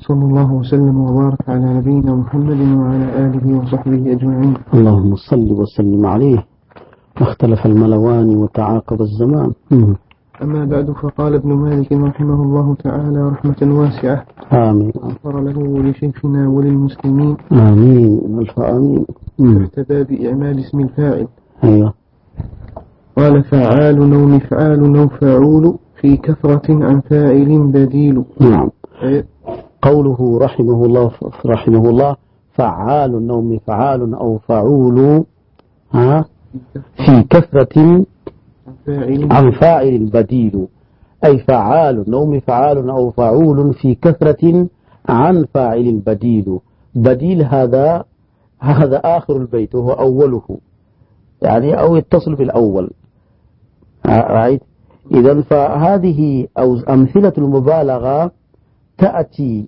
وصلى الله وسلم وبارك على نبينا محمد وعلى آله وصحبه أجمعين. اللهم صل وسلم عليه. واختلف الملوان وتعاقب الزمان. أما بعد، فقال ابن مالك رحمه الله تعالى رحمة واسعة، آمين، غفر له ولشيخنا وللمسلمين، آمين ألف آمين. تحت بإعمال اسم الفاعل. أيوة. قال فعال أو مفعال أو فاعول في كثرة عن فاعل بديل. نعم. قوله رحمه الله فعال أو مفعال أو فعول في كثرة عن فاعل بديل، أي فعال أو مفعال أو فعول في كثرة عن فاعل بديل. بديل هذا آخر البيت وهو أوله، يعني أو يتصل بالأول. رأيت؟ إذن فهذه أو أمثلة المبالغة تأتي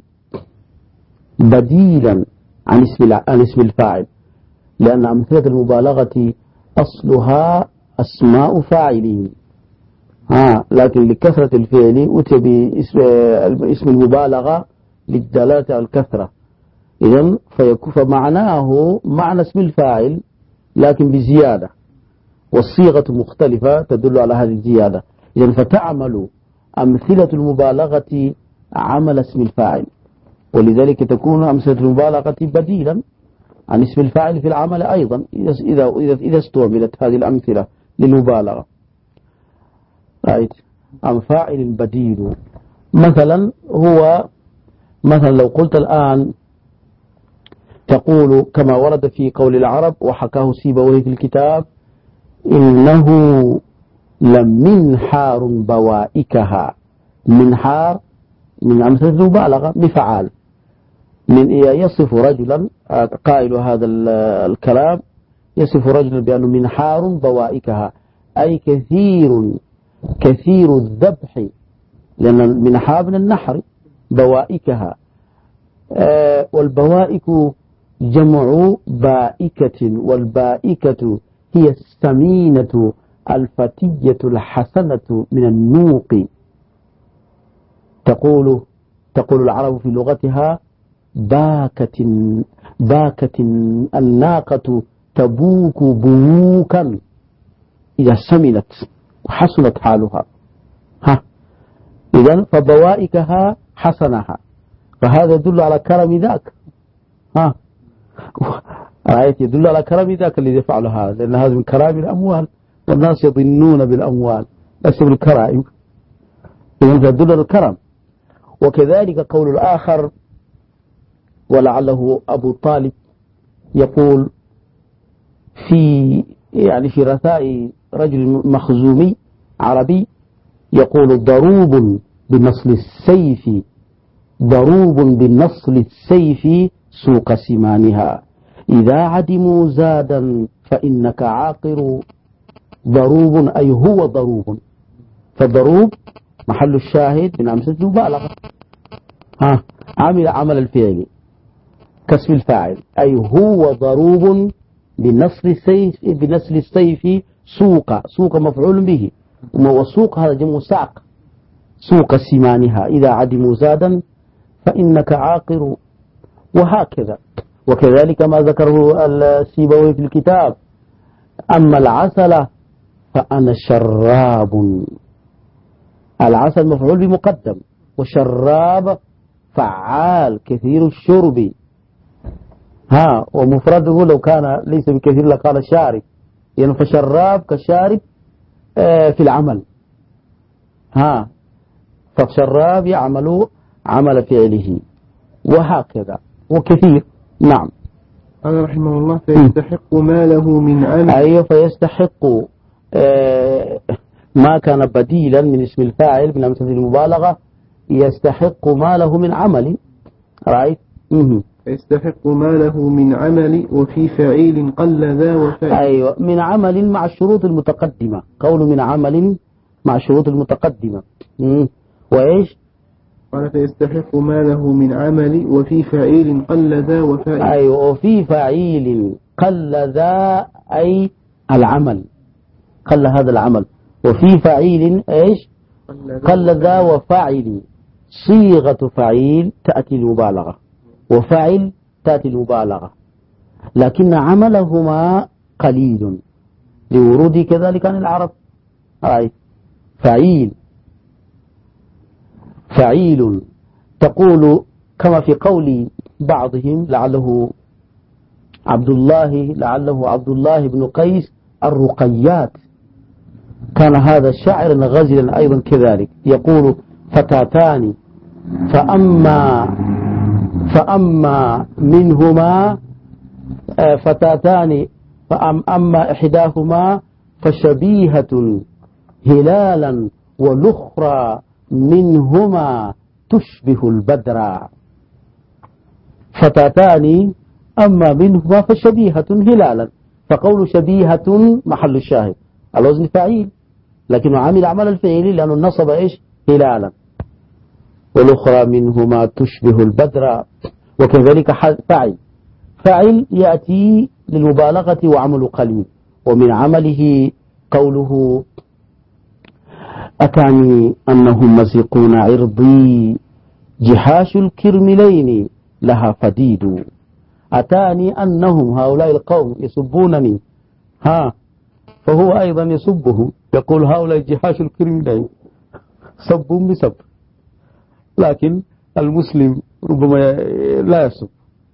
بديلا عن اسم الفاعل، لأن أمثلة المبالغة أصلها أسماء فاعلين، لكن لكثرة الفعل أتي باسم المبالغة للدلالة على الكثرة. إذن فمعناه معنى اسم الفاعل لكن بزيادة، والصيغة مختلفة تدل على هذه الزيادة. إذن فتعمل أمثلة المبالغة عمل اسم الفاعل، ولذلك تكون أمثلة المبالغة بديلا عن اسم الفاعل في العمل أيضا إذا استعملت هذه الأمثلة للمبالغة. رأيت؟ عن فاعل بديل. مثلا لو قلت الآن تقول كما ورد في قول العرب وحكاه سيبويه في الكتاب: إنه لمنحار بوائكها. منحار من أمثلة المبالغة بفعال، من يصف رجلا قائل هذا الكلام يصف رجلا بأنه منحار بوائكها، أي كثير الذبح، لأن المنحار من النحر بوائكها. والبوائك جمع بائكة، والبائكة هي السمينة الفتية الحسنة من النوق. تقول العرب في لغتها: باكت الناقة تبوك بووكا إذا سمنت وحسنت حالها. إذن فبوائكها حسنها، فهذا يدل على كرم ذاك. رأيت؟ يدل على كرم ذاك الذي يفعل هذا، لأن هذا من كرام الأموال، والناس يظنون بالأموال ليس بالكرائم. إذن فيدل على الكرم. وكذلك قول الآخر، ولعله أبو طالب يقول في رثاء رجل مخزومي عربي، يقول: ضروب بالنصل السيف سوق سمانها، إذا عدموا زادا فإنك عاقر. ضروب أي هو ضروب، فضروب محل الشاهد من أمثلة المبالغة. عمل الفعل كاسم الفاعل، أي هو ضروب بنصل السيف سوق مفعول به، والسوق هذا جمع ساق. سوق سمانها إذا عدموا زادا فإنك عاقر. وهكذا. وكذلك ما ذكره السيبوي في الكتاب: أما العسل فأنا شراب. العسل مفعول بمقدم، وشراب فعال كثير الشرب. ومفرده لو كان ليس بكثير لقال شارب، يعني فشراب كشارب في العمل. فشراب يعمل عمل فعله، وهكذا وكثير. نعم. قال رحمه الله: فيستحق ما له من عمل. أيوه، فيستحق ما كان بديلا من اسم الفاعل من أمثلة المبالغة، يستحق ما له من عمل. رأيت؟ فيستحق ما له من عمل، وفي فعيل قل ذا وفعل. أيوة، من عمل مع الشروط المتقدمة. قول من عمل مع الشروط المتقدمة. وإيش؟ قال: فيستحق ما له من عمل، وفي فعيل قل ذا وفعل. أيوة، وفي فعيل قل ذا أي العمل، قل هذا العمل. وفي فعيل إيش؟ قل ذا وفاعل صيغة فعيل تأتي المبالغة، وفعل تأتي المبالغة، لكن عملهما قليل لورود كذلك عن العرب. فعيل تقول كما في قول بعضهم لعله عبد الله بن قيس الرقيات، كان هذا شاعرا غزلا أيضا كذلك، يقول فتاتان فأما منهما فتاتان فأما إحداهما فشبيهة هلالا والأخرى منهما تشبه البدر. فتاتان أما منهما فشبيهة هلالا، فقول شبيهة محل الشاهد على وزن فعيل، لكنه عمل عمل الفعيل لأنه نصب هلالا، والأخرى منهما تشبه البدر. وكذلك فاعل يأتي للمبالغة وعمل قليل، ومن عمله قوله أتاني أنهم مزقون عرضي جحاش الكرملين لها فديد. أتاني أنهم هؤلاء القوم يسبونني، فهو أيضا يسبهم، يقول هؤلاء جحاش الكرملين، سب بسب، لكن المسلم ربما لا يسب،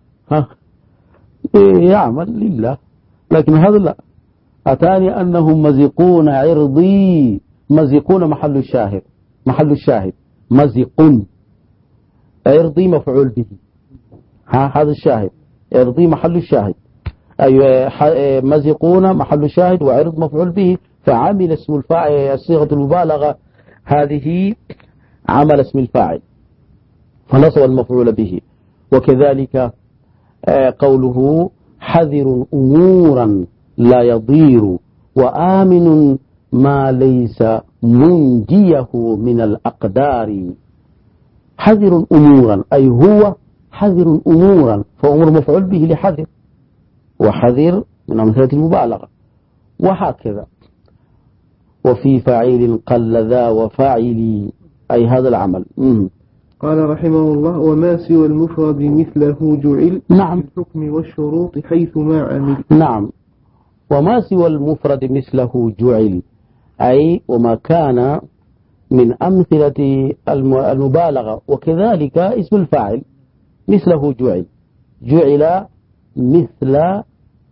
يعمل لله، لكن هذا لا. أتاني أنهم مزقون عرضي، مزقون محل الشاهد مزق، عرضي مفعول به، هذا الشاهد، عرضي محل الشاهد، أي مزقون محل الشاهد وعرض مفعول به، فعمل اسم الفاعل صيغة المبالغة هذه، عمل اسم الفاعل فنصب المفعول به. وكذلك قوله حذر أمورا لا يضير وآمن ما ليس منجيه من الأقدار. حذر أمورا أي هو حذر أمورا، فأمور مفعول به لحذر، وحذر من أمثلة المبالغة، وهكذا. وفي فاعل قل ذا وفاعلي، أي هذا العمل. قال رحمه الله وما سوى المفرد مثله جعل نعم. في الحكم والشروط حيث ما عمل. نعم، وما سوى المفرد مثله جعل، أي وما كان من أمثلة المبالغة. وكذلك اسم الفاعل مثله جعل مثل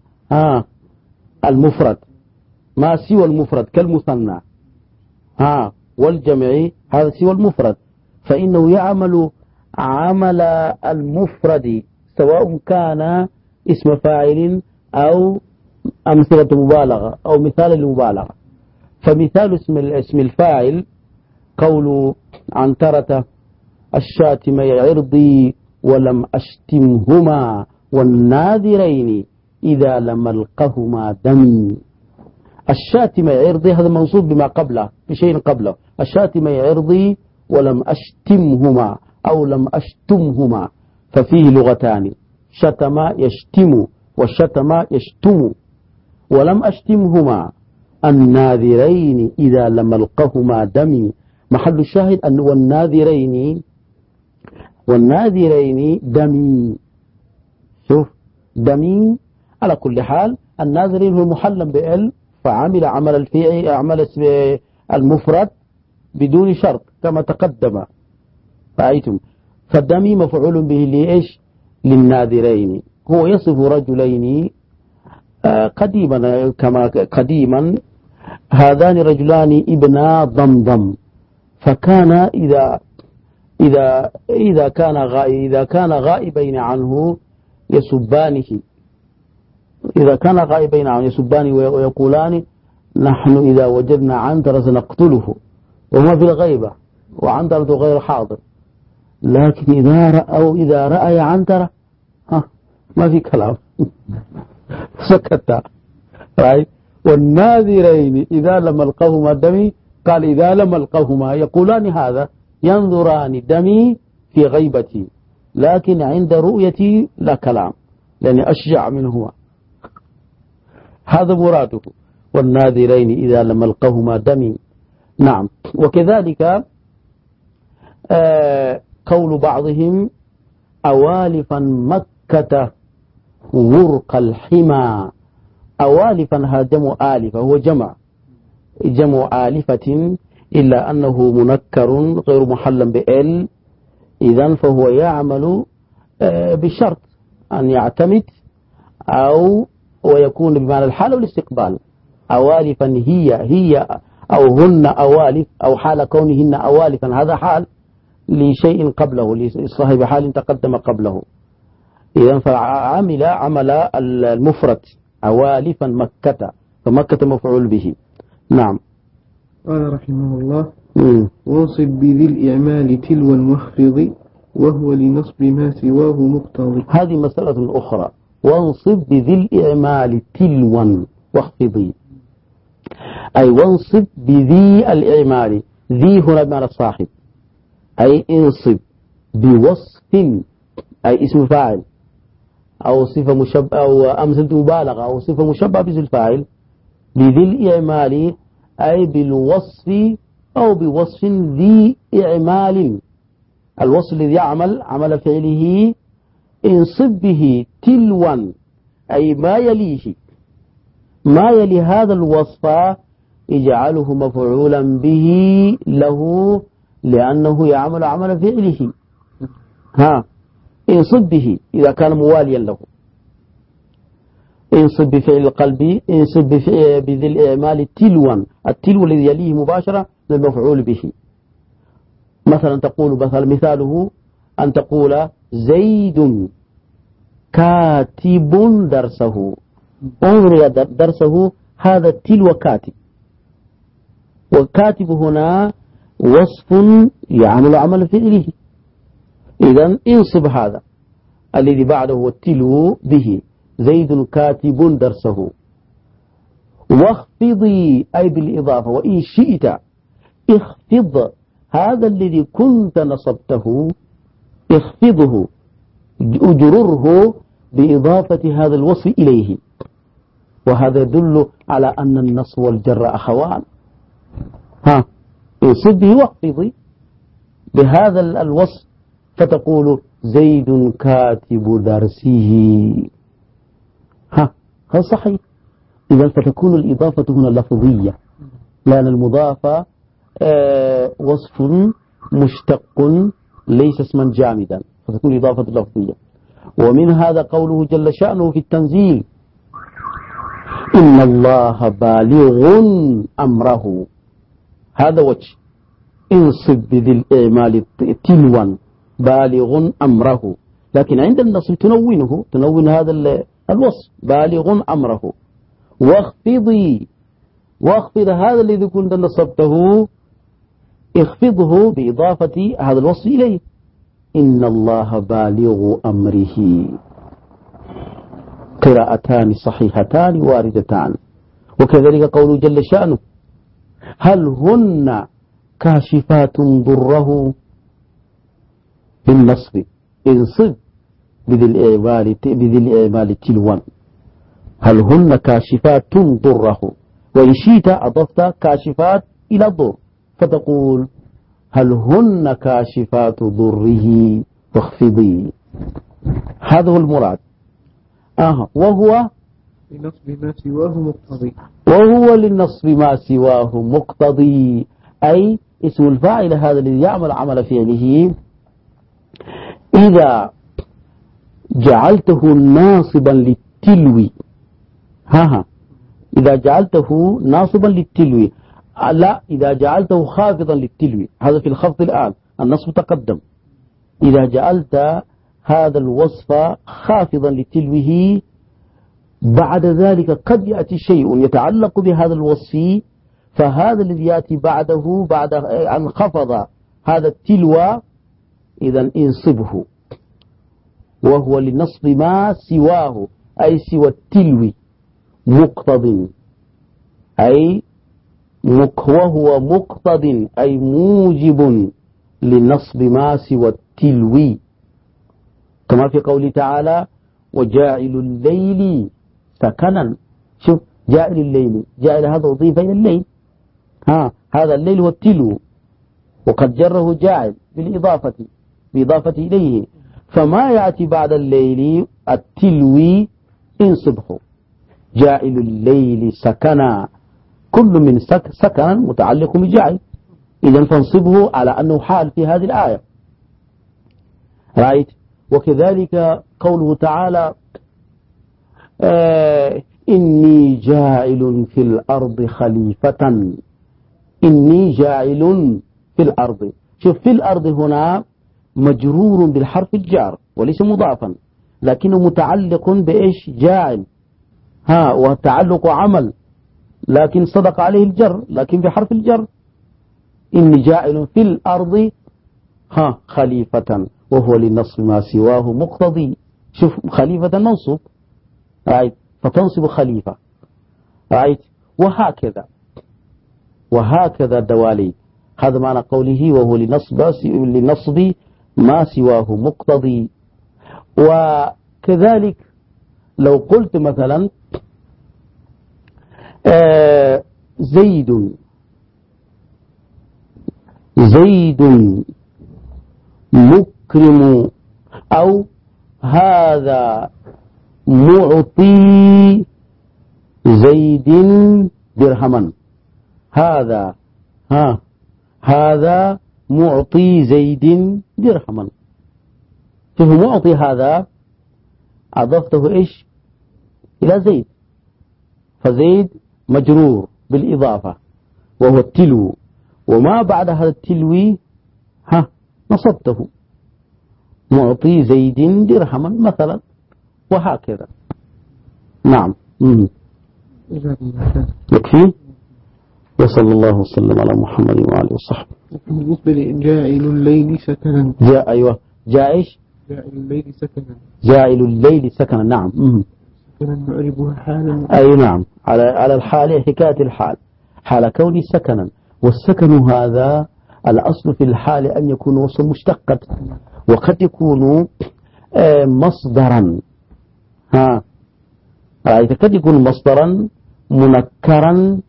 المفرد، ما سوى المفرد كالمثنى والجمع، هذا سوى المفرد، فإنه يعمل عمل المفرد سواء كان اسم فاعل أو أمثلة مبالغة أو مثال المبالغة. فمثال اسم الفاعل قول عنترة الشاتم عرضي ولم أشتمهما والناذرين إذا لم ألقهما دمي. الشاتم عرضي هذا منصوب بما قبله، بشيء قبله، الشاتم عرضي ولم أشتمهما أو لم أشتمهما، ففيه لغتان، شتم يشتم وشتم يشتم. ولم أشتمهما الناذرين إذا لم ألقهما دمي، محل الشاهد أن والناذرين دمي. شوف دمي، على كل حال الناذرين هو محلم بال، فعمل عمل الفعل، عمل اسم المفرد بدون شرط كما تقدم، رأيتم. فالدمي مفعول به لإيش؟ للناذرين. هو يصف رجلين قديما هذان رجلان ابنا ضمضم، فكان إذا كان غائبين عنه يسبانه، ويقولان نحن إذا وجدنا عنترة سنقتله، وهما في الغيبة وعنترة غير حاضر، لكن إذا رأى عنترة ما في كلام سكت. والناذرين إذا لم ألقهما دمي، قال إذا لم ألقهما يقولان هذا، ينظران دمي في غيبتي، لكن عند رؤيتي لا كلام لأني أشجع منهما، هذا مراده. والناذرين إذا لم ألقهما دمي. نعم. وكذلك قول بعضهم أوالفا مكة غرق الحمى. أوالفا هذا جمع آلفة، هو جمع آلفة، إلا أنه منكر غير محلا بإل، إذن فهو يعمل بشرط أن يعتمد أو ويكون بمعنى الحال والإستقبال. أوالفا هي أو هن أوالف، أو حال كونهن أوالفا، هذا حال لشيء قبله، لصاحب حال تقدم قبله. إذن عمل المفرد أوالفا مكة، فمكة مفعول به. نعم. قال رحمه الله: وانصب بذي الإعمال تلوا واخفض، وهو لنصب ما سواه مقتضي. هذه مسألة أخرى. وانصب بذي الإعمال تلوا واخفضي، أي وانصب بذي الإعمال، ذي هنا بمعنى الصاحب، أي انصب بوصف، أي اسم فاعل أو صفة مشبهة أو أمثلة مبالغة أو صفة مشبهة باسم الفاعل، بذي الإعمال أي بالوصف أو بوصف ذي إعمال، الوصف الذي يعمل عمل فعله، انصب به تلوا أي ما يليه، ما يلي هذا الوصف اجعله مفعولا به له، لأنه يعمل عمل فعله. انصب به إذا كان مواليا له، انصب بفعل القلب، انصب بذي الإعمال تلوا، التلو الذي يليه مباشرة للمفعول به. مثلا تقول مثاله أن تقول زيد كاتب درسه، انظر إلى درسه، هذا تلو كاتب، والكاتب هنا وصف يعمل عمل فعله، إذن انصب هذا الذي بعده التلو به، زيد كاتب درسه. واخفضي أي بالإضافة، وإن شئت اخفض هذا الذي كنت نصبته، اخفضه اجرره بإضافة هذا الوصف إليه، وهذا يدل على أن النصب والجر أخوان. انصب به واخفضي بهذا الوصف، فتقول زيد كاتب درسه، هذا صحيح. إذا فتكون الإضافة هنا لفظية، لأن المضافة وصف مشتق ليس اسما جامدا، فتكون إضافة لفظية. ومن هذا قوله جل شأنه في التنزيل: إن الله بالغ أمره، هذا وجه انصب بذي الإعمال تلوا بالغ أمره، لكن عند النصب تنون هذا الوصف بالغ أمره. واخفضي، واخفض هذا الذي كنت نصبته، اخفضه بإضافة هذا الوصف إليه، إن الله بالغ أمره. قراءتان صحيحتان واردتان. وكذلك قوله جل شأنه: هل هن كاشفات ضره، بالنصب انصب بذي الإعمال تلوا، هل هن كاشفات ضره، وإن شئت أضفت كاشفات إلى الضر فتقول هل هن كاشفات ضره واخفضي، هذا هو المراد. وهو لنصب ما سواه مقتضي، وهو للنصب ما سواه مقتضي، أي اسم الفاعل هذا الذي يعمل عمل فعله إذا جعلته ناصبا للتلو، إذا جعلته ناصبا للتلو، لا، إذا جعلته خافضا للتلو، هذا في الخفض الآن، النصب تقدم. إذا جعلت هذا الوصف خافضا لتلوه، بعد ذلك قد يأتي شيء يتعلق بهذا الوصف، فهذا الذي يأتي بعده بعد أن خفض هذا التلو، إذا انصبه، وهو لنصب ما سواه أي سوى التلو مقتض، أي وهو مقتض أي موجب لنصب ما سوى التلو، كما في قوله تعالى: وجاعل الليل سكنا. شوف، جاعل الليل، جاعل هذا أضيف إلى الليل، هذا الليل هو التلو، وقد جره جاعل بالإضافة إليه، فما يأتي بعد الليل التلوي انصبه. جاعل الليل سكنا، كل من سكنا متعلق بجاعل، إذا فانصبه على أنه حال في هذه الآية. رأيت؟ وكذلك قوله تعالى إني جاعل في الأرض خليفة. إني جاعل في الأرض، شوف في الأرض هنا مجرور بالحرف الجار وليس مضافا، لكنه متعلق بإيش؟ جاعل، وتعلق عمل، لكن صدق عليه الجر، لكن بحرف الجر. إني جاعل في الأرض خليفة، وهو للنصب ما سواه مقتضي. شوف خليفة منصوب، رأيت؟ فتنصب خليفة، رأيت؟ وهكذا دوالي. هذا معنى قوله وهو للنصب ما سواه مقتضي. وكذلك لو قلت مثلا زيد مكرم، أو هذا معطي زيد درهما، هذا معطي زيد درهما. فهو معطي هذا أضفته إيش؟ إلى زيد، فزيد مجرور بالإضافة وهو التلو، وما بعد هذا التلوي نصبته، معطي زيد درهما مثلا، وهكذا. نعم. يكفي. وصلى الله وسلم على محمد وعلى وصحبه. بالنسبة لجاعل الليل سكنا. أيوة، جاعل الليل سكنا. نعم. سكنا نعربها حالا. أي نعم، على الحال، حكاية الحال، حال كوني سكنا. والسكن هذا الأصل في الحال أن يكون وصف مشتقا، وقد يكون مصدرا. قد يكون مصدرا منكرا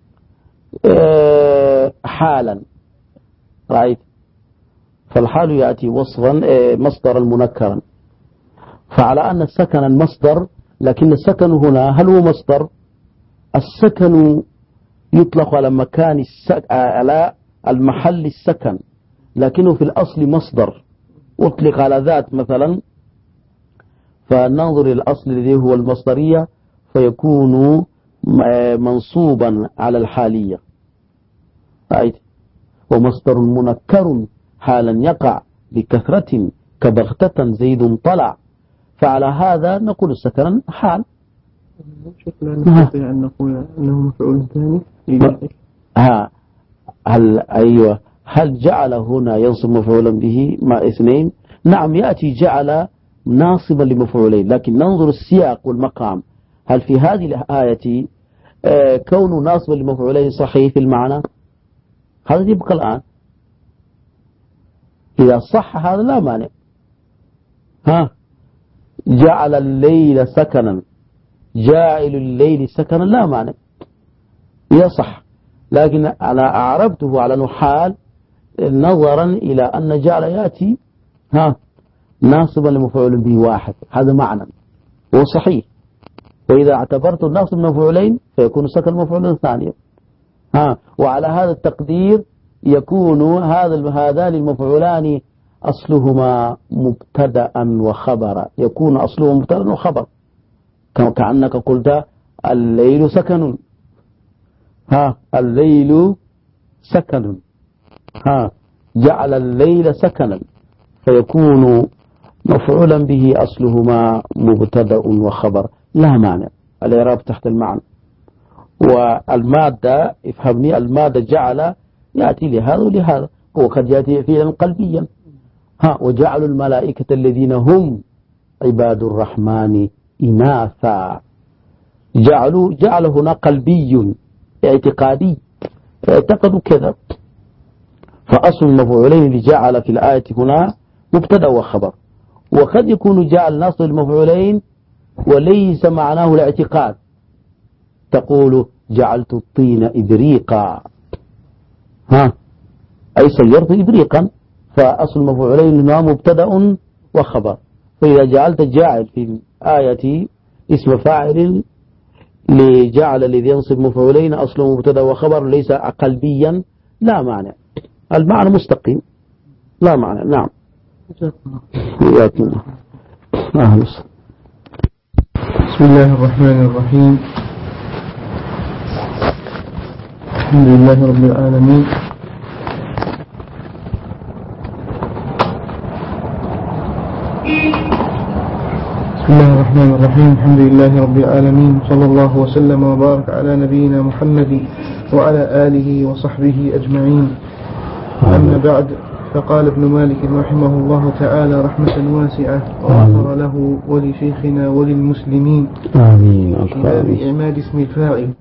حالا، رأيت؟ فالحال يأتي وصفا مصدرا منكرا، فعلى أن السكن مصدر، لكن السكن هنا هل هو مصدر؟ السكن يطلق على مكان على المحل السكن، لكنه في الأصل مصدر أطلق على ذات مثلا، فننظر إلى الأصل الذي هو المصدرية فيكون منصوبا على الحالية، رأيت؟ ومصدر منكر حالا يقع بكثرة كبغتة زيد طلع، فعلى هذا نقول السكن حال. لا نستطيع أن نقول أنه مفعول ثاني. هل جعل هنا ينصب مفعولا به مع اثنين؟ نعم، يأتي جعل ناصبا لمفعولين، لكن ننظر السياق والمقام. هل في هذه الآية كون ناصبا لمفعولين صحيح في المعنى؟ هذا يبقى الآن، إذا صح هذا لا مانع. جعل الليل سكنا، جاعل الليل سكنا لا مانع، يصح، لكن أنا أعربته على نحال نظرا إلى أن جعل يأتي ناصبا لمفعول به واحد، هذا معنى وصحيح. وإذا اعتبرت الناصب مفعولين فيكون سكن مفعول ثاني. وعلى هذا التقدير يكون هذان المفعولان أصلهما مبتدأ وخبرا، يكون أصلهما مبتدأ وخبر، كأنك قلت الليل سكن، الليل سكن، جعل الليل سكنا، فيكون مفعولا به أصلهما مبتدأ وخبر، لا مانع، الإعراب تحت المعنى. والمادة افهمني، المادة جعل يأتي لهذا ولهذا، وقد يأتي فعلا قلبيا. وجعلوا الملائكة الذين هم عباد الرحمن إناثا، جعل هنا قلبي اعتقادي، اعتقدوا كذا، فأصل المفعولين لجعل في الآية هنا مبتدأ وخبر. وقد يكون جعل نصب المفعولين وليس معناه الاعتقاد، تقول جعلت الطين إبريقا، أي سيرت إبريقا، فأصل مفعولين هنا مبتدأ وخبر. فإذا جعلت جاعل في الآية اسم فاعل لجعل الذي ينصب مفعولين أصله مبتدأ وخبر ليس قلبيا لا معنى، المعنى مستقيم لا معنى. نعم. بسم الله الرحمن الرحيم. الحمد لله رب العالمين، بسم الله الرحمن الرحيم. الحمد لله رب العالمين، صلى الله وسلم وبارك على نبينا محمد وعلى آله وصحبه أجمعين. أما بعد، فقال ابن مالك رحمه الله تعالى رحمة واسعة وغفر له ولشيخنا وللمسلمين آمين. في باب إعمال اسم الفاعل: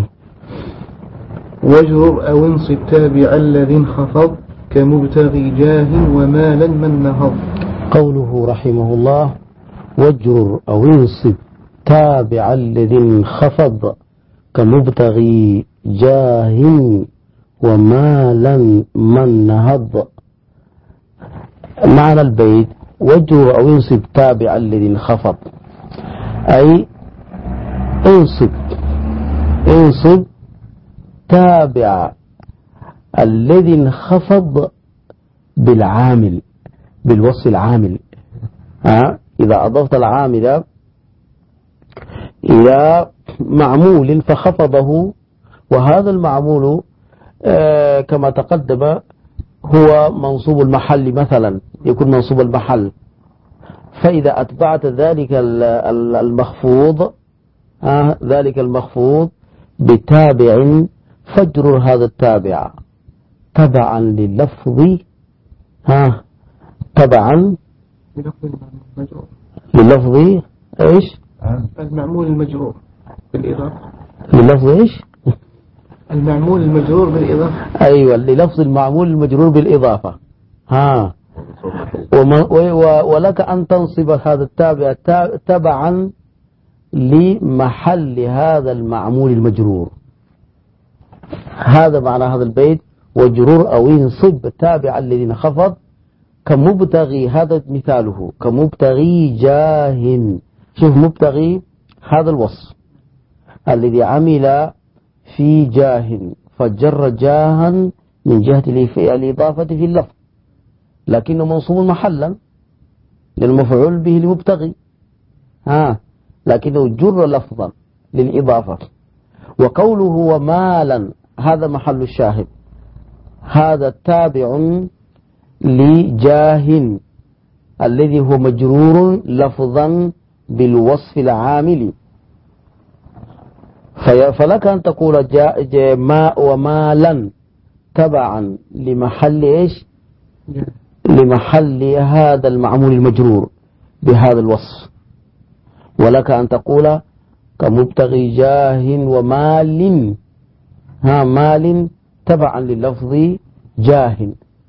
واجرر أو انصب تابع الذي انخفض كمبتغي جاه ومالا من نهض. قوله رحمه الله: واجرر أو انصب تابع الذي انخفض كمبتغي جاه ومالا من نهض. معنى البيت: واجرر أو انصب تابع الذي انخفض، أي انصب تابع الذي انخفض بالعامل، بالوصف العامل. إذا أضفت العامل إلى معمول فخفضه، وهذا المعمول كما تقدم هو منصوب المحل مثلا، يكون منصوب المحل. فإذا أتبعت ذلك المخفوض بتابع فاجرر هذا التابع تبعا لللفظ، تبعا لللفظ ايش؟ المعمول المجرور بالإضافة. لللفظ ايش؟ المعمول المجرور بالإضافة. أيوة، للفظ المعمول المجرور بالإضافة. ولك أن تنصب هذا التابع تبعا لمحل هذا المعمول المجرور. هذا معنى هذا البيت: واجرر أو انصب تابع الذي انخفض كمبتغي. هذا مثاله: كمبتغي جاه. شوف، مبتغي هذا الوصف الذي عمل في جاه، فجر جاها من جهة الإضافة في اللفظ، لكنه منصوب محلا للمفعول به لمبتغي، لكنه جر لفظا للإضافة. وقوله ومالا هذا محل الشاهد، هذا تابع لجاه الذي هو مجرور لفظا بالوصف العامل. فلك أن تقول ومالا تبعا لمحل إيش؟ لمحل هذا المعمول المجرور بهذا الوصف. ولك أن تقول كمبتغي جاه ومال، مال تبعا لللفظ جاه.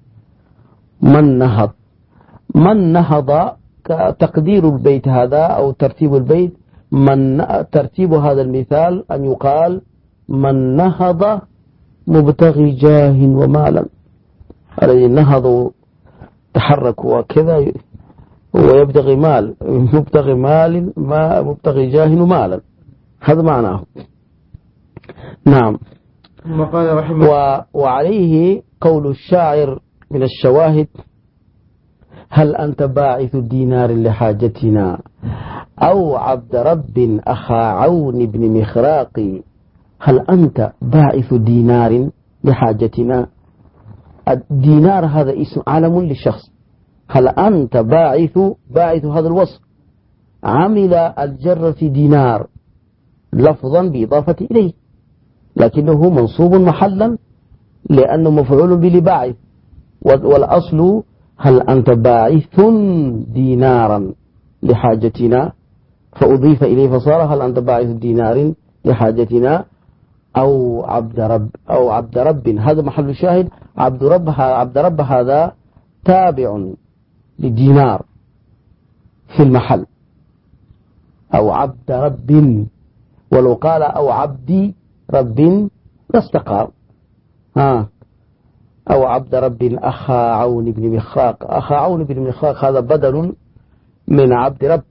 من نهض تقدير البيت هذا أو ترتيب البيت، ترتيب هذا المثال أن يقال: من نهض مبتغي جاه ومالا. الذي نهض تحرك وكذا ويبتغي مال، مبتغي مال، مبتغي جاه ومالا، هذا معناه. نعم. قال رحمه وعليه قول الشاعر من الشواهد: هل أنت باعث دينار لحاجتنا أو عبد رب أخا عون بن مخراق. هل أنت باعث دينار لحاجتنا. الدينار هذا اسم علم للشخص. هل أنت باعث هذا الوصف، عمل الجر في دينار لفظا بإضافة إليه، لكنه منصوب محلا لأنه مفعول به لباعث، والأصل هل أنت باعث دينارا لحاجتنا، فأضيف إليه فصار هل أنت باعث دينار لحاجتنا أو عبد رب. هذا محل الشاهد. عبد رب هذا تابع لدينار في المحل، أو عبد رب. ولو قال أو عبد رب لاستقام. أو عبد رب أخا عون بن مخراق. أخا عون بن مخراق هذا بدل من عبد رب.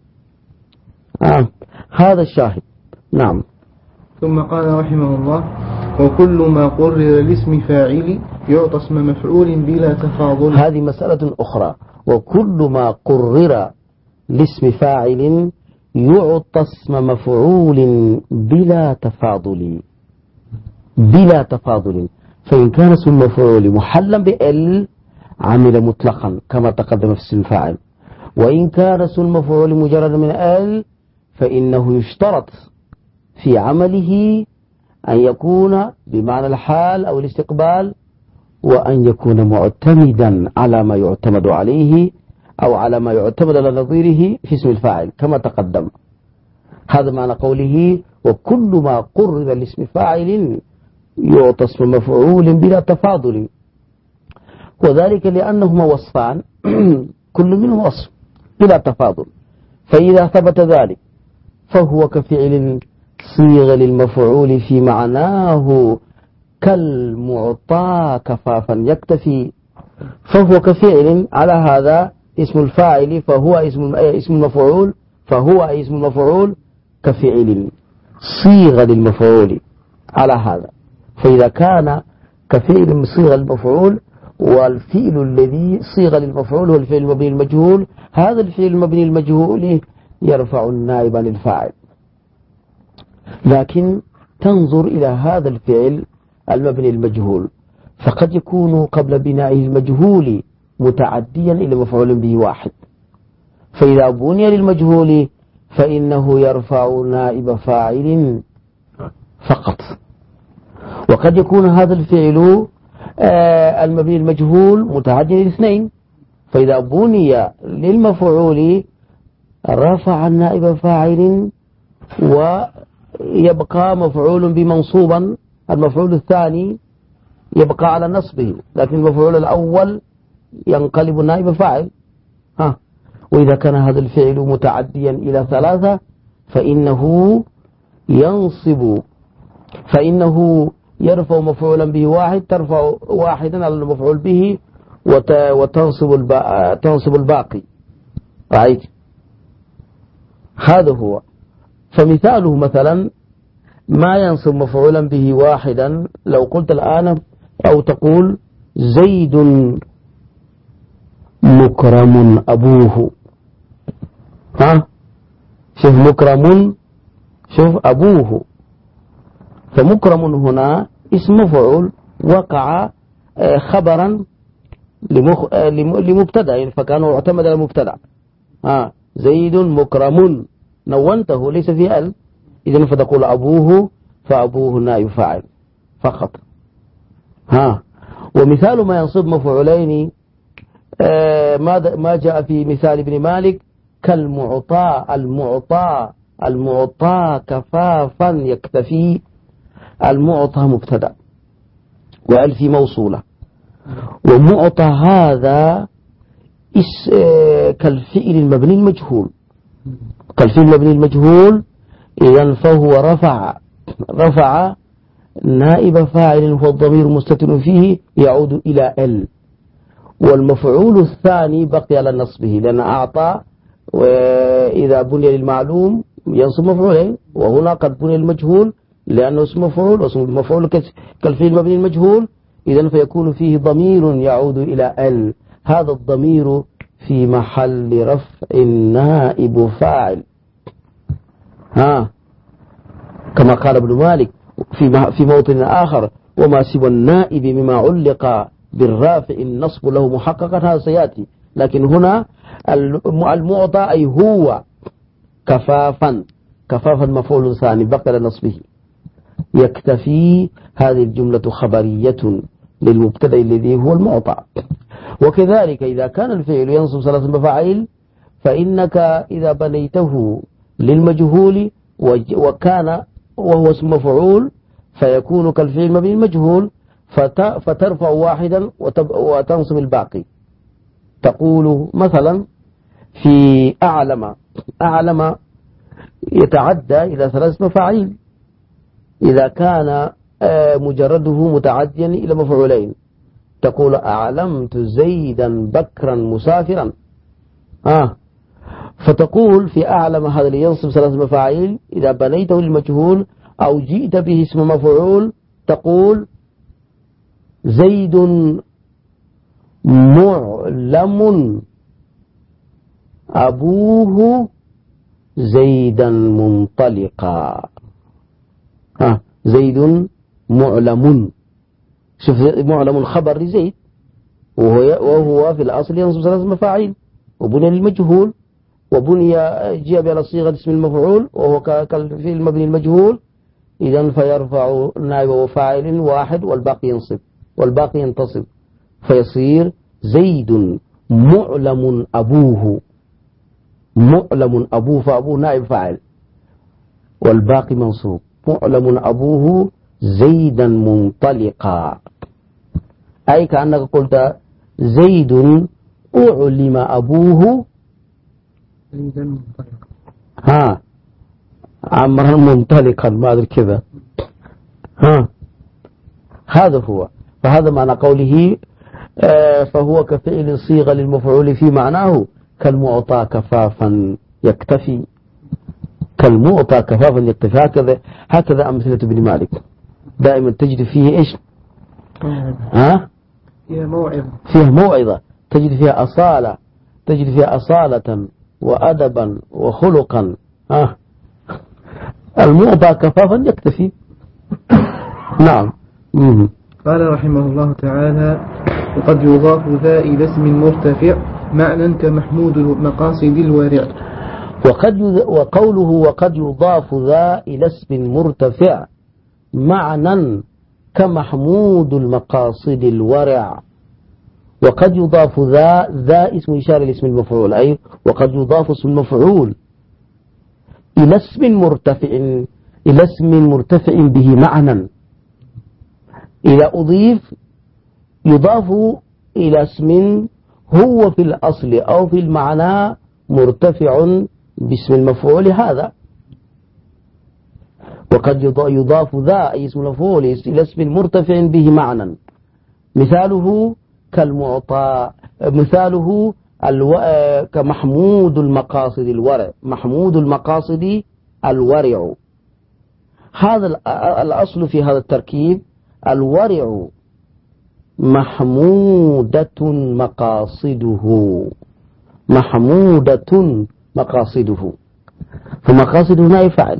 هذا الشاهد. نعم. ثم قال رحمه الله: وكل ما قرر لاسم فاعل يعطى اسم مفعول بلا تفاضل. هذه مسألة أخرى. وكل ما قرر لاسم فاعل يعطى اسم مفعول بلا تفاضل. بلا تفاضل. فإن كان اسم المفعول محلا بال عمل مطلقا كما تقدم في اسم الفاعل، وإن كان اسم المفعول مجرد من ال فإنه يشترط في عمله أن يكون بمعنى الحال أو الاستقبال، وأن يكون معتمدا على ما يعتمد عليه أو على ما يعتمد على نظيره في اسم الفاعل كما تقدم. هذا معنى قوله: وكل ما قرر لاسم فاعل يعطى اسم مفعول بلا تفاضل. وذلك لأنهما وصفان كل منه وصف بلا تفاضل، فإذا ثبت ذلك فهو كفعل صيغ للمفعول في معناه كالمعطى كفافا يكتفي. فهو كفعل على هذا اسم الفاعل، فهو اسم المفعول، فهو اسم المفعول كفعل صيغ للمفعول على هذا. فإذا كان كفعل صيغ المفعول، والفعل الذي صيغ للمفعول هو الفعل المبني المجهول، هذا الفعل المبني المجهول يرفع النائب عن الفاعل. لكن تنظر إلى هذا الفعل المبني المجهول، فقد يكون قبل بنائه المجهول متعديا إلى مفعول به واحد، فإذا بني للمجهول فإنه يرفع نائب فاعل فقط. وقد يكون هذا الفعل المبني المجهول متعديا لاثنين، فإذا بني للمفعول رفع النائب فاعل ويبقى مفعول بمنصوبا، المفعول الثاني يبقى على نصبه، لكن المفعول الأول ينقلب نائب فاعل. وإذا كان هذا الفعل متعديا إلى ثلاثة فإنه يرفع مفعولا به واحد، ترفع واحدا على المفعول به وتنصب الباقي. رأيت؟ هذا هو. فمثاله مثلا ما ينصب مفعولا به واحدا، لو قلت الآن أو تقول زيد مكرم أبوه. شوف مكرم، شوف أبوه، فمكرم هنا اسم مفعول وقع خبرا لمبتدأ، فكان يعتمد على المبتدأ. زيد مكرم نونته ليس في ال، إذن فتقول أبوه، فأبوه نائب فاعل فقط. ومثال ما ينصب مفعولين ما جاء في مثال ابن مالك كالمعطى. المعطى كفافا يكتفي. المعطى مبتدأ وأل في موصولة، ومعطى هذا كالفعل المبني المجهول. كالفعل المبني المجهول إذن فهو رفع نائب فاعل هو الضمير مستتر فيه يعود إلى ال، والمفعول الثاني بقي على نصبه، لأن أعطى وإذا بني للمعلوم ينصب مفعولين، وهنا قد بني المجهول لأنه اسم مفعول، واسم المفعول كالفعل المبني المجهول، إذن فيكون فيه ضمير يعود إلى ال. هذا الضمير في محل رفع نائب فاعل. كما قال ابن مالك في موطن آخر: وما سوى النائب مما علق بالرافع النصب له محققا. هذا سيأتي، لكن هنا المعطى أي هو كفافا مفعول ثاني بقى لنصبه يكتفي. هذه الجملة خبرية للمبتدأ الذي هو المعطى. وكذلك إذا كان الفعل ينصب ثلاث مفاعيل، فإنك إذا بنيته للمجهول وكان وهو اسم مفعول فيكون كالفعل مبني المجهول، فترفع واحدا وتنصب الباقي. تقول مثلا في أعلم يتعدى إلى ثلاث مفاعيل إذا كان مجرده متعديا إلى مفعولين، تقول أعلمت زيدا بكرا مسافرا. فتقول في أعلم هذا اللي ينصب 3 مفاعيل إذا بنيته للمجهول أو جئت به اسم مفعول تقول زيد معلم أبوه زيدا منطلقا. زيد معلم، شوف معلم خبر لزيد وهو في الأصل ينصب 3 مفاعيل وبني للمجهول وبني جاء على صيغة اسم المفعول وهو في المبني المجهول، إذن فيرفع نائب وفاعل واحد والباقي ينصب والباقي ينتصب، فيصير زيد معلم أبوه، معلم أبوه، فأبوه نائب فاعل والباقي منصوب، معلم أبوه زيدا منطلقا، أي كأنك قلت زيد أعلم أبوه زيدا منطلقا، عمرا منطلقا، ما أدري كذا. هذا هو، فهذا معنى قوله فهو كفعل صيغة للمفعول في معناه كالمعطى كفافا يكتفي، كالمعطى كفافا يكتفي. هكذا أمثلة ابن مالك دائما تجد فيه إيش؟ فيها موعظة، تجد فيها أصالة، تجد فيها أصالة وأدبا وخلقا. المعطى كفافا يكتفي. نعم. قال رحمه الله تعالى: وقد يضاف ذا إلى اسم مرتفع معنى كمحمود المقاصد الورع. وقوله وقد يضاف ذا إلى اسم مرتفع معنى كمحمود المقاصد الورع. وقد يضاف ذا اسم إشارة لاسم المفعول، أي وقد يضاف اسم المفعول إلى اسم مرتفع به معنى. إذا أضيف يضاف إلى اسم هو في الأصل أو في المعنى مرتفع باسم المفعول هذا. وقد يضاف ذا أي اسم المفعول إلى اسم مرتفع به معنى، مثاله كالمعطى، مثاله كمحمود المقاصد الورع، محمود المقاصد الورع. هذا الأصل في هذا التركيب الورع محمودة مقاصده، محمودة مقاصده، فمقاصده هنا يفعل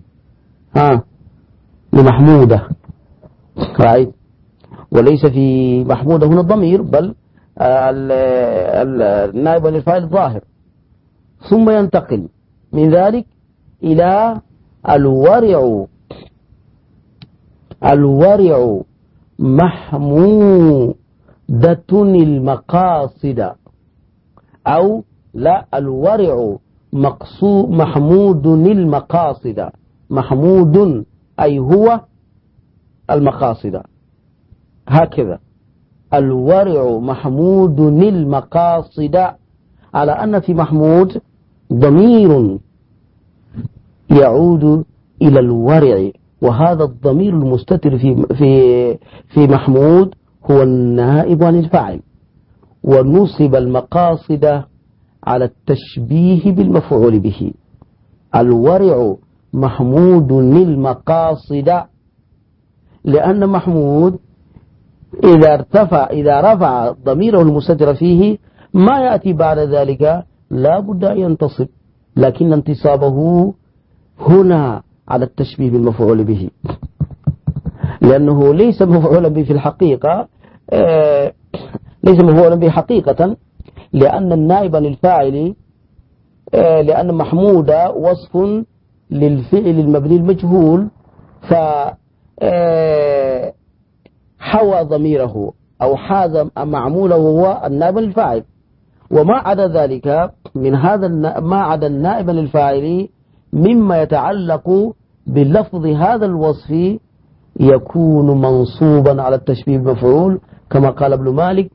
لمحمودة، right. وليس في محمودة هنا الضمير بل النائب للفاعل الظاهر. ثم ينتقل من ذلك إلى الورع، الورع محمودة المقاصد، أو لا، الورع محمود المقاصد، محمود أي هو المقاصد، هكذا الورع محمود المقاصد، على أن في محمود ضمير يعود إلى الورع، وهذا الضمير المستتر في محمود هو النائب عن الفاعل، ونصب المقاصد على التشبيه بالمفعول به. الورع محمود المقاصد، لأن محمود إذا رفع ضميره المستتر فيه ما يأتي بعد ذلك لا بد أن ينتصب، لكن انتصابه هنا على التشبيه بالمفعول به، لأنه ليس مفعولا به في الحقيقة، ليس مفعولا به حقيقة، لأن النائب للفاعل، لأن محمود وصف للفعل المبني المجهول، فحوى ضميره أو حاز معموله هو النائب للفاعل، وما عدا ذلك من هذا ما عدا النائب للفاعل مما يتعلق بلفظ هذا الوصف يكون منصوبا على التشبيه بالمفعول، كما قال ابن مالك: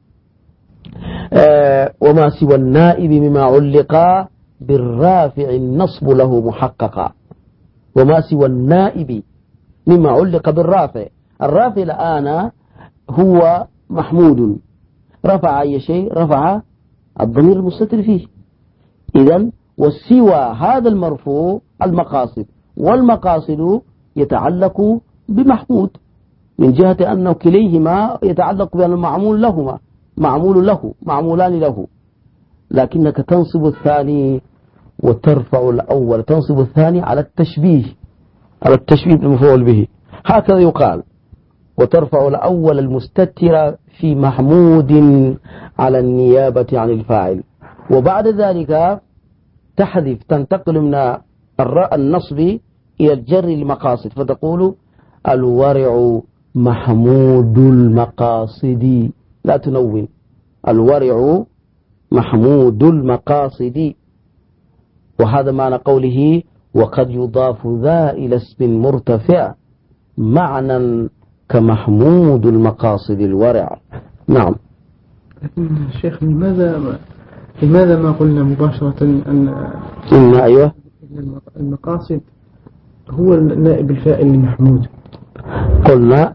وما سوى النائب مما علق بالرافع النصب له محققا. وما سوى النائب مما علق بالرافع، الرافع الآن هو محمود، رفع أي شيء؟ رفع الضمير المستتر فيه. إذن وسوى هذا المرفوع المقاصد، والمقاصد يتعلق بمحمود من جهة أنه كليهما يتعلق بأن المعمول لهما معمولان له، لكنك تنصب الثاني وترفع الأول، تنصب الثاني على التشبيه المفعول به، هكذا يقال. وترفع الأول المستتر في محمود على النيابة عن الفاعل، وبعد ذلك تحذف، تنتقل من النصب إلى الجر المقاصد، فتقول الورع محمود المقاصد، لا تنون، الورع محمود المقاصد. وهذا معنى قوله وقد يضاف ذا إلى اسم مرتفع معنى كمحمود المقاصد الورع. نعم. لكن الشيخ لماذا ما قلنا مباشرة أن أيوة المقاصد هو النائب الفاعل لمحمود؟ قلنا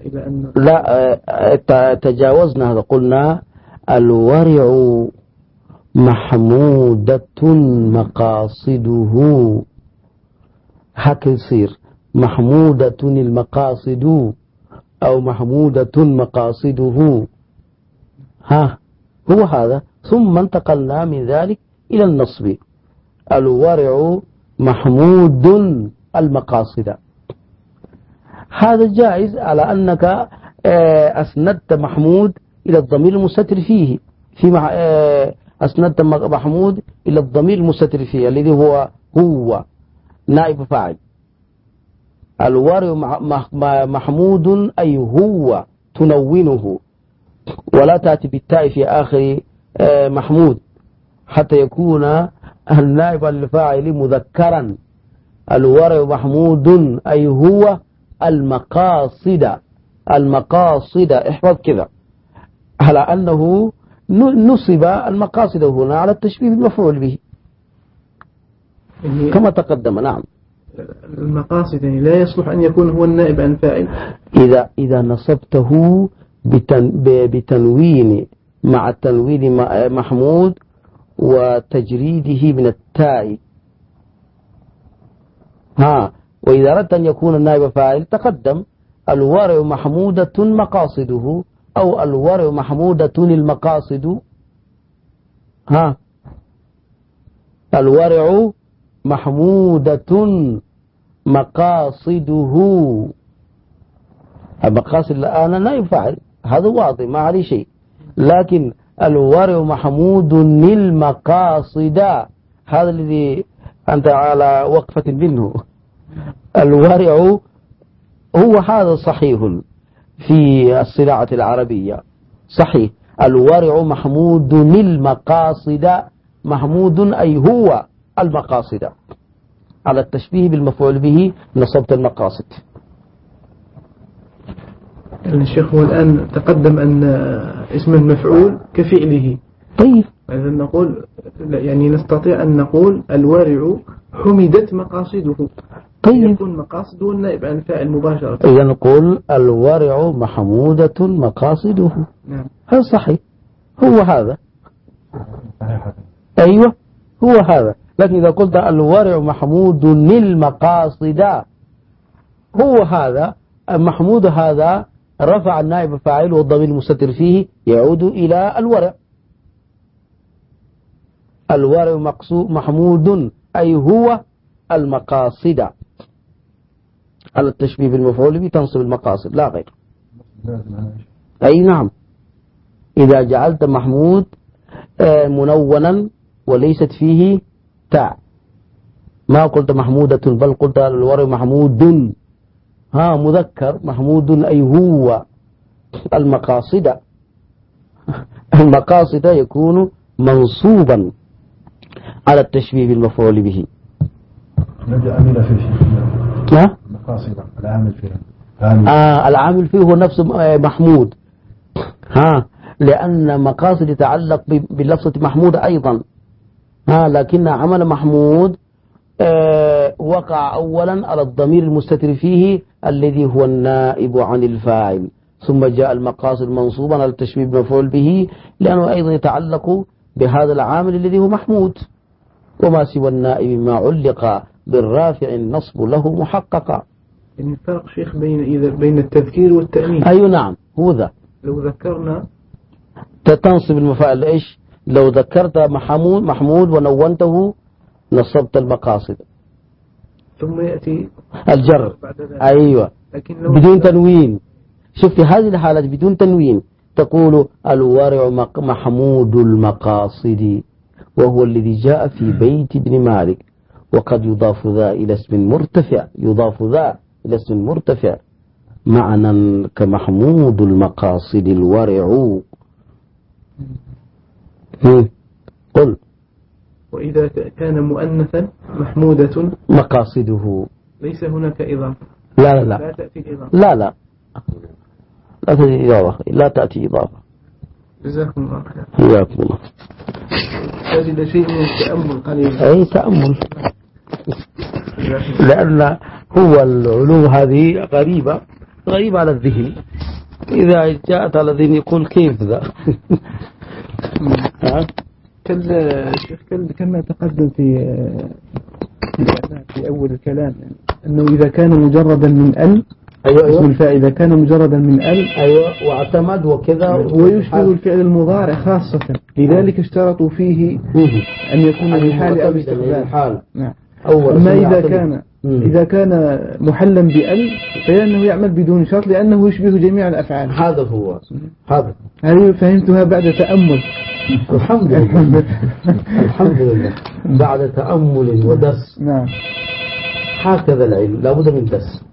لا، تجاوزنا هذا، قلنا الورع محمودة مقاصده، هكذا يصير محمودة المقاصد أو محمودة مقاصده، هو هذا. ثم انتقلنا من ذلك إلى النصب، الورع محمود المقاصد. هذا جائز على أنك أسندت محمود إلى الضمير المستتر فيه، أسندت محمود إلى الضمير المستتر فيه الذي هو نائب فاعل. الورع محمود أي هو، تنونه ولا تأتي بالتاء في آخر محمود حتى يكون النائب الفاعل مذكرا. الورع محمود أي هو المقاصد، احفظ كذا، على أنه نصب المقاصد هنا على التشبيه بالمفعول به كما تقدم. نعم. المقاصد يعني لا يصلح أن يكون هو النائب عن فاعل إذا نصبته بتنوين، مع التنوين محمود وتجريده من التاء. وإذا أردت أن يكون النائب فاعل تقدم الورع محمودة مقاصده أو الورع محمودة المقاصد. الورع محمودة مقاصده، المقاصد الآن نائب فاعل، هذا واضح ما عليه شيء، لكن الورع محمود المقاصد هذا الذي أنت على وقفة منه. الورع هو هذا صحيح في الصناعة العربية، صحيح. الورع محمود المقاصد، محمود أي هو المقاصد، على التشبيه بالمفعول به نصبت المقاصد. الشيخ هو الآن تقدم أن اسم المفعول كفعله. طيب إذا نقول يعني نستطيع أن نقول الورع حمدت مقاصده. طيب يكون مقاصده النائب عن فاعل مباشرة. إذا نقول الورع محمودة مقاصده. نعم. هذا صحيح، هو هذا. أيوة هو هذا. لكن إذا قلت الورع محمود للمقاصد، هو هذا محمود، هذا رفع النائب فاعل والضمير المستتر فيه يعود إلى الورع. الورع محمود أي هو المقاصد، على التشبيه بالمفعول به تنصب المقاصد لا غير. أي نعم. إذا جعلت محمود منونا وليست فيه تاء، ما قلت محمودة بل قلت الورع محمود، مذكر محمود أي هو المقاصد. المقاصد يكون منصوبا على التشبيه بالمفعول به. عمل فيه المقاصد العامل فيه العامل فيه هو نفس محمود، لأن مقاصد يتعلق بلفظة محمود أيضا، لكن عمل محمود وقع أولا على الضمير المستتر فيه الذي هو النائب عن الفاعل، ثم جاء المقاصد منصوبا على التشبيه بمفعول به لأنه أيضا يتعلق بهذا العامل الذي هو محمود. وما سوى النائب ما علق بالرافع النصب له محققا. يعني الفرق شيخ بين التذكير والتأنيث. أيوة نعم هو ذا. لو ذكرنا تنصب المفاعل إيش؟ لو ذكرت محمود ونونته نصبت المقاصد. ثم يأتي الجر. أيوة بدون تنوين. شوف في هذه الحالة بدون تنوين تقول الورع محمود المقاصد وهو الذي جاء في بيت ابن مالك. وقد يضاف ذا إلى اسم مرتفع معنى كمحمود المقاصد الورع. قل. وإذا كان مؤنثا محمودة مقاصده ليس هناك إضافة. لا تأتي الإضافة. لا تأتي إضافة. جزاكم الله خير. حياكم الله. تجد شيء من التأمل قليل. أي تأمل. لأن هو العلوم هذه غريبة على الذهن. إذا جاءت على الذهن يقول كيف ذا. كما تقدم في أول الكلام أنه إذا كان مجردا من ال اسم الفاعل إذا كان مجردا من ال واعتمد وكذا ويشبه الفعل المضارع خاصة لذلك اشترطوا فيه أن يكون بحال أو استقبال. نعم. أما إذا كان محلا بال فإنه يعمل بدون شرط لأنه يشبه جميع الأفعال. هذا هو هذه فهمتها بعد تأمل. الحمد لله بعد تأمل ودرس. نعم. هكذا العلم لا بد من درس.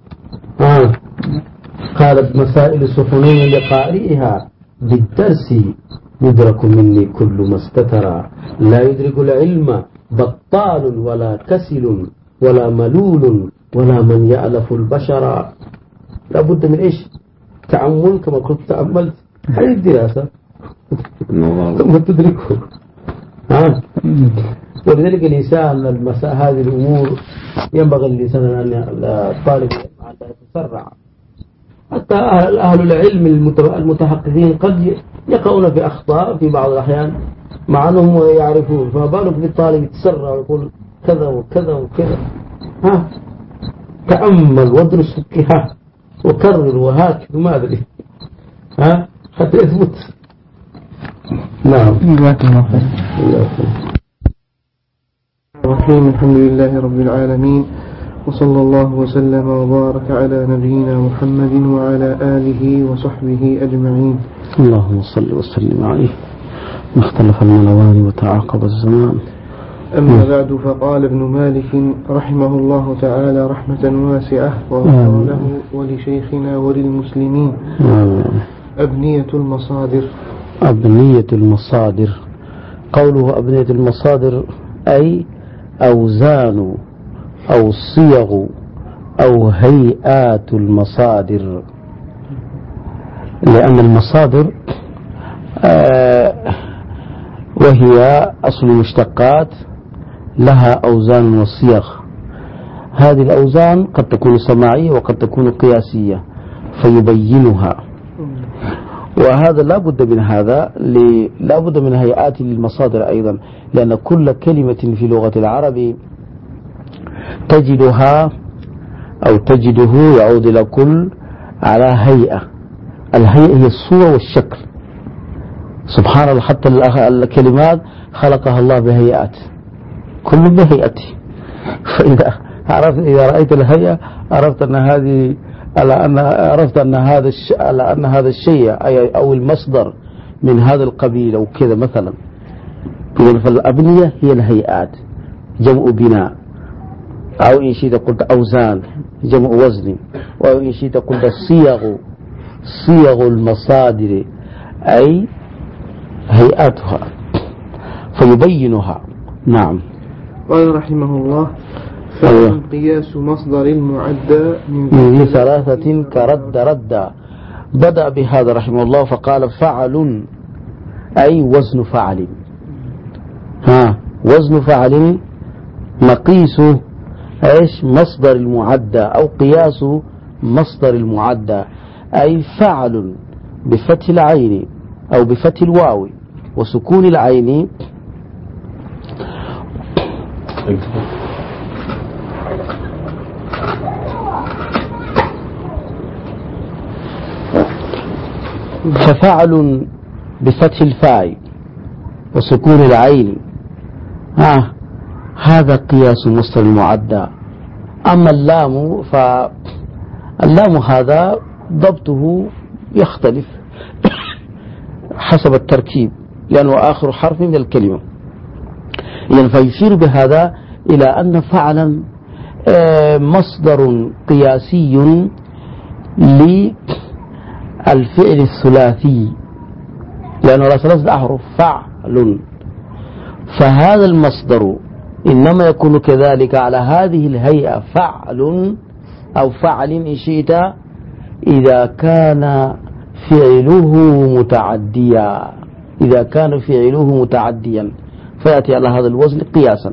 قالت مسائل سفنين لقارئها بالدرس يدرك مني كل ما استترى. لا يدرك العلم بطال ولا كسل ولا ملول ولا من يألف البشر. لا بد من إيش؟ تأمل كما كنت تأملت هذه الدراسة ثم تدركه. ولذلك الإنسان هذه الأمور ينبغي الإنسان أن الطالب أن يتسرع. حتى أهل العلم المتحققين قد يقعون في أخطاء في بعض الأحيان مع أنهم يعرفون. فما بالك بالطالب يتسرع ويقول كذا وكذا وكذا. تأمل وادرس فقها وكرر وهاك وما أدري حتى يثبت. نعم. الرحيم. الحمد لله رب العالمين وصلى الله وسلم وبارك على نبينا محمد وعلى آله وصحبه أجمعين. اللهم صل وسلم عليه. مختلف الملوان وتعاقب الزمان. أما بعد فقال ابن مالك رحمه الله تعالى رحمة واسعة وغفر له ولشيخنا وللمسلمين. أبنية المصادر. قوله أبنية المصادر أي أوزان أو صيغ أو هيئات المصادر. لأن المصادر وهي أصل المشتقات لها أوزان وصيغ. هذه الأوزان قد تكون سماعية وقد تكون قياسية فيبينها. وهذا لا بد من هذا لا بد من هيئات للمصادر أيضا. لأن كل كلمة في لغة العرب تجدها أو تجده يعود إلى كل على هيئة. الهيئة هي الصورة والشكل. سبحان الله حتى الكلمات خلقها الله بهيئات كل بهيئته. فإذا رأيت الهيئة عرفت أن هذا الشيء أو المصدر من هذا القبيل أو كذا مثلا. فالأبنية هي الهيئات جمع بناء. أو إن شئت قلت أوزان جمع وزن. أو إن شئت قلت صيغ المصادر أي هيئاتها فيبينها. نعم. قال رحمه الله قياس مصدر المعدى من ثلاثة كرد. بدأ بهذا رحمه الله فقال فعل أي وزن فعل. وزن فعل مقيس إيش مصدر المعدى أو قياس مصدر المعدى. أي فعل بفتح العين أو بفتح الواو وسكون العين ففعل بفتح الفاء وسكون العين هذا قياس مصدر المعدى. أما اللام فاللام هذا ضبطه يختلف حسب التركيب لأنه آخر حرف من الكلمة. يعني فيشير بهذا إلى أن فعلا مصدر قياسي للفعل الثلاثي لأنه على 3 أحرف فعل، فهذا المصدر إنما يكون كذلك على هذه الهيئة فعل أو فعل إن شئت إذا كان فعله متعديا، إذا كان فعله متعديا فيأتي على هذا الوزن قياسا.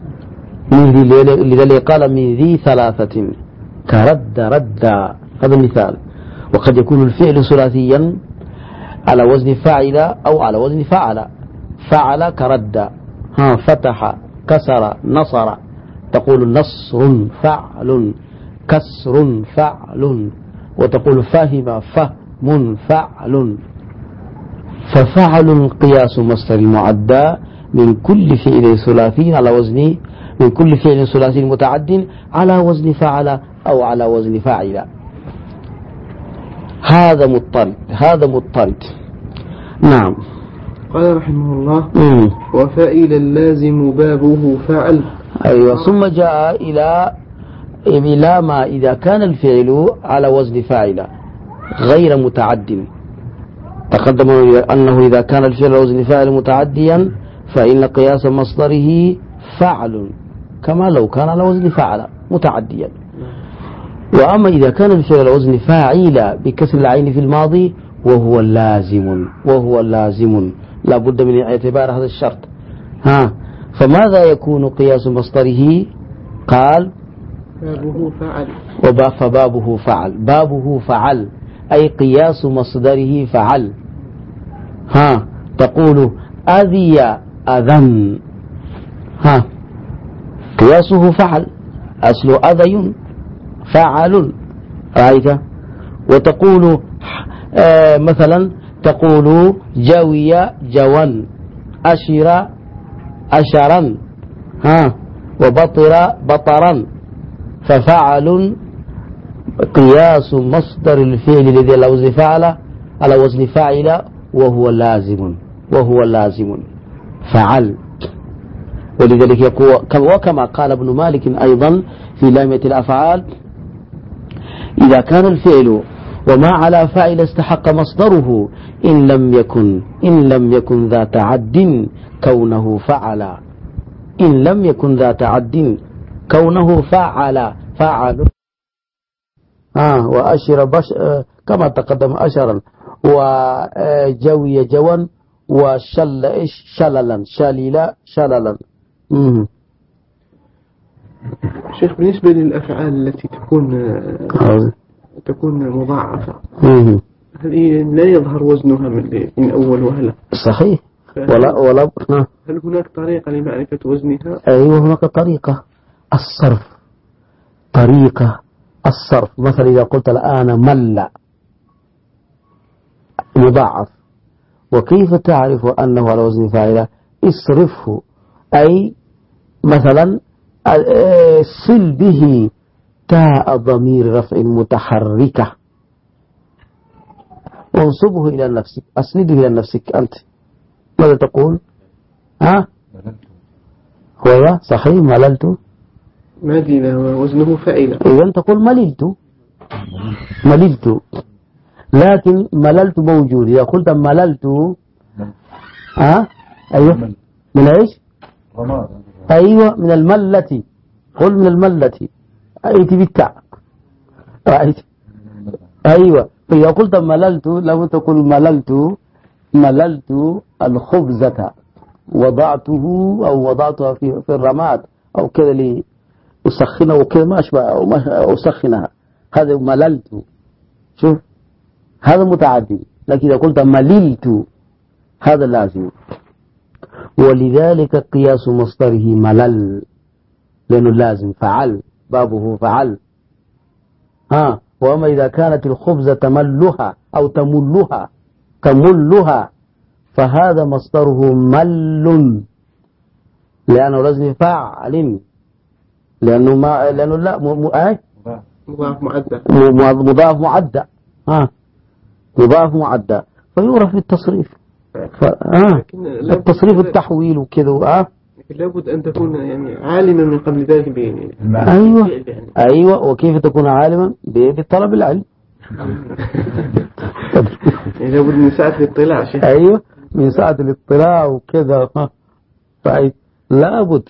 لذلك قال من ذي 3 كرد رد، هذا مثال. وقد يكون الفعل ثلاثيا على وزن فاعل أو على وزن فعل. فعل كرد، فتح كسر نصر، تقول نصر فعل، كسر فعل، وتقول فهم فهم فعل. ففعل قياس مصدر المعدى من كل فعل ثلاثي على وزن، من كل فعل ثلاثي متعد على وزن فعل أو على وزن فاعل. هذا مضطرد. نعم. قال رحمه الله وفائل اللازم بابه فعل. أيوة. ثم جاء إلى ما إذا كان الفعل على وزن فاعل غير متعد. تقدم أنه إذا كان الفعل على وزن فاعل متعديا فإن قياس مصدره فعل كما لو كان على وزن فعل متعديا. وأما إذا كان الفعل على وزن فاعل بكسر العين في الماضي وهو لازم لا بد من اعتبار هذا الشرط. فماذا يكون قياس مصدره؟ قال بابه فعل. فبابه فعل، بابه فعل أي قياس مصدره فعل. تقول أذي أذن، قياسه فعل، أصل أذي فعل، رأيت. وتقول مثلا تقول جوي جوان، أشر أشرا، وبطر بطرا. ففعل قياس مصدر الفعل الذي على وزن فعل على وزن فاعل وهو لازم فعل. ولذلك يقول وكما قال ابن مالك أيضا في لامية الأفعال إذا كان الفعل وما على فاعل استحق مصدره إن لم يكن ذا تعد كونه فعل. إن لم يكن ذا تعد كونه فعل وأشر كما تقدم أشرا، وجوي جوا، وشل شللا، شللا. شيخ بالنسبة للأفعال التي تكون مضاعفة هل لا يظهر وزنها من أول وهلة؟ صحيح. ولا هل هناك طريقة لمعرفة وزنها؟ أيوة هناك طريقة الصرف. مثلا إذا قلت الآن مل مضاعف، وكيف تعرف أنه على وزن فاعل؟ اصرفه، أي مثلا صل به تاء ضمير رفع متحركة وانصبه إلى نفسك، أسنده إلى نفسك أنت. ماذا تقول؟ هو صحيح مللت مدل وزنه فاعل، إذن تقول مللت، لكن مللت موجود. إذا قلت مللت أيوة من إيش؟ أيوة من الملة. قل من الملة أيت بالتاء، رأيت؟ أيوة. فإذا قلت مللت لم تقل مللت الخبزة، وضعتها في الرماد أو كذا لي أسخنه وكذا ما أشبه أو أسخنها، هذا مللت. شوف هذا متعدي. لكن إذا قلت مللت هذا لازم. ولذلك قياس مصدره ملل، لأنه لازم فعل، بابه فعل. وأما إذا كانت الخبز تملها أو تملها فهذا مصدره مل، لأنه لازم فاعل، لأنه لا مضاف معدى فيعرف بالتصريف. التصريف التحويل وكذا. لابد أن تكون يعني عالما من قبل ذلك أيوة. وكيف تكون عالما؟ بطلب العلم. لابد من ساعة الاطلاع شيء. أيوة، من ساعة الاطلاع وكذا. لابد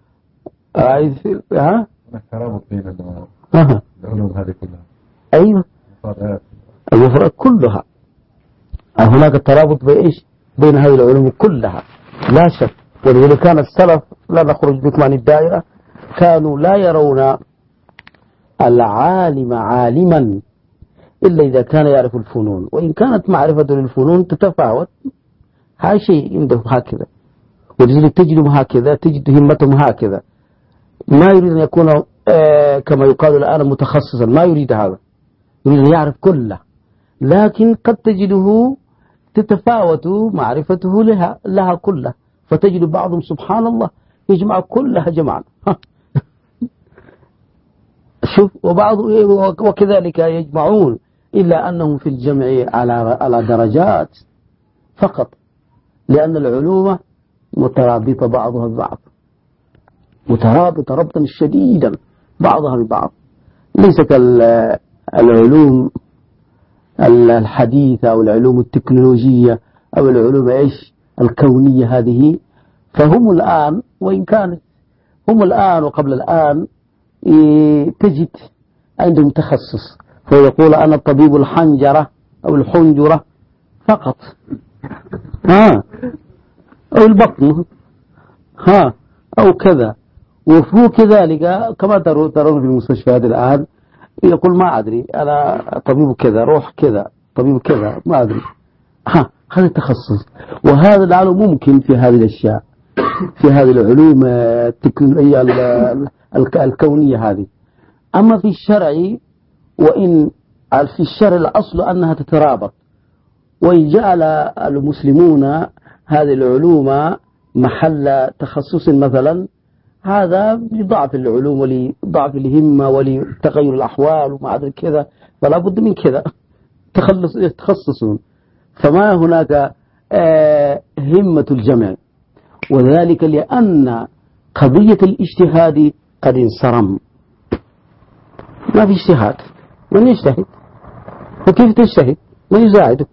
هناك ترابط بين العلوم هذه كلها. أيوة، المفرد كلها هناك ترابط بين هذه العلوم كلها لا شك. ولذلك كان السلف، لا نخرج بكم عن الدائرة، كانوا لا يرون العالم عالما إلا إذا كان يعرف الفنون، وإن كانت معرفة للفنون تتفاوت، هذا شيء عنده هكذا. ولذلك تجد هكذا، تجد همتهم هكذا، ما يريد أن يكون كما يقال الآن متخصصا، ما يريد هذا، يريد أن يعرف كله. لكن قد تجده تتفاوت معرفته لها كلها، فتجد بعضهم سبحان الله يجمع كلها جمعا. شوف، وبعض وكذلك يجمعون، إلا أنهم في الجمع على درجات فقط، لأن العلوم مترابطة بعضها ببعض، مترابطة ربطا شديدا بعضها ببعض، ليس كالعلوم الحديثة أو العلوم التكنولوجية أو العلوم الكونية هذه. فهم الآن، وإن كانت هم الآن وقبل الآن، تجد عندهم تخصص، فيقول أنا طبيب الحنجرة أو الحنجرة فقط، أو البطن، أو كذا. وفوق كذلك كما ترون في المستشفيات الآن، يقول ما أدري أنا طبيب كذا، روح كذا، طبيب كذا، ما أدري. هذا التخصص. وهذا العلم ممكن في هذه الأشياء، في هذه العلوم الكونية هذه. أما في الشرع، وإن في الشرع الأصل أنها تترابط، وإن جعل المسلمون هذه العلوم محل تخصص مثلا، هذا لضعف العلوم ولضعف الهمة ولتغير الأحوال وما أدري كذا، فلا بد من كذا يتخصصون. فما هناك همة الجمع، وذلك لأن قضية الاجتهاد قد انصرم، ما في اجتهاد، من يجتهد؟ وكيف تجتهد؟ من يساعده؟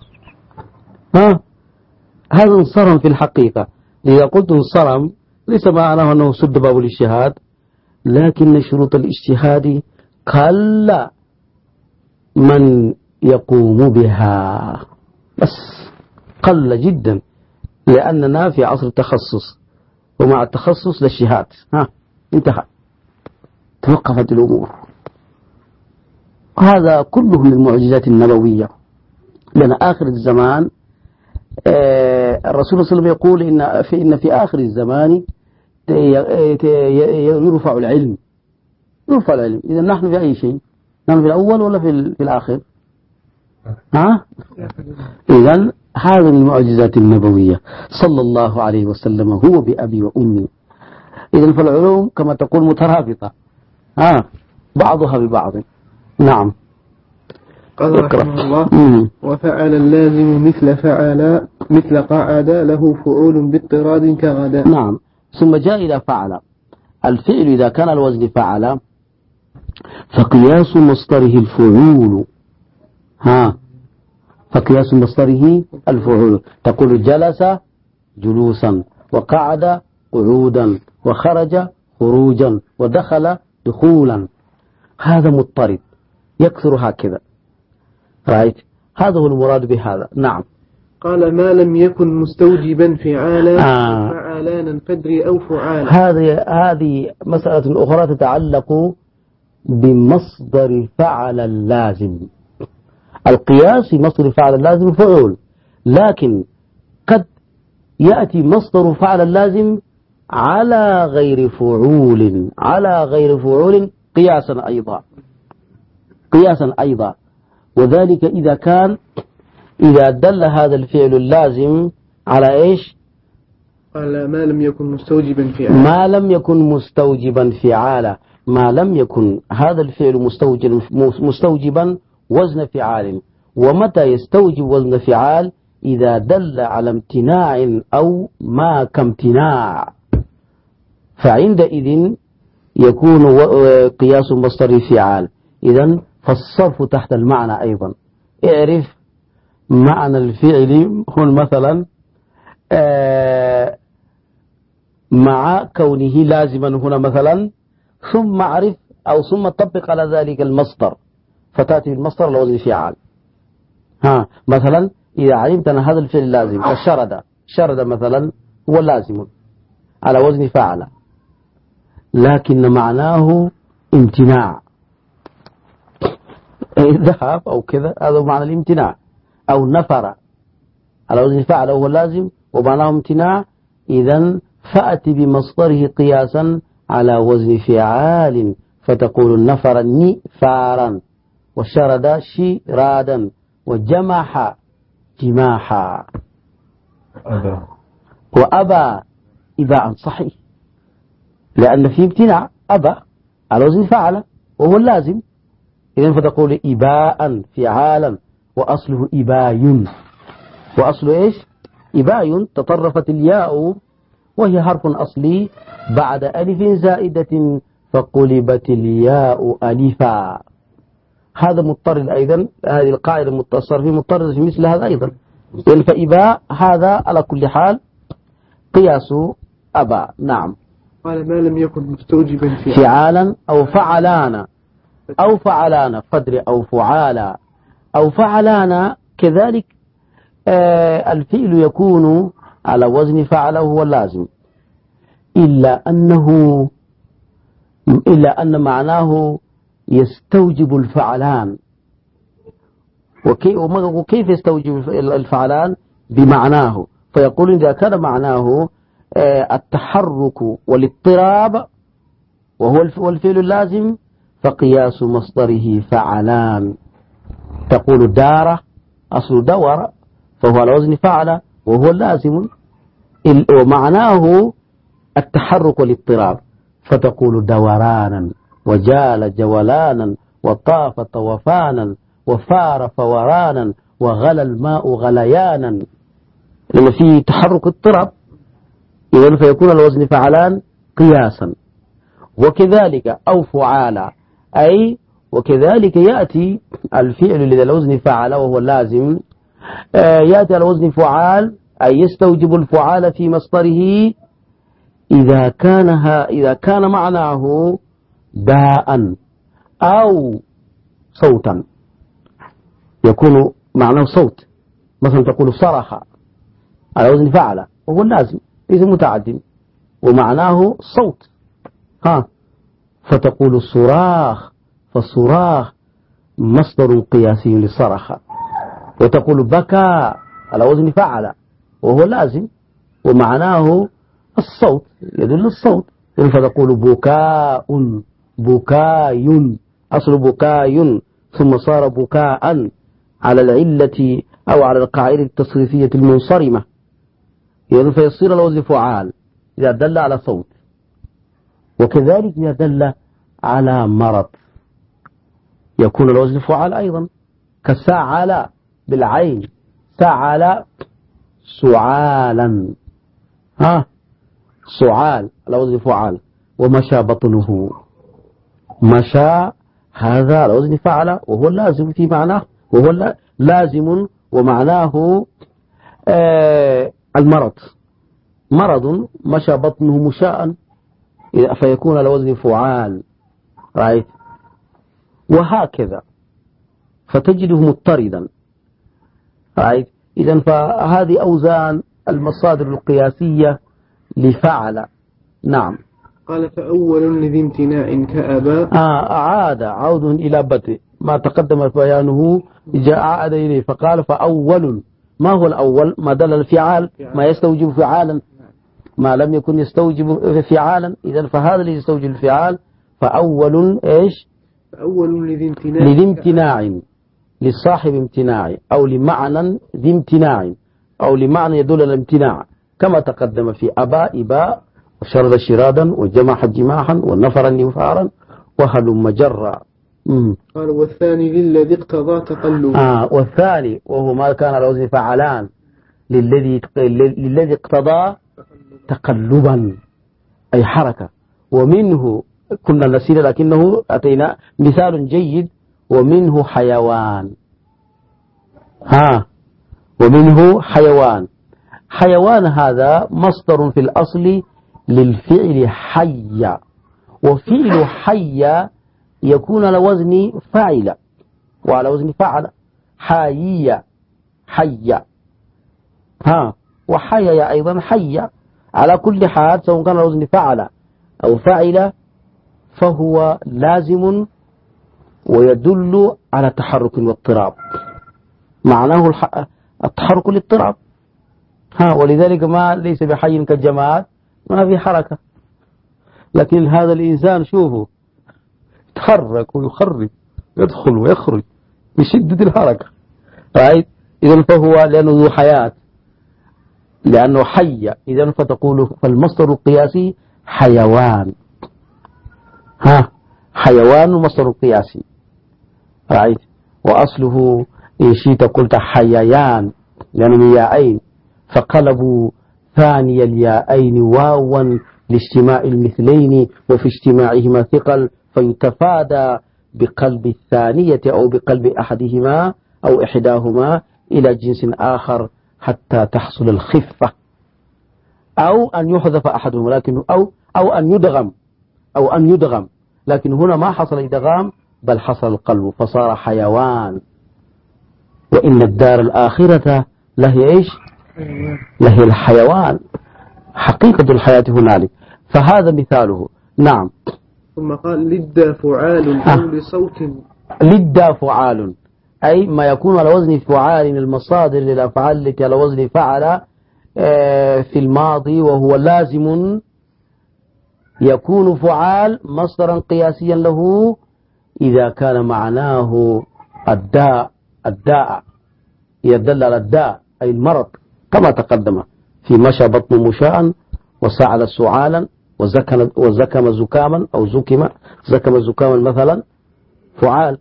هذا انصرم في الحقيقة. إذا قلت انصرم ليس معناه أنه سد باب الاجتهاد، لكن شروط الاجتهاد قل من يقوم بها، بس قل جدا، لأننا في عصر التخصص، ومع التخصص الاجتهاد انتهى، توقفت الأمور. هذا كله من المعجزات النبوية، لأن آخر الزمان الرسول صلى الله عليه وسلم يقول إن في آخر الزمان يرفع العلم. إذا نحن في أي شيء؟ نحن في الأول ولا في الآخر؟ إذا هذا من المعجزات النبوية صلى الله عليه وسلم، هو بأبي وأمي. إذا فالعلوم كما تقول مترابطة، بعضها ببعض. نعم. قال رحمه الله: وفعل اللازم مثل قعد له فعول باضطراد كغدا. نعم. ثم جاء إلى فعل. الفعل إذا كان الوزن فعل فقياس مصدره الفعول. فقياس مصدره الفعول. تقول جلس جلوسا، وقعد قعودا، وخرج خروجا، ودخل دخولا. هذا مضطرد يكثر هكذا. هذا هو المراد بهذا. نعم. قال: ما لم يكن مستوجبا فعالا فعالانا فدري أو فعالا. هذه مسألة أخرى تتعلق بمصدر فعل اللازم. القياس مصدر فعل اللازم فعول، لكن قد يأتي مصدر فعل اللازم على غير فعول قياسا أيضا. وذلك إذا دل هذا الفعل اللازم على إيش؟ على ما لم يكن مستوجبا فعالا. ما لم يكن هذا الفعل مستوجبا وزن فعال. ومتى يستوجب وزن فعال؟ إذا دل على امتناع أو ما كامتناع، فعندئذ يكون قياس مصدر فعال. إذن فالصرف تحت المعنى أيضا. اعرف معنى الفعل هنا مثلا مع كونه لازما هنا مثلا، ثم اعرف أو ثم طبق على ذلك المصدر، فتأتي المصدر على وزن فعال. مثلا إذا علمت أن هذا الفعل لازم كالشرد مثلا هو لازم على وزن فعل، لكن معناه امتناع، ذهب أو كذا، هذا معنى الامتناع. أو نفر على وزن فعل وهو لازم ومعناه امتناع، إذن فأتي بمصدره قياسا على وزن فعال، فتقول النفر نفارا، والشرد شرادا، وجمح جماحا. وأبى إباء صحيح، لأن فيه امتناع. أبى على وزن فعل وهو اللازم، إذن فتقول إباء فعالا، وأصله إباي. وأصله إيش؟ إباي. تطرفت الياء وهي حرف أصلي بعد ألف زائدة فقلبت الياء ألفا. هذا مضطرد أيضا، هذه القاعدة المتصر في مضطرد في مثل هذا أيضا. فإباء هذا على كل حال قياس أبا. نعم. قال ما لم يكن مستوجبا فعالا أو فعلان فدر أو فعلان كذلك. الفعل يكون على وزن فعل وهو اللازم، إلا أن معناه يستوجب الفعلان. وكيف يستوجب الفعلان؟ بمعناه. فيقول إذا كان معناه التحرك والاضطراب وهو الفعل اللازم، فقياس مصدره فعلان. تقول دار، أصل دور، فهو على وزن فعل وهو اللازم، ومعناه التحرك والاضطراب، فتقول دورانا، وجال جولانا، وطاف طوفانا، وفار فورانا، وغلى الماء غليانا، لأن فيه تحرك اضطراب. إذن فيكون على وزن فعلان قياسا. وكذلك أو فعالا، أي وكذلك يأتي الفعل الذي على وزن فعل وهو اللازم، يأتي على وزن فعال، أي يستوجب الفعال في مصدره إذا كان معناه داء أو صوتا. يكون معناه صوت، مثلا تقول صرخ على وزن فعل وهو اللازم، اسم متعد ومعناه صوت، فتقول صراخ، فالصراخ مصدر قياسي للصرخ. وتقول بكى على وزن فعل وهو لازم ومعناه الصوت، يدل الصوت، فتقول بكاي، أصل بكاي ثم صار بكاء على العلة أو على القاعدة التصريفية المنصرمة، فيصير على وزن فعال إذا دل على صوت. وكذلك إذا دل على مرض يكون على وزن فعال أيضا، كسعل بالعين، سعل سعالا، سعال على وزن فعال. ومشى بطنه، مشى هذا على وزن فعل وهو اللازم في معناه، وهو لازم ومعناه المرض، مرض مشى بطنه مشاء، فيكون على وزن فعال، رأيت؟ وهكذا فتجده مضطردا، رأيت؟ إذن فهذه أوزان المصادر القياسية لفعل. نعم. قال فأول لذي امتناع كأبا. عود إلى بدء ما تقدم بيانه جاء عاد إليه فقال فأول. ما هو الأول؟ ما دل الفعال، ما يستوجب فعالا، ما لم يكن يستوجب فعالا، إذن فهذا الذي يستوجب الفعال. فأول إيش؟ فأول لذي امتناع، لصاحب امتناع، أو لمعنى ذي امتناع، أو لمعنى يدل على الامتناع، كما تقدم في أباء إباء، وشرد شرادا، وجمح جماحا، ونفرا نفارا، وهلم جرا. قال والثاني للذي اقتضى تقلب. والثاني وهو ما كان على وزن فعلان، للذي اقتضى تقلبا أي حركة. ومنه كنا نسينا لكنه أتينا مثال جيد، ومنه حيوان. ومنه حيوان. حيوان هذا مصدر في الأصل للفعل حي، وفعل حي يكون على وزن فاعل وعلى وزن فعل. حي حي، وحي أيضا حي. على كل حال سواء كان على وزن فعل أو فاعل فهو لازم ويدل على تحرك واضطراب، معناه التحرك والاضطراب. ولذلك ما ليس بحي كالجماد، ما في حركة. لكن هذا الإنسان شوفوا يتحرك ويخرج، يدخل ويخرج بشدة الحركة. إذن فهو لأنه ذو حياة، لأنه حي، إذن فتقول فالمصدر القياسي حيوان. حيوان مصدر قياسي. وأصله إن شئت قلت حييان، لأنه ياءين فقلبوا ثاني الياءين واوا لاجتماع المثلين، وفي اجتماعهما ثقل، فيتفادى بقلب الثانية أو بقلب أحدهما أو إحداهما إلى جنس آخر حتى تحصل الخفة، أو أن يحذف أحدهما، لكن أو أن يدغم، لكن هنا ما حصل إدغام بل حصل القلب فصار حيوان. وإن الدار الآخرة لهي إيش؟ لهي الحيوان، حقيقة الحياة هنالك. فهذا مثاله. نعم. ثم قال لد فعال أو لصوت. لد فعال أي ما يكون على وزن فعال من المصادر للأفعال التي على وزن فعل في الماضي، وهو لازم يكون فعال مصدرا قياسيا له إذا كان معناه الداء يدل على الداء أي المرض، كما تقدم في مشى بطن مشاء وسعل سعالا وزكم زكاما أو زكم زكاما مثلا فعال.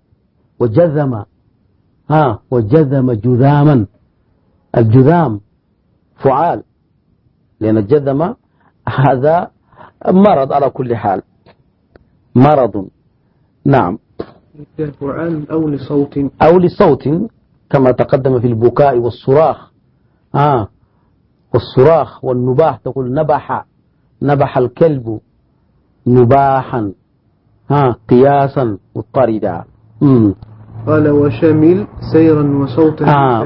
وجذم جذاما، الجذام فعال، لأن الجذم هذا مرض على كل حال، مرض. نعم. فعال أو لصوت كما تقدم في البكاء والصراخ. والصراخ والنباح، تقول نبح الكلب نباحا قياسا مضطردا. قال وشمل سيرا وصوتا.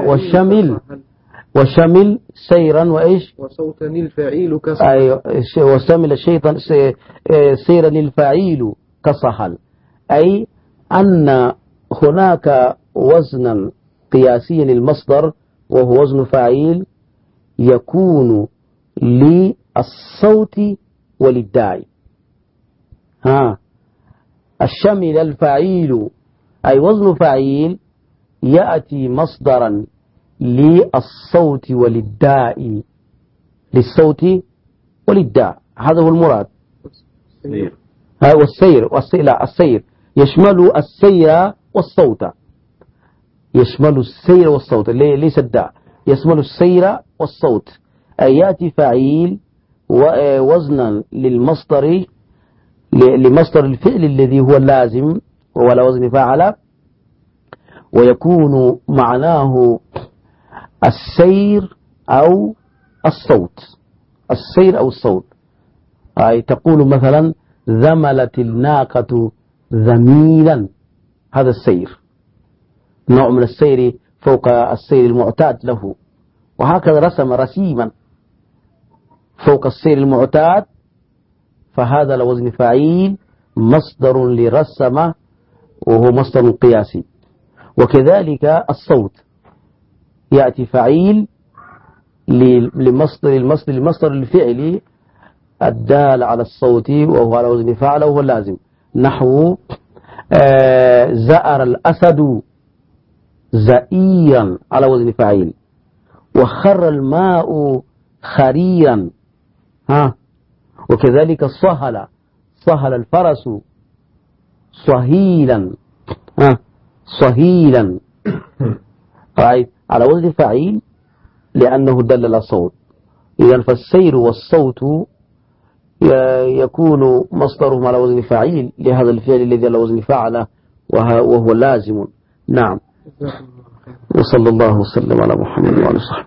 وشمل سيرا وإيش؟ وصوتا الفعيل كصهل. أيوة. وشمل الشيطان سيرا الفعيل كصهل، أي أن هناك وزنا قياسيا للمصدر وهو وزن فاعل يكون للصوت وللداء. الشمل الفعيل أي وزن فاعل يأتي مصدرا للصوت وللداء، للصوت وللداء، هذا هو المراد. السير يشمل السير والصوت، يشمل السير والصوت ليس الداء، يشمل السير والصوت. أي يأتي فعيل وزنا للمصدر، لمصدر الفعل الذي هو اللازم ولا وزن فاعل، ويكون معناه السير أو الصوت، السير أو الصوت. أي تقول مثلا ذملت الناقة ذميلا، هذا السير، نوع من السير فوق السير المعتاد له، وهكذا رسم رسيما فوق السير المعتاد، فهذا لوزن فعيل مصدر لرسم وهو مصدر قياسي. وكذلك الصوت يأتي فعيل لمصدر الفعل الدال على الصوت وهو على وزن فعل وهو اللازم، نحو زأر الأسد زئيرا على وزن فعيل، وخر الماء خريرا. وكذلك صهل الفرس صهيلا صهيلا على وزن فعيل لأنه دل على الصوت. إذن فالسير والصوت يكون مصدرهم على وزن فعيل لهذا الفعل الذي على وزن فعل وهو لازم. نعم. وصلى الله وسلم على محمد وعلى صحبه.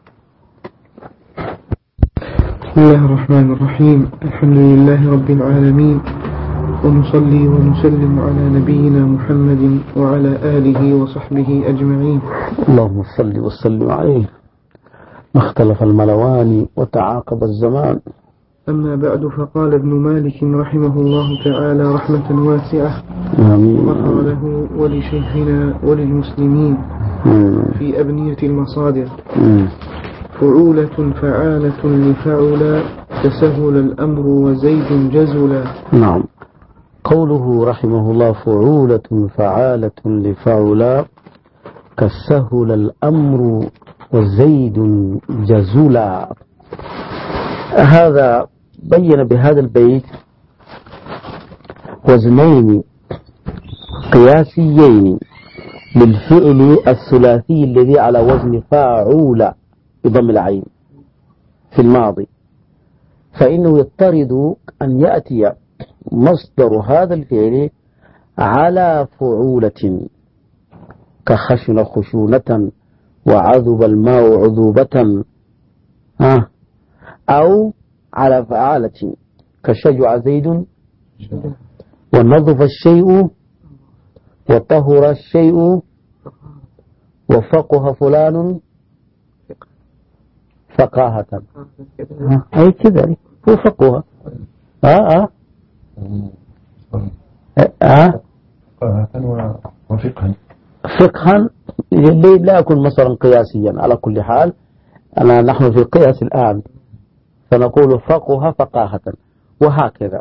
بسم الله الرحمن الرحيم. الحمد لله رب العالمين، ونصلي ونسلم على نبينا محمد وعلى آله وصحبه أجمعين. اللهم صل وسلم عليه. ما اختلف الملوان وتعاقب الزمان. أما بعد، فقال ابن مالك رحمه الله تعالى رحمة واسعة، غفر له ولشيخنا وللمسلمين في أبنية المصادر: فعولة فعالة لفعلا، تسهل الأمر وزيد جزلا. نعم. قوله رحمه الله فعولة فعالة لفعلا كسهل الأمر وزيد جزلا. هذا بين بهذا البيت وزنين قياسيين للفعل الثلاثي الذي على وزن فاعول بضم العين في الماضي، فإنه يضطرد أن يأتي مصدر هذا الفعل على فعولة كخشن خشونة وعذب الماء عذوبة، أو على فعالة كشجع زيد ونظف الشيء وطهر الشيء وفقه فلان فقاهة. أي كذلك هو فقه. فقها لا يكون مصدرا قياسيا. على كل حال نحن في القياس الآن فنقول فقه فقاهة وهكذا.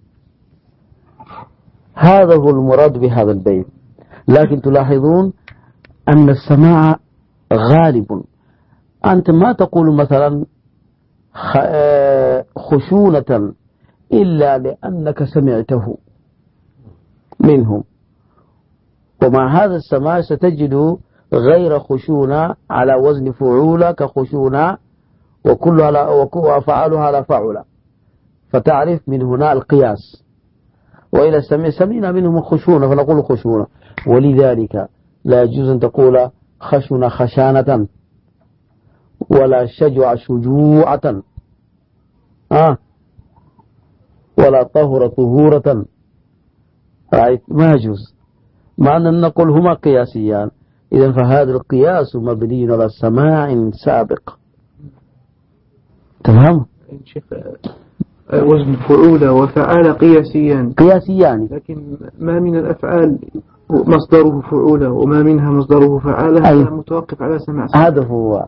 هذا هو المراد بهذا البيت. لكن تلاحظون أن السماع غالب. أنت ما تقول مثلا خشونة إلا لأنك سمعته منهم، ومع هذا السماع ستجد غير خشونة على وزن فعولة كخشونة وأفعالها على فعولة، فتعرف من هنا القياس. وإلى سمعنا منهم خشونة فنقول خشونة. ولذلك لا يجوز أن تقول خشن خشانة ولا شجع شجوعة ولا طهر طهورة، ما يجوز، مع أن نقول هما قياسيان. إذن فهذا القياس مبني على سماع سابق. تمام؟ وزن فعولة وفعال قياسيان، لكن ما من الأفعال مصدره فعولة وما منها مصدره فعالة، هذا متوقف على سماع. هذا هو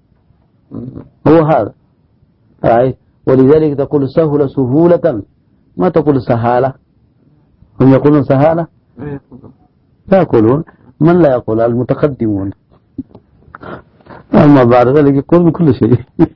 هذا. ولذلك تقول سهل سهولة، ما تقول سهالة. هم يقولون سهالة؟ لا يقولون. من لا يقول؟ المتقدمون. أما بعد ذلك يقول بكل شيء.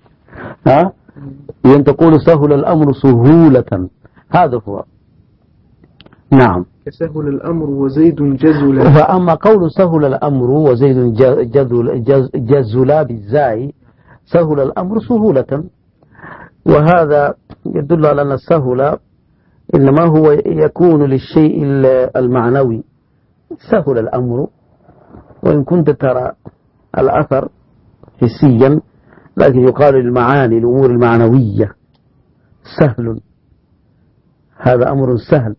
إذن تقول سهل الأمر سهولة، هذا هو. نعم. كسهل الأمر وزيد جزلا. فأما قول سهل الأمر وزيد جزلا بالزاي، سهل الأمر سهولة، وهذا يدل على أن السهل إنما هو يكون للشيء المعنوي. سهل الأمر، وإن كنت ترى الأثر حسيا، لكن يقال للمعاني الأمور المعنوية سهل، هذا أمر سهل.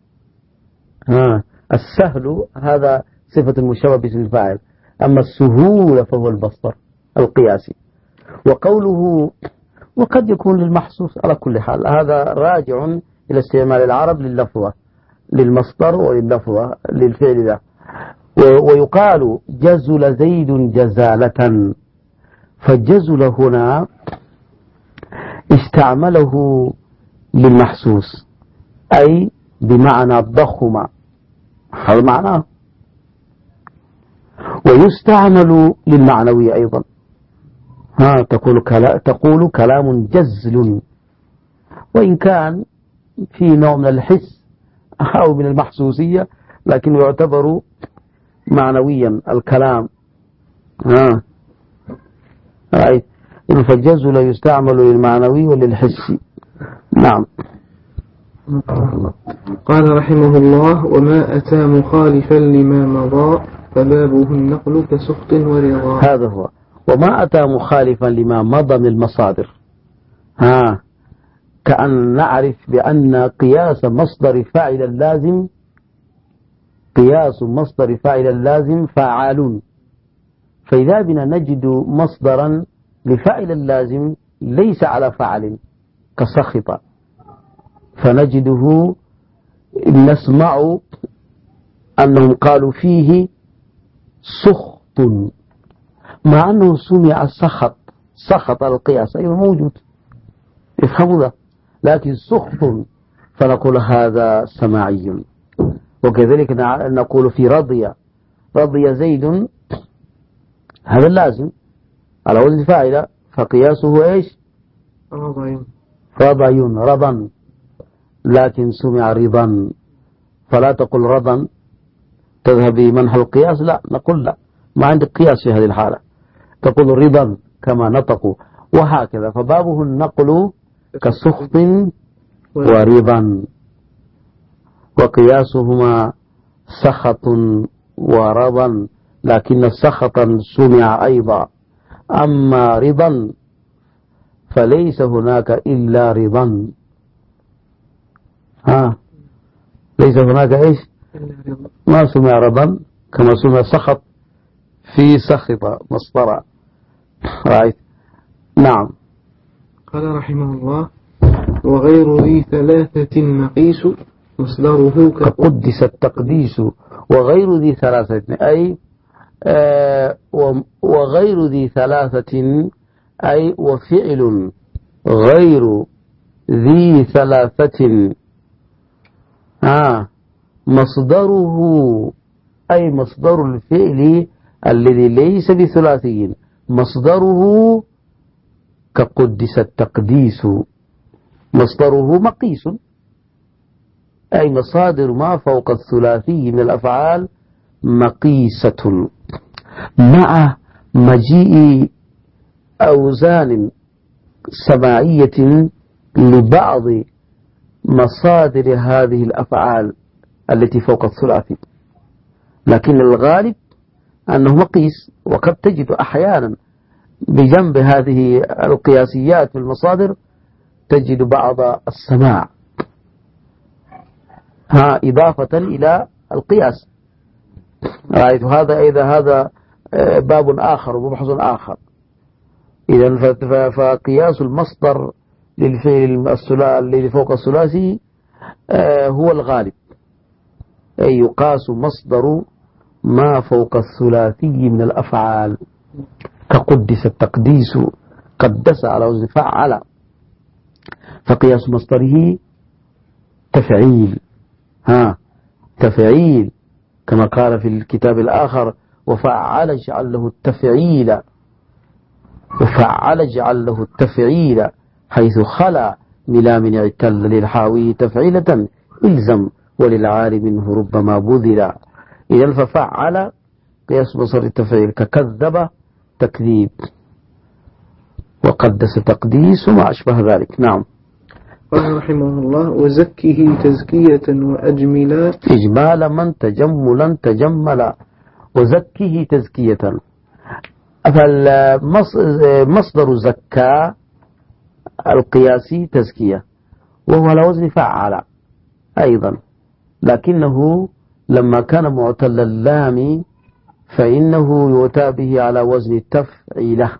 السهل هذا صفة مشابهة باسم الفاعل، أما السهولة فهو المصدر القياسي. وقوله وقد يكون للمحسوس. على كل حال هذا راجع إلى استعمال العرب لللفظة، للمصدر ولللفظة للفعل ذا. ويقال جزل زيد جزالة، فالجزل هنا استعمله للمحسوس أي بمعنى الضخم، هذا معناه، ويستعمل للمعنوي أيضا. تقول كلام جزل، وإن كان في نوع من الحس أو من المحسوسية، لكن يعتبر معنويا الكلام. فالجزل يستعمل للمعنوي وللحس. نعم. قال رحمه الله: وما أتى مخالفا لما مضى فبابه النقل كسخط ورضا. هذا هو، وما أتى مخالفا لما مضى من المصادر. كأن نعرف بأن قياس مصدر فاعل اللازم فعال، فإذا بنا نجد مصدرا لفاعل اللازم ليس على فعل كسخط، فنجده نسمع أنهم قالوا فيه سخط، مع أنه سمع سخط القياس أيضا موجود، افهموا ذا، لكن سخط فنقول هذا سماعي. وكذلك نقول في رضي زيد، هذا اللازم على وزن فاعل، فقياسه ايش؟ رضا، لكن سمع رضا، فلا تقل رضا تذهب بمنح القياس، لا، نقول لا، ما عندك قياس في هذه الحالة، تقول رضا كما نطقوا، وهكذا. فبابه النقل كسخط ورضا، وقياسهما سخط ورضا، لكن سخطا سمع أيضا، أما رضا فليس هناك إلا رضا. ليس هناك إيش؟ ما سمع رضا كما سمع سخط في سخط مصدر. نعم. قال رحمه الله: وغير ذي ثلاثة مقيس مصدره كقدس التقديس. وغير ذي ثلاثة أي وغير ذي ثلاثة أي وفعل غير ذي ثلاثة مصدره أي مصدر الفعل الذي ليس بثلاثي، مصدره كقدس التقديس، مصدره مقيس، أي مصادر ما فوق الثلاثي من الأفعال مقيسة، مع مجيء أوزان سماعية لبعض مصادر هذه الأفعال التي فوق الثلاثي، لكن الغالب أنه مقيس. وقد تجد أحيانا بجنب هذه القياسيات في المصادر تجد بعض السماع إضافة إلى القياس. رأيت هذا باب آخر ومبحث آخر. إذن فقياس المصدر للفعل الذي فوق الثلاثي هو الغالب، أي يقاس مصدر ما فوق الثلاثي من الأفعال، كقدس التقديس، قدس على وزن فعل، فقياس مصدره تفعيل. تفعيل كما قال في الكتاب الآخر: وفعل اجعل له التفعيل، وفعل اجعل له التفعيل حيث خلا ملام اعتل للحاوي تفعيلة إلزم وللعار منه ربما بذل. إذن ففعل قياس مصدر التفعيل، ككذب تكذيب، وقدس تقديس وما أشبه ذلك. نعم. قال رحمه الله: وزكه تزكية وأجملا، إجمال من تجملا تجملا، وزكه تزكية. فالمصدر زكى القياسي تزكية، وهو على وزن فعل أيضا، لكنه لما كان معتل اللام فإنه يؤتى به على وزن تفعيله.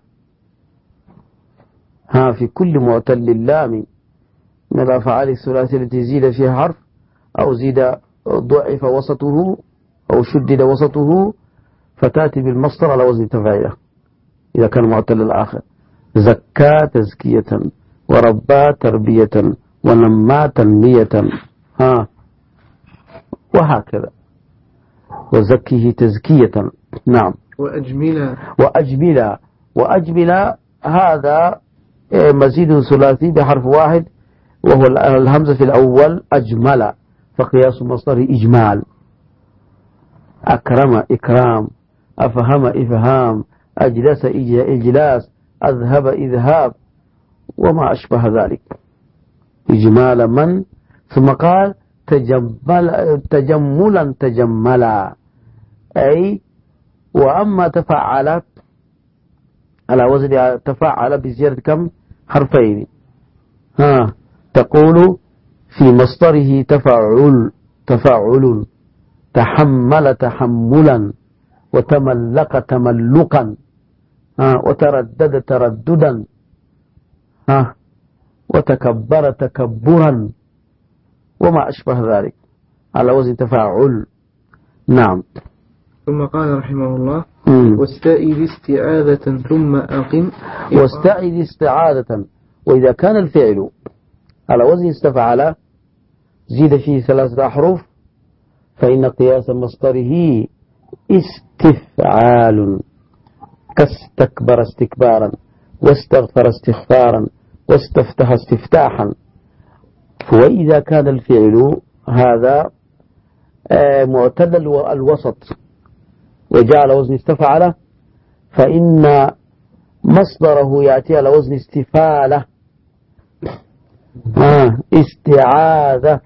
في كل معتل اللام من الأفعال الثلاثية التي زيد فيها حرف أو زيد ضعف وسطه أو شدد وسطه فتأتي بالمصدر على وزن تفعيله إذا كان معتل الآخر. زكى تزكية، وربى تربية، ونمى تنمية، وهكذا. وزكيه تزكية. نعم. وأجملا هذا مزيد ثلاثي بحرف واحد، وهو الهمزة في الأول أجمل، فقياس مصدر إجمال. أكرم إكرام، أفهم إفهام، أجلس إجلاس، أذهب إذهاب، وما أشبه ذلك. إجمال من. ثم قال تجملا تجملا، أي وأما تفعل على وزن تفعل بزيادة كم حرفين. تقول في مصدره تفعل، تحمل تحملا، وتملق تملقا، وتردد ترددا، وتكبر تكبرا، وما أشبه ذلك على وزن تفاعل. نعم. ثم قال رحمه الله: واستعذ استعاذة ثم أقم. واستعذ استعاذة، وإذا كان الفعل على وزن استفعل زيد فيه 3 أحرف فإن قياس مصدره استفعال، كاستكبر استكبارا، واستغفر استغفارا، واستفتح استفتاحا. وإذا كان الفعل هذا معتل الوسط وجاء على وزن استفعل فإن مصدره يأتي على وزن استفالة. استعاذة،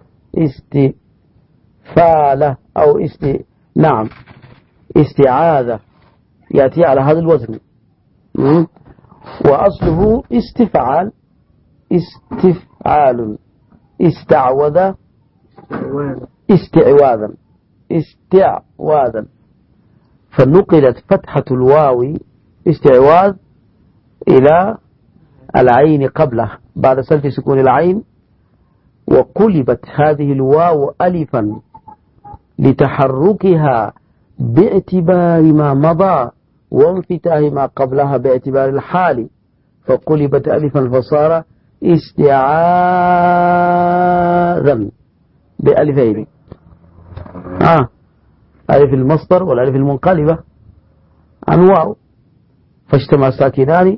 استفالة، أو نعم استعاذة يأتي على هذا الوزن. وأصله استفعال، استفعال، استعوذ استعواذا، فنقلت فتحة الواو استعواذ إلى العين قبله بعد سلب سكون العين، وقلبت هذه الواو ألفا لتحركها باعتبار ما مضى وانفتاح ما قبلها باعتبار الحال، فقلبت ألفا فصار استعاذا بألفين. ألف المصدر والألف المنقلبة عن واو، فاجتمع ساكنان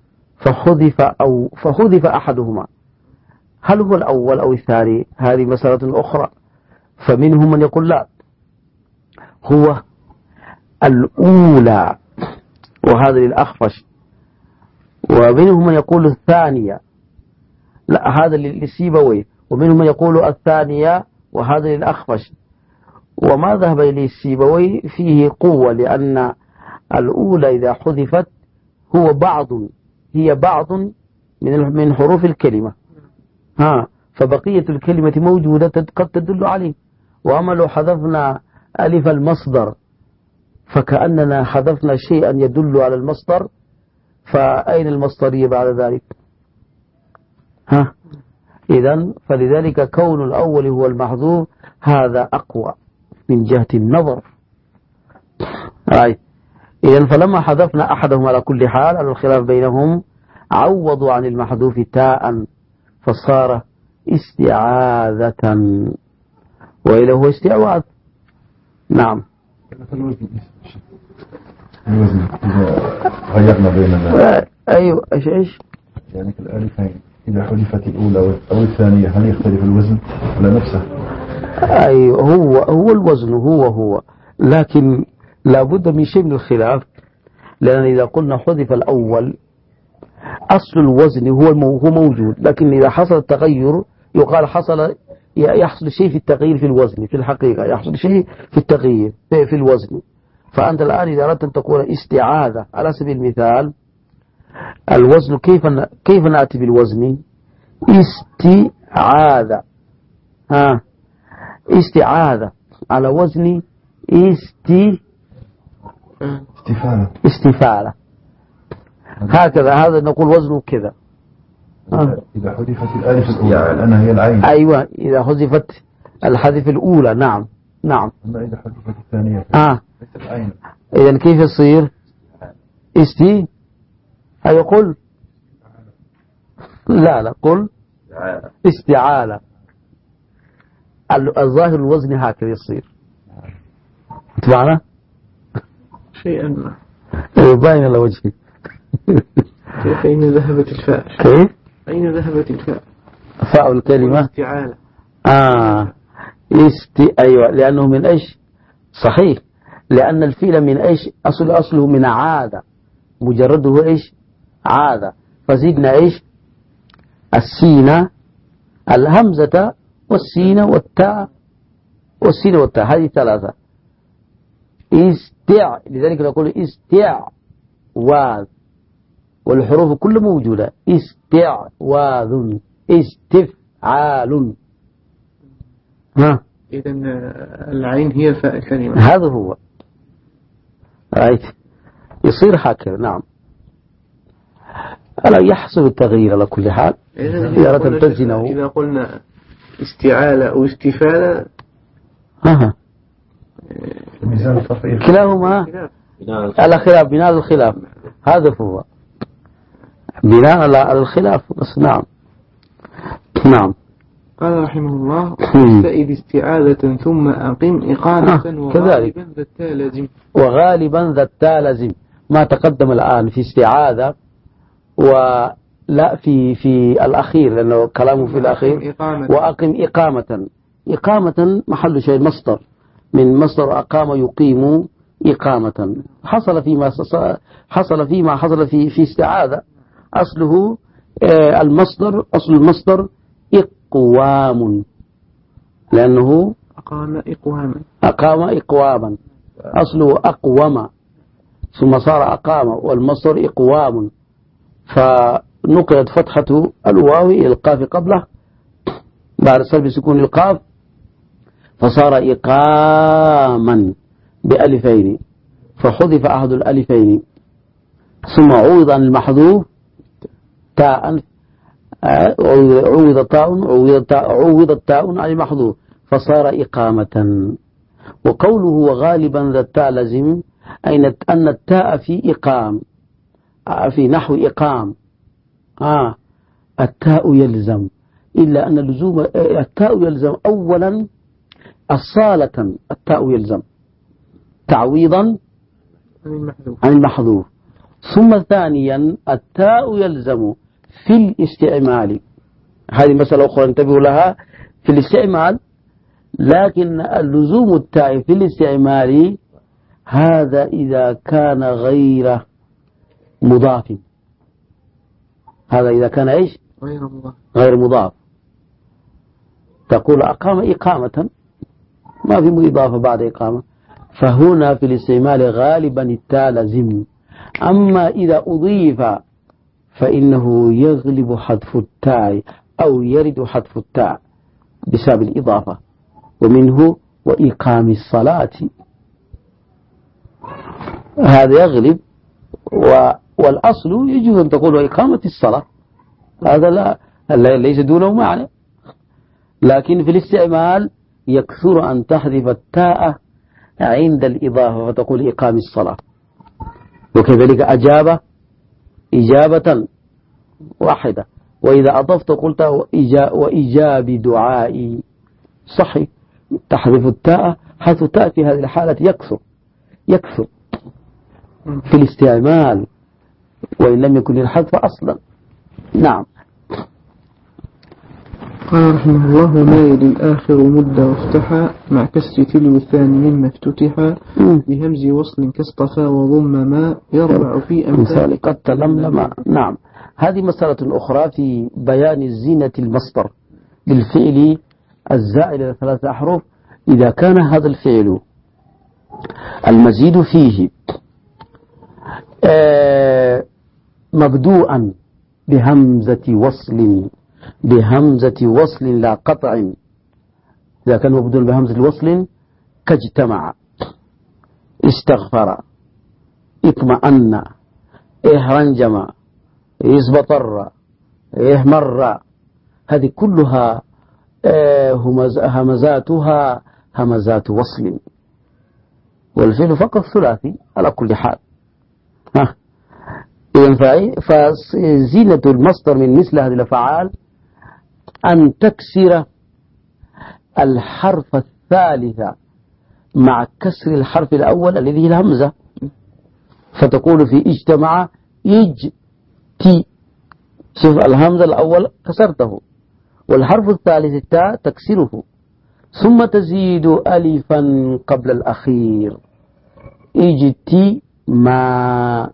فحذف أحدهما. هل هو الأول أو الثاني؟ هذه مسألة أخرى. فمنهم من يقول لا، هو الأولى وهذا للأخفش، ومنهم من يقول الثانية، لا هذا للسيبوي، ومنهم من يقول الثانية وهذا للأخفش. وما ذهب إليه السيبوي فيه قوة، لأن الأولى إذا حذفت هي بعض من حروف الكلمة، فبقية الكلمة موجودة قد تدل عليه. وأما لو حذفنا ألف المصدر فكأننا حذفنا شيئا يدل على المصدر، فأين المصدرية بعد ذلك؟ إذن فلذلك كون الأول هو المحذوف هذا أقوى من جهة النظر. إذن فلما حذفنا أحدهم على كل حال على الخلاف بينهم عوضوا عن المحذوف تاء فصار استعاذة، وإلى هو استعواذ. نعم. الوزن إذا غيرنا بيننا. أيوة إيش يعني في الآلفين إذا حذفت الأولى أو الثانية هل يختلف الوزن ولا نفسه؟ أيوة هو الوزن هو، لكن لابد من شيء من الخلاف، لأن إذا قلنا حذف الأول أصل الوزن هو موجود، لكن إذا حصل التغير يقال يحصل شيء في التغيير في الوزن، في الحقيقة يحصل شيء في التغيير في الوزن. فأنت الآن إذا أردت أن تقول استعاذة على سبيل المثال، الوزن كيف نأتي بالوزن؟ استعاذة على وزن استفالة. هكذا هذا نقول وزنه كذا. إذا حذفت الألف الأولى لأنها هي العين. أيوة إذا حذفت الحذف الأولى. نعم نعم. أما إذا حذفت الثانية آه. إذن كيف يصير؟ أي قل لا قل استعالة. الظاهر الوزن هكذا يصير. تبعنا شيئا ما باين على وجهي. كيف أين ذهبت الفاء؟ كيف أين ذهبت الفاء؟ فاء الكلمة استعالة. أيوة، لأنه من إيش؟ صحيح، لأن الفيل من إيش؟ أصله من عادة، مجرده إيش؟ عادة. فزدنا إيش؟ السين، الهمزة والسين والتاء، والسين والتاء، هذه ثلاثة. لذلك نقول استعواذ، والحروف كلها موجودة. استعواذ، استفعال. إذن العين هي فاء الكلمة. هذا هو رأيت يصير هكذا. نعم. ألا يحصل التغيير على كل حال إذا تمتزنه. إذا قلنا استعالة أو استفالة كلاهما الخلاف، بناء الخلاف، هذا هو بناء على الخلاف بس. نعم نعم. قال رحمه الله: فإذ استعاذة ثم أقم إقامة وغالبا ذا التاء لازم. وغالبا ذا التاء لازم ما تقدم الآن في استعاذة، ولا في الأخير لأنه كلامه في الأخير. وأقم إقامة. إقامة محل شيء مصدر من مصدر أقام يقيم إقامة. حصل فيما حصل في استعاذة أصله المصدر، أصل المصدر إقوام، لأنه أقام إقواما، أصله أقوم ثم صار أقام، والمصدر إقوام، فنقلت فتحة الواو إلى القاف قبله بعد سلب سكون القاف، فصار إقاما بألفين، فحذف أحد الألفين ثم عوض عن المحذوف تاء، عوض التاء عن المحذوف فصار إقامة. وقوله وغالبا ذا التاء لازم أن التاء في إقام، في نحو إقام. التاء يلزم، إلا أن لزوم التاء يلزم أولا أصالة، التاء يلزم تعويضا عن المحذوف، ثم ثانيا التاء يلزم في الاستعمال. هذه مسألة أخرى انتبهوا لها في الاستعمال، لكن اللزوم التاء في الاستعمال هذا إذا كان غير مضاف. هذا إذا كان إيش؟ غير مضاف. تقول أقام إقامة، ما في إضافة بعد إقامة، فهنا في الاستعمال غالبا التاء لازم. أما إذا أضيف فإنه يغلب حذف التاء أو يرد حذف التاء بسبب الإضافة، ومنه وإقام الصلاة، هذا يغلب. والأصل يجوز أن تقول وإقامة الصلاة، هذا ليس دونه معنى، لكن في الاستعمال يكثر أن تحذف التاء عند الإضافة فتقول إقام الصلاة. وكذلك أجاب إجابة واحدة، وإذا أضفت قلت وإجاب دعائي، صحيح، تحذف التاء، حذف التاء في هذه الحالة يكثر في الاستعمال وإن لم يكن الحذف أصلا. نعم. قال رحمه الله: وما يلي الآخر مدة وافتحى مع كسر تلو الثاني مما افتتحا بهمز وصل كاصطفى وضم ما يربع في أمثال قد تلملم. نعم. هذه مسألة أخرى في بيان زينة المصدر للفعل الزائد إلى 3 أحرف. إذا كان هذا الفعل المزيد فيه مبدوءا بهمزة وصل لا قطع. إذا كان مبدوءا بهمزة وصل كاجتمع، استغفر، اطمأن، اهرنجم، اسبطر، اهمر، هذه كلها همزاتها همزات وصل، والفعل فقط ثلاثي على كل حال. فزينة المصدر من مثل هذه الأفعال أن تكسر الحرف الثالث مع كسر الحرف الأول الذي هي الهمزة، فتقول في اجتمع اجتي، شوف الهمزة الأول كسرته، والحرف الثالث التاء تكسره، ثم تزيد ألفا قبل الأخير، اجتماع،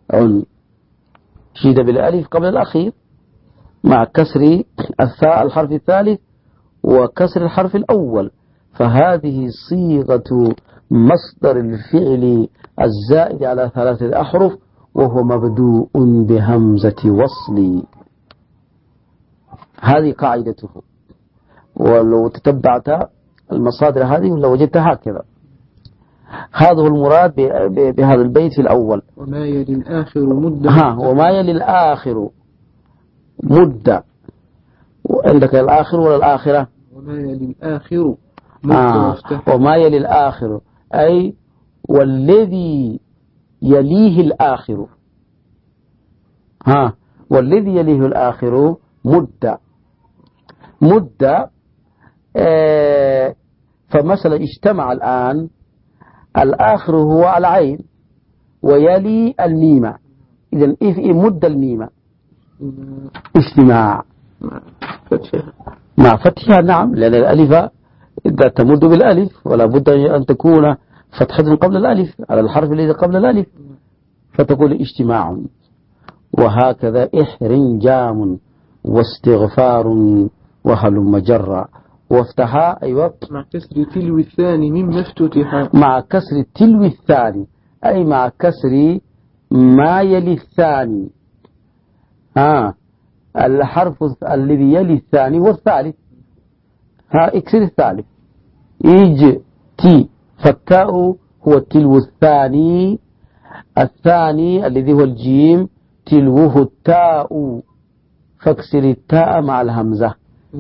شيد بالألف قبل الأخير مع كسر الثاء الحرف الثالث وكسر الحرف الأول، فهذه صيغة مصدر الفعل الزائد على 3 أحرف، وهو مبدوء بهمزة وصل. هذه قاعدته، ولو تتبعت المصادر هذه لوجدتها هكذا. هذا هو المراد بهذا البيت الأول. وما يلي الآخر مدة. وما يلي الآخر مدة، وعندك الآخر ولا الآخرة؟ وما يلي الآخر مدة. وما يلي الآخر أي والذي يليه الآخر. والذي يليه الآخر مدة. فمثلا اجتمع الآن، الآخر هو العين ويلي الميمة، إذن مد الميمة اجتماع مع فتحها. نعم، لأن الألف تمد بالألف، ولا بد أن تكون فتحة قبل الألف على الحرف الذي قبل الألف، فتقول اجتماع. وهكذا إحرنجام واستغفار وهلم جرا وافتحا. أيوة، مع كسر تلو الثاني مما افتتحا. مع كسر تلو الثاني أي مع كسر ما يلي الثاني. الحرف الذي يلي الثاني والثالث، اكسر الثالث، تي، فالتاء هو التلو الثاني، الثاني الذي هو الجيم تلوه التاء، فاكسر التاء مع الهمزة،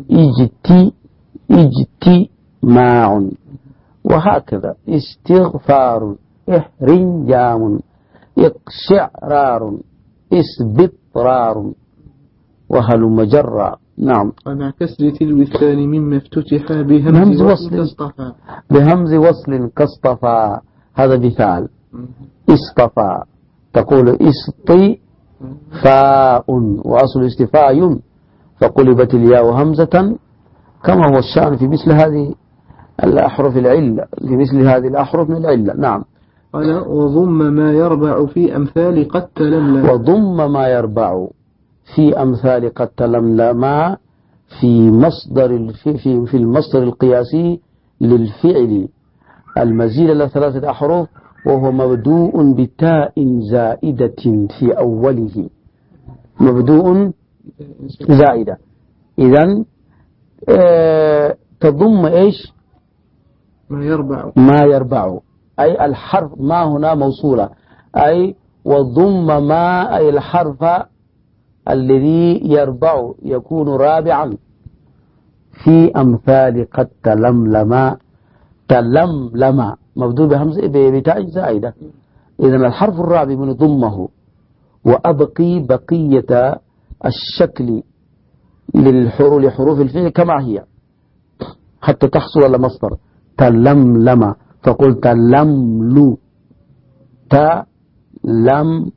اجتماع. وهكذا استغفار، إحرنجام، إقشعرار، إسبطرار وهلم جرا. نعم. ومع كسر تلو الثاني مما افتتح بهمز وصل كاصطفى. بهمز وصل كاصطفى، هذا مثال. اصطفى تقول اصطفاء، وأصل استفاء، فقلبت الياء همزة، كما هو الشأن في مثل هذه الأحرف العلة، في مثل هذه الأحرف من العلة. نعم. قال وضم ما يربع في أمثال قد تلملم. وضم ما يربع في أمثال قد تلملم في مصدر في المصدر القياسي للفعل المزيد على 3 أحرف، وهو مبدوء بتاء زائدة في أوله، مبدوء زائدة. إذن تضم إيش؟ ما يربع أي الحرف، ما هنا موصولة، أي وضم ما أي الحرف الذي يربع يكون رابعا في أمثال قد تلملم. تلملم مبدوء بهمزة بتاء زائدة. إذن الحرف الرابع من ضمه، وأبقي بقية الشكل لحروف الفعل كما هي حتى تحصل على مصدر تلملم، فقل تلملو، تلملو،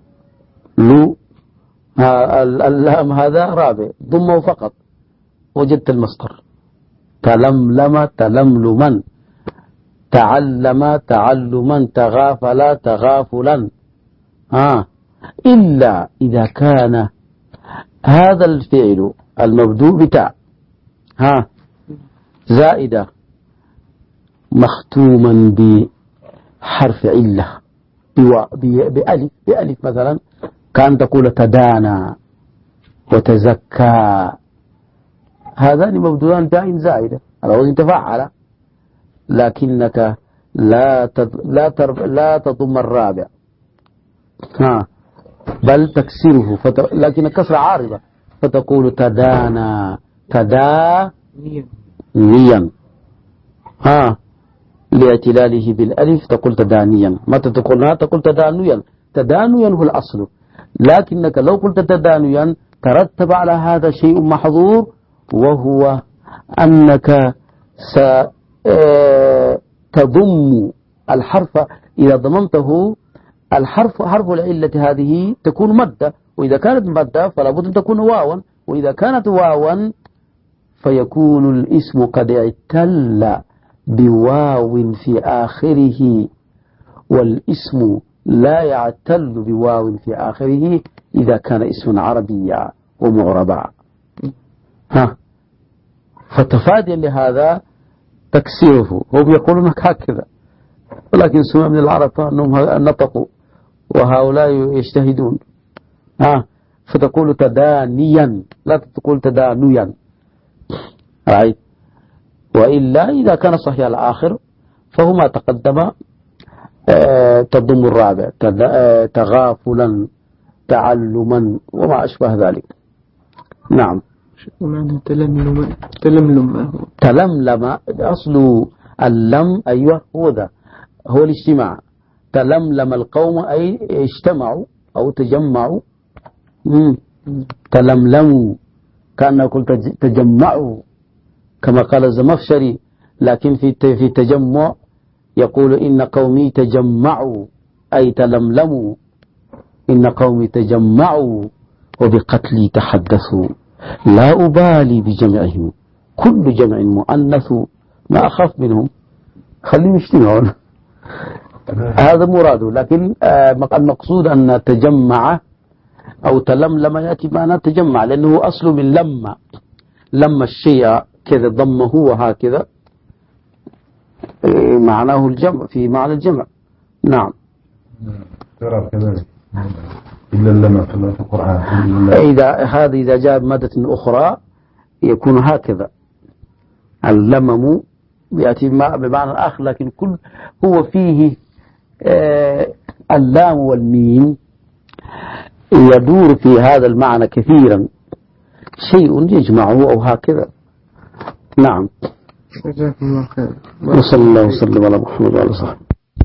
اللام هذا رابع، ضمه فقط وجدت المصدر. تلملم تلملما، تعلم تعلما، تغافل تغافلا. إلا إذا كان هذا الفعل المبدوء بتاء زائدة مختوما بحرف علة بألف مثلا، كان تقول تدانى وتزكى، هذان مبدوءان تاء زائدة على وزن تفعل، لكنك لا تضم الرابع، بل تكسره، لكن الكسر عارضة، فتقول تدانى نيا لاعتلاله بالألف تقول تدانيا. متى تقولها تقول تدانيا. تدانيا هو الأصل، لكنك لو قلت تدانيا ترتب على هذا شيء محظور، وهو أنك ستضم الحرف. إذا ضممته الحرف حرف العلة هذه تكون مادة، وإذا كانت مادة فلا بد أن تكون واوا، وإذا كانت واوا فيكون الاسم قد اعتل بواو في آخره، والاسم لا يعتل بواو في آخره إذا كان اسم عربيا ومعربا. فتفاديا لهذا تكسيره، هم يقولون هكذا، ولكن سمع من العرب أنهم نطقوا وهؤلاء يجتهدون. فتقول تدانيا لا تقول تدانيا. وإلا إذا كان صحيح الآخر فهما تقدم تضم الرابع تغافلا تعلما وما أشبه ذلك. نعم. ومعنى تلملم أصل اللم أيوة هو ذا، هو الاجتماع. تلملم القوم أي اجتمعوا أو تجمعوا. تلملموا كان قلت تجمعوا كما قال الزمخشري، لكن في تجمع يقول إن قومي تجمعوا أي تلملموا، إن قومي تجمعوا وبقتلي تحدثوا، لا أبالي بجمعهم، كل جمع مؤنث ما أخاف منهم، خليهم يجتمعون. هذا مراده. لكن المقصود أن تجمع أو تلملم يأتي معنى تجمع، لأنه أصل من لما الشيء كذا ضمه وهكذا معناه الجمع، في معنى الجمع. نعم. ترى كذلك إلا اللمة في القرآن. إذا جاء مادة أخرى يكون هكذا. اللمم يأتي بمعنى آخر، لكن كل هو فيه اللام والميم يدور في هذا المعنى كثيرا، شيء يجمعه أو هكذا. نعم. جزاكم الله خير. وصلى الله وسلم على محمد وعلى صحبه.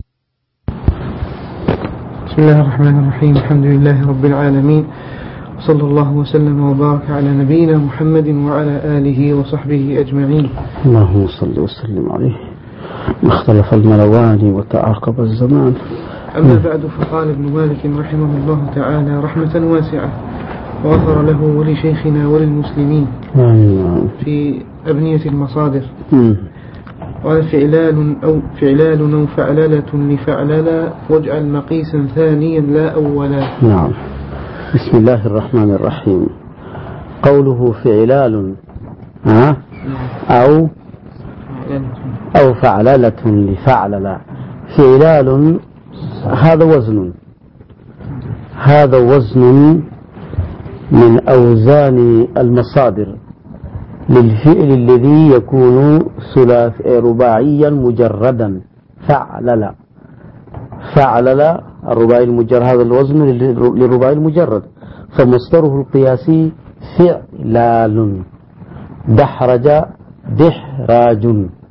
بسم الله الرحمن الرحيم. الحمد لله رب العالمين، وصلى الله وسلم وبارك على نبينا محمد وعلى آله وصحبه أجمعين. اللهم صل وسلم عليه. اختلف الملوان وتعاقب الزمان. أما بعد، فقال ابن مالك رحمه الله تعالى رحمة واسعة، وغفر له ولشيخنا وللمسلمين في أبنية المصادر. قال فعلال أو فعللة لفعللا، واجعل مقيسا ثانيا لا أولا. نعم. بسم الله الرحمن الرحيم. قوله فعلال أو فعللة لفعللا. فعلال هذا وزن من أوزان المصادر للفعل الذي يكون رباعيا مجردا. فعلل الرباعي المجرد، هذا الوزن للرباعي المجرد، فمصدره القياسي فعلال. دحرج دحراج،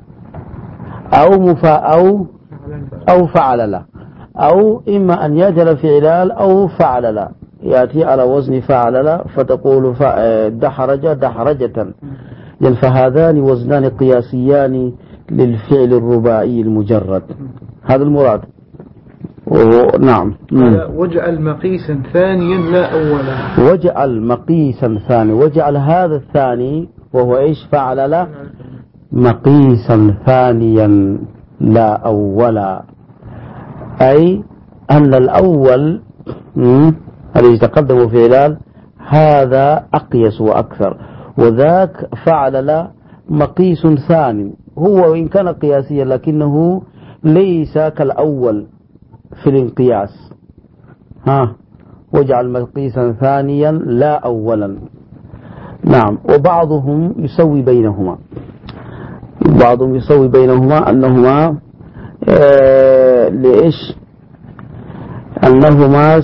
أو فعلل، أو إما أن يجعل فعلال أو فعلل، يأتي على وزن فعلل فتقول دحرج دحرجة، فهذان وزنان قياسيان للفعل الرباعي المجرد. هذا المراد. نعم. واجعل مقيسا ثانيا لا أولا. واجعل مقيسا ثانيا، واجعل هذا الثاني وهو إيش؟ فعلل، مقيسا ثانيا لا أولا، أي أن الأول الذي تقدم فعلال هذا أقيس وأكثر، وذاك فعلل مقيس ثاني، هو وإن كان قياسيا لكنه ليس كالأول في الانقياس. واجعل مقيسا ثانيا لا أولا. نعم. وبعضهم يسوي بينهما، أنهما لإيش؟ أنهما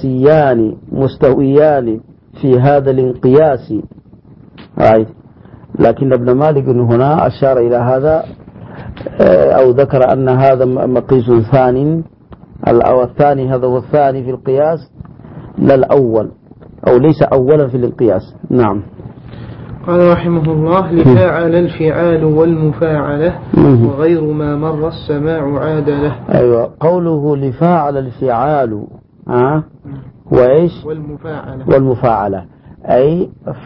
قياسيان مستويان في هذا الانقياس، لكن ابن مالك هنا أشار إلى هذا أو ذكر أن هذا مقيس ثاني، أو الثاني هذا هو الثاني في القياس لا الأول، أو ليس أولا في القياس. نعم. قال رحمه الله: لفاعل الفعال والمفاعلة وغير ما مر السماع عاد له. أيوة، قوله لفاعل الفعال وإيش؟ والمفاعلة أي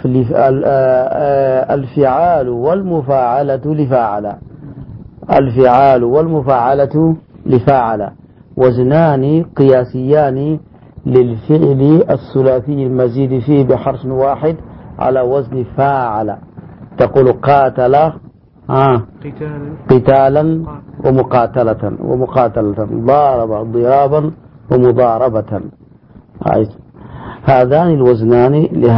الفعال والمفاعلة لفاعل، الفعال والمفاعلة لفاعل وزنان قياسيان للفعل الثلاثي المزيد فيه بحرف واحد على وزن فاعل. تقول قاتل قتالا ومقاتلة، ضارب ضرابا ومضاربة. هذان الوزنان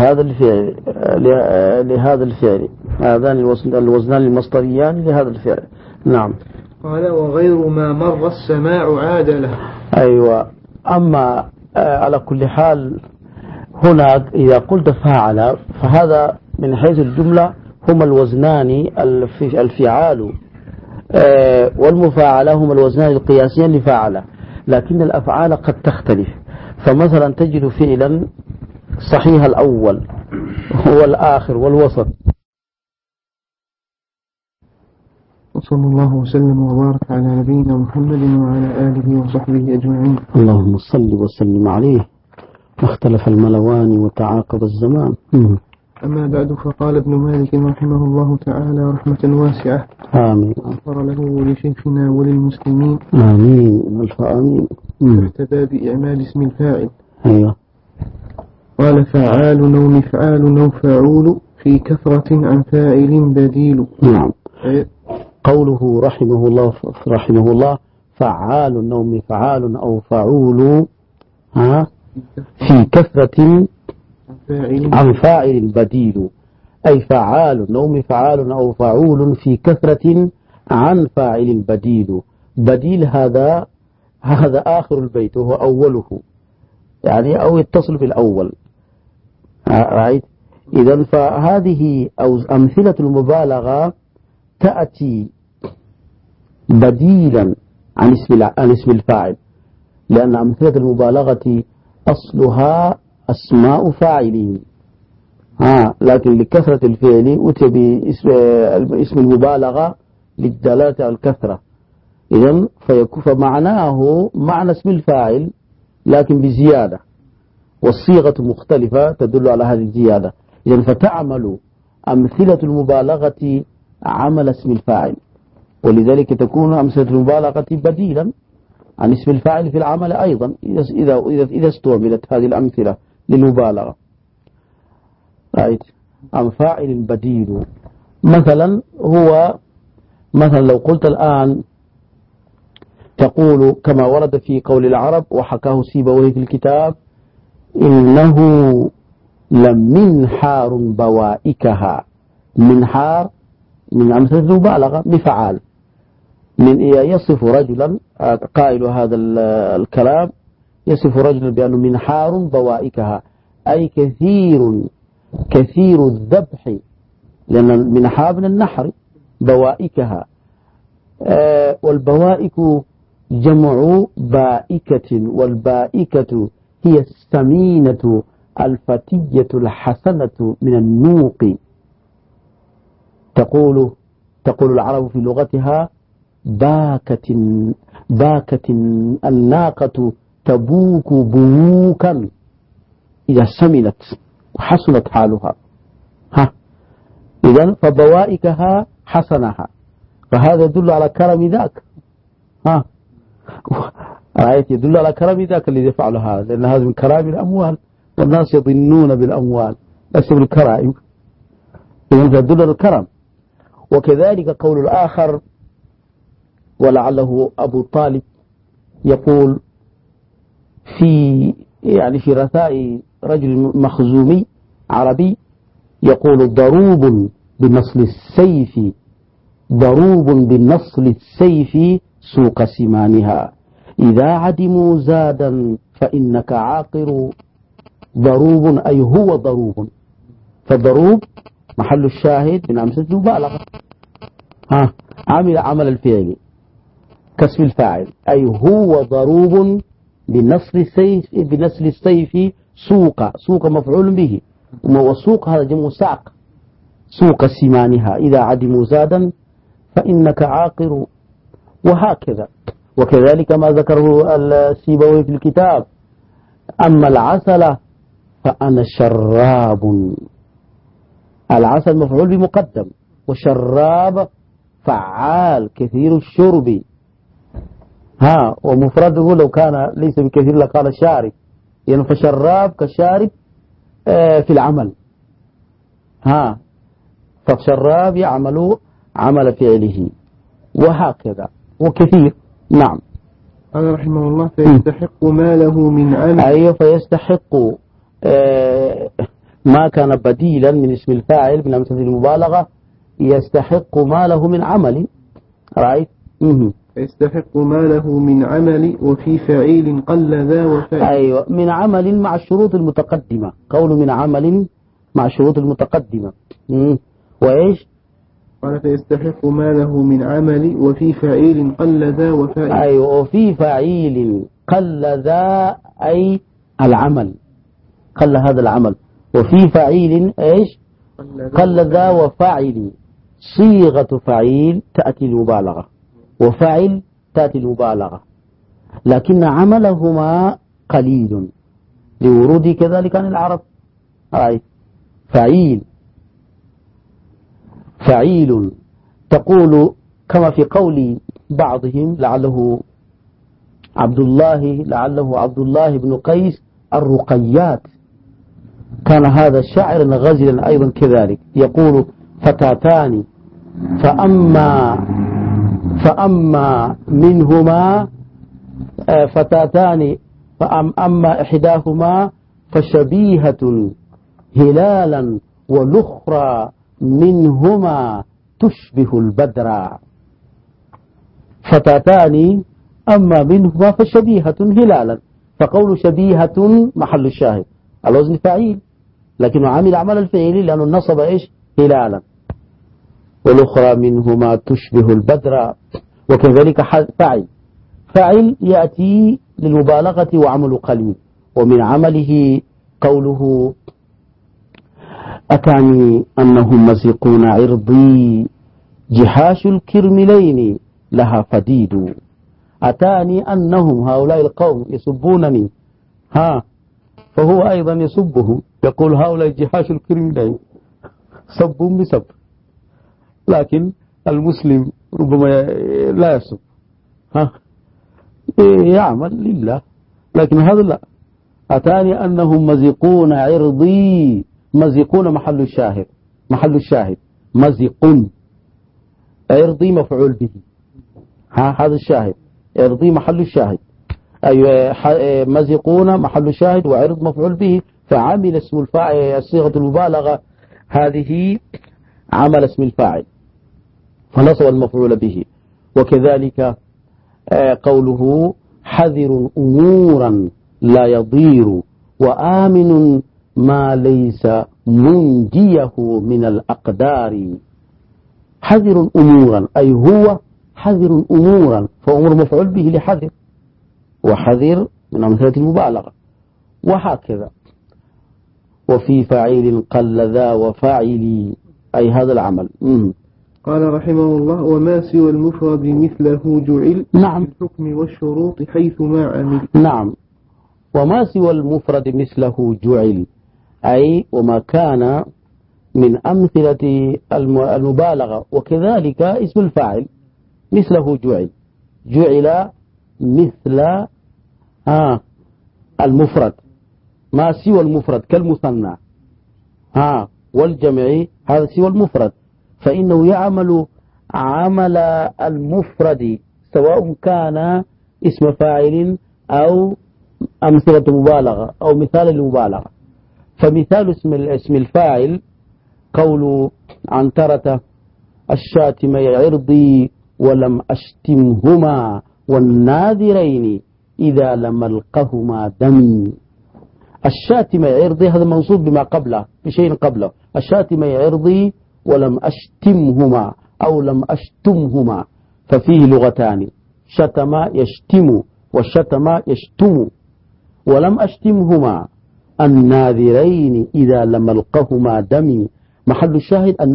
لهذا الفعل، هذان الوزنان المصدريان لهذا الفعل. نعم. قال: وغير ما مر السماع عاد له. أيوة. أما على كل حال هناك إذا قلت فاعل فهذا من حيث الجملة هما الوزنان الفعال والمفاعلة هما الوزنان القياسيان لفاعل، لكن الأفعال قد تختلف. فمثلا تجد فعلا صحيح الأول والآخر والوسط. وصلى الله وسلم وبارك على نبينا محمد وعلى آله وصحبه أجمعين. اللهم صل وسلم عليه. واختلف الملوان وتعاقب الزمان. أما بعد، فقال ابن مالك رحمه الله تعالى رحمة واسعة، آمين، غفر له ولشيخنا وللمسلمين، آمين آمين. تحت باب إعمال اسم الفاعل. أيوة. قال: فعال أو مفعال أو فاعول في كثرة عن فاعل بديل. نعم. قوله رحمه الله فعال أو مفعال أو فاعول في كثرة عن فاعل بديل، أي فعال أو مفعال أو فاعول في كثرة عن فاعل بديل. بديل هذا آخر البيت وهو أوله، يعني أو يتصل بالأول. إذن فهذه أو أمثلة المبالغة تأتي بديلا عن اسم الفاعل، لأن أمثلة المبالغة أصلها أسماء فاعلين، لكن لكثرة الفعل أتي باسم المبالغة للدلالة على الكثرة. إذن فمعناه معنى اسم الفاعل لكن بزيادة، والصيغة مختلفة تدل على هذه الزيادة. إذن فتعمل أمثلة المبالغة عمل اسم الفاعل، ولذلك تكون أمثلة المبالغة بديلا عن اسم الفاعل في العمل أيضا إذا استعملت هذه الأمثلة للمبالغة. عن فاعل بديل مثلا هو مثلا لو قلت الآن تقول كما ورد في قول العرب وحكاه سيبويه في الكتاب: إنه لمنحار بوائكها. منحار من أمثلة المبالغة بفعال، من يصف رجلا قائل هذا الكلام يصف رجلا بأنه منحار بوائكها، أي كثير الذبح، لأن المنحار من النحر بوائكها. والبوائك جمع بائكة، والبائكة هي السمينة الفتية الحسنة من النوق. تقول العرب في لغتها باكت الناقة تبوك بووكا إذا سمنت وحسنت حالها. إذن فبوائكها حسنها، فهذا يدل على كرم ذاك. رأيت يدل على كرم ذاك الذي يفعل هذا، لأن هذا من كرام الأموال، والناس يظنون بالأموال ليس بالكرائم، إذن يدل على الكرم. وكذلك قول الآخر ولعله أبو طالب يقول في رثاء رجل مخزومي عربي، يقول: ضروب بالنصل السيف سوق سمانها، إذا عدموا زادا فإنك عاقر. ضروب أي هو ضروب، فضروب محل الشاهد من أمثلة المبالغة. عمل عمل الفعل كاسم الفاعل، أي هو ضروب بنصر السيف سوق مفعول به، والسوق هذا جمع ساق، سوق سمانها إذا عدموا زادا فإنك عاقر، وهكذا. وكذلك ما ذكره السيبوي في الكتاب: أما العسل فأنا شراب. العسل مفعول بمقدم، وشراب فعال كثير الشرب. ومفرده لو كان ليس بكثير لقال شارب، يعني فشراب كشارب في العمل. فشراب يعمل عمل فعله، وهكذا وكثير. نعم. قال رحمه الله: فيستحق ما له من عمل. أيوه، فيستحق ما كان بديلا من اسم الفاعل من أمثلة المبالغة، يستحق ما له من عمل. رأيت؟ فيستحق ما له من عمل، وفي فعيل قل ذا وفاعل. أيوه، من عمل مع الشروط المتقدمة، قول من عمل مع الشروط المتقدمة. وإيش؟ قال: فيستحق ما له من عمل، وفي فعيل قل ذا وفاعل. أيوه، وفي فعيل قل ذا أي العمل، قل هذا العمل. وفي فعيل إيش؟ قل ذا وفاعل. صيغة فعيل تأتي المبالغة، وفعل تأتي المبالغة، لكن عملهما قليل لورود كذلك عن العرب. فعيل تقول كما في قول بعضهم لعله عبد الله بن قيس الرقيات، كان هذا شاعرا غزلا أيضا كذلك، يقول: فتاتان فأما منهما فتاتان فأما إحداهما فشبيهة هلالا، والأخرى منهما تشبه البدر. فتاتان أما منهما فشبيهة هلالا، فقول شبيهة محل الشاهد الوزن فعيل، لكنه عمل عمل الفعل لأنه نصب إيش؟ هلالا. والأخرى منهما تشبه البدر. وكذلك فعل يأتي للمبالغة وعمل قليل، ومن عمله قوله: أتاني أنهم مزقون عرضي جحاش الكرملين لها فديد. أتاني أنهم هؤلاء القوم يسبونني، فهو أيضا يسبهم، يقول: هؤلاء جحاش الكرملين، سب بسب. لكن المسلم ربما لا يسب، يعمل لله، لكن هذا لا. أتاني أنهم مزقون عرضي، مزقون محل الشاهد مزق، عرضي مفعول به، هذا الشاهد، عرضي محل الشاهد، أي مزقون محل الشاهد وعرض مفعول به، فعمل اسم الفاعل صيغة المبالغة هذه عمل اسم الفاعل فنصب المفعول به. وكذلك قوله: حذر أمورا لا يضير، وآمن ما ليس منجيه من الأقدار. حذر أمورا أي هو حذر أمورا، فأمور مفعول به لحذر، وحذر من أمثلة المبالغة، وهكذا. وفي فاعل قل ذا وفاعلي أي هذا العمل. قال رحمه الله: وما سوى المفرد مثله جعل. نعم. في الحكم والشروط حيث ما عمل. نعم. وما سوى المفرد مثله جعل، أي وما كان من أمثلة المبالغة. وكذلك اسم الفاعل مثله جعل مثل المفرد، ما سوى المفرد كالمثنى والجمع، هذا سوى المفرد، فإنه يعمل عمل المفرد سواء كان اسم فاعل أو أمثلة مبالغة أو مثال المبالغة. فمثال اسم الفاعل قول عنترة: الشاتم عرضي ولم أشتمهما، والناذرين إذا لم ألقهما دمي. الشاتم عرضي هذا منصوب بما قبله بشيء قبله. الشاتم عرضي ولم أشتمهما أو لم أشتمهما، ففيه لغتان، شتم يشتم وشتم يشتم. ولم أشتمهما الناذرين إذا لم ألقهما دمي. محل الشاهد أن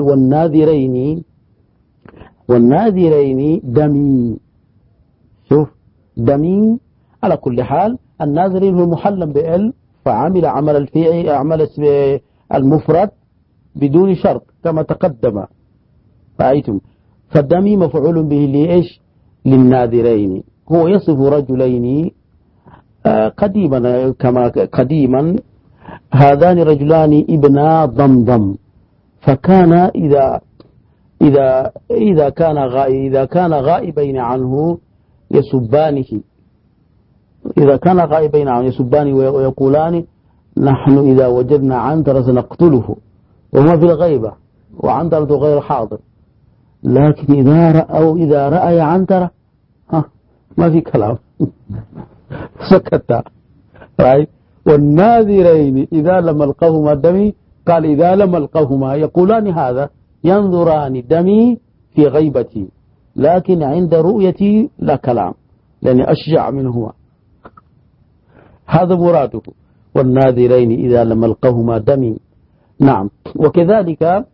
والناذرين دمي. شوف دمي. على كل حال الناذرين هو محلم بال، فعمل عمل الفعل عمل المفرد بدون شرط كما تقدم. رأيتم؟ فالدمي مفعول به لإيش؟ للناذرين. هو يصف رجلين قديما، كما قديما هذان رجلان ابنا ضمضم، فكان إذا كان غائبين عنه يسبانه. إذا كان غائبين عنه يسبانه ويقولان نحن إذا وجدنا عنترة سنقتله، وما في الغيبة وعنترة غير حاضر. لكن إذا رأى عنترة ما في كلام سكت. والناذرين إذا لم ألقهما دمي، قال إذا لم ألقهما يقولان هذا، ينظران دمي في غيبتي، لكن عند رؤيتي لا كلام لأني أشجع منهما. هذا مراده. والناذرين إذا لم ألقهما دمي. نعم. وكذلك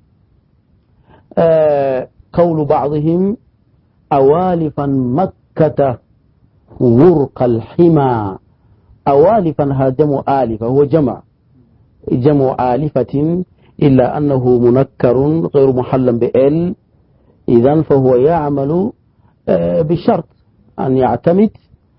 قول بعضهم أوالفا مكة ورق الحمى. أوالفا هذا جمع آلفة، هو جمع آلفة، إلا أنه منكر غير محلم بال، إذن فهو يعمل بشرط أن يعتمد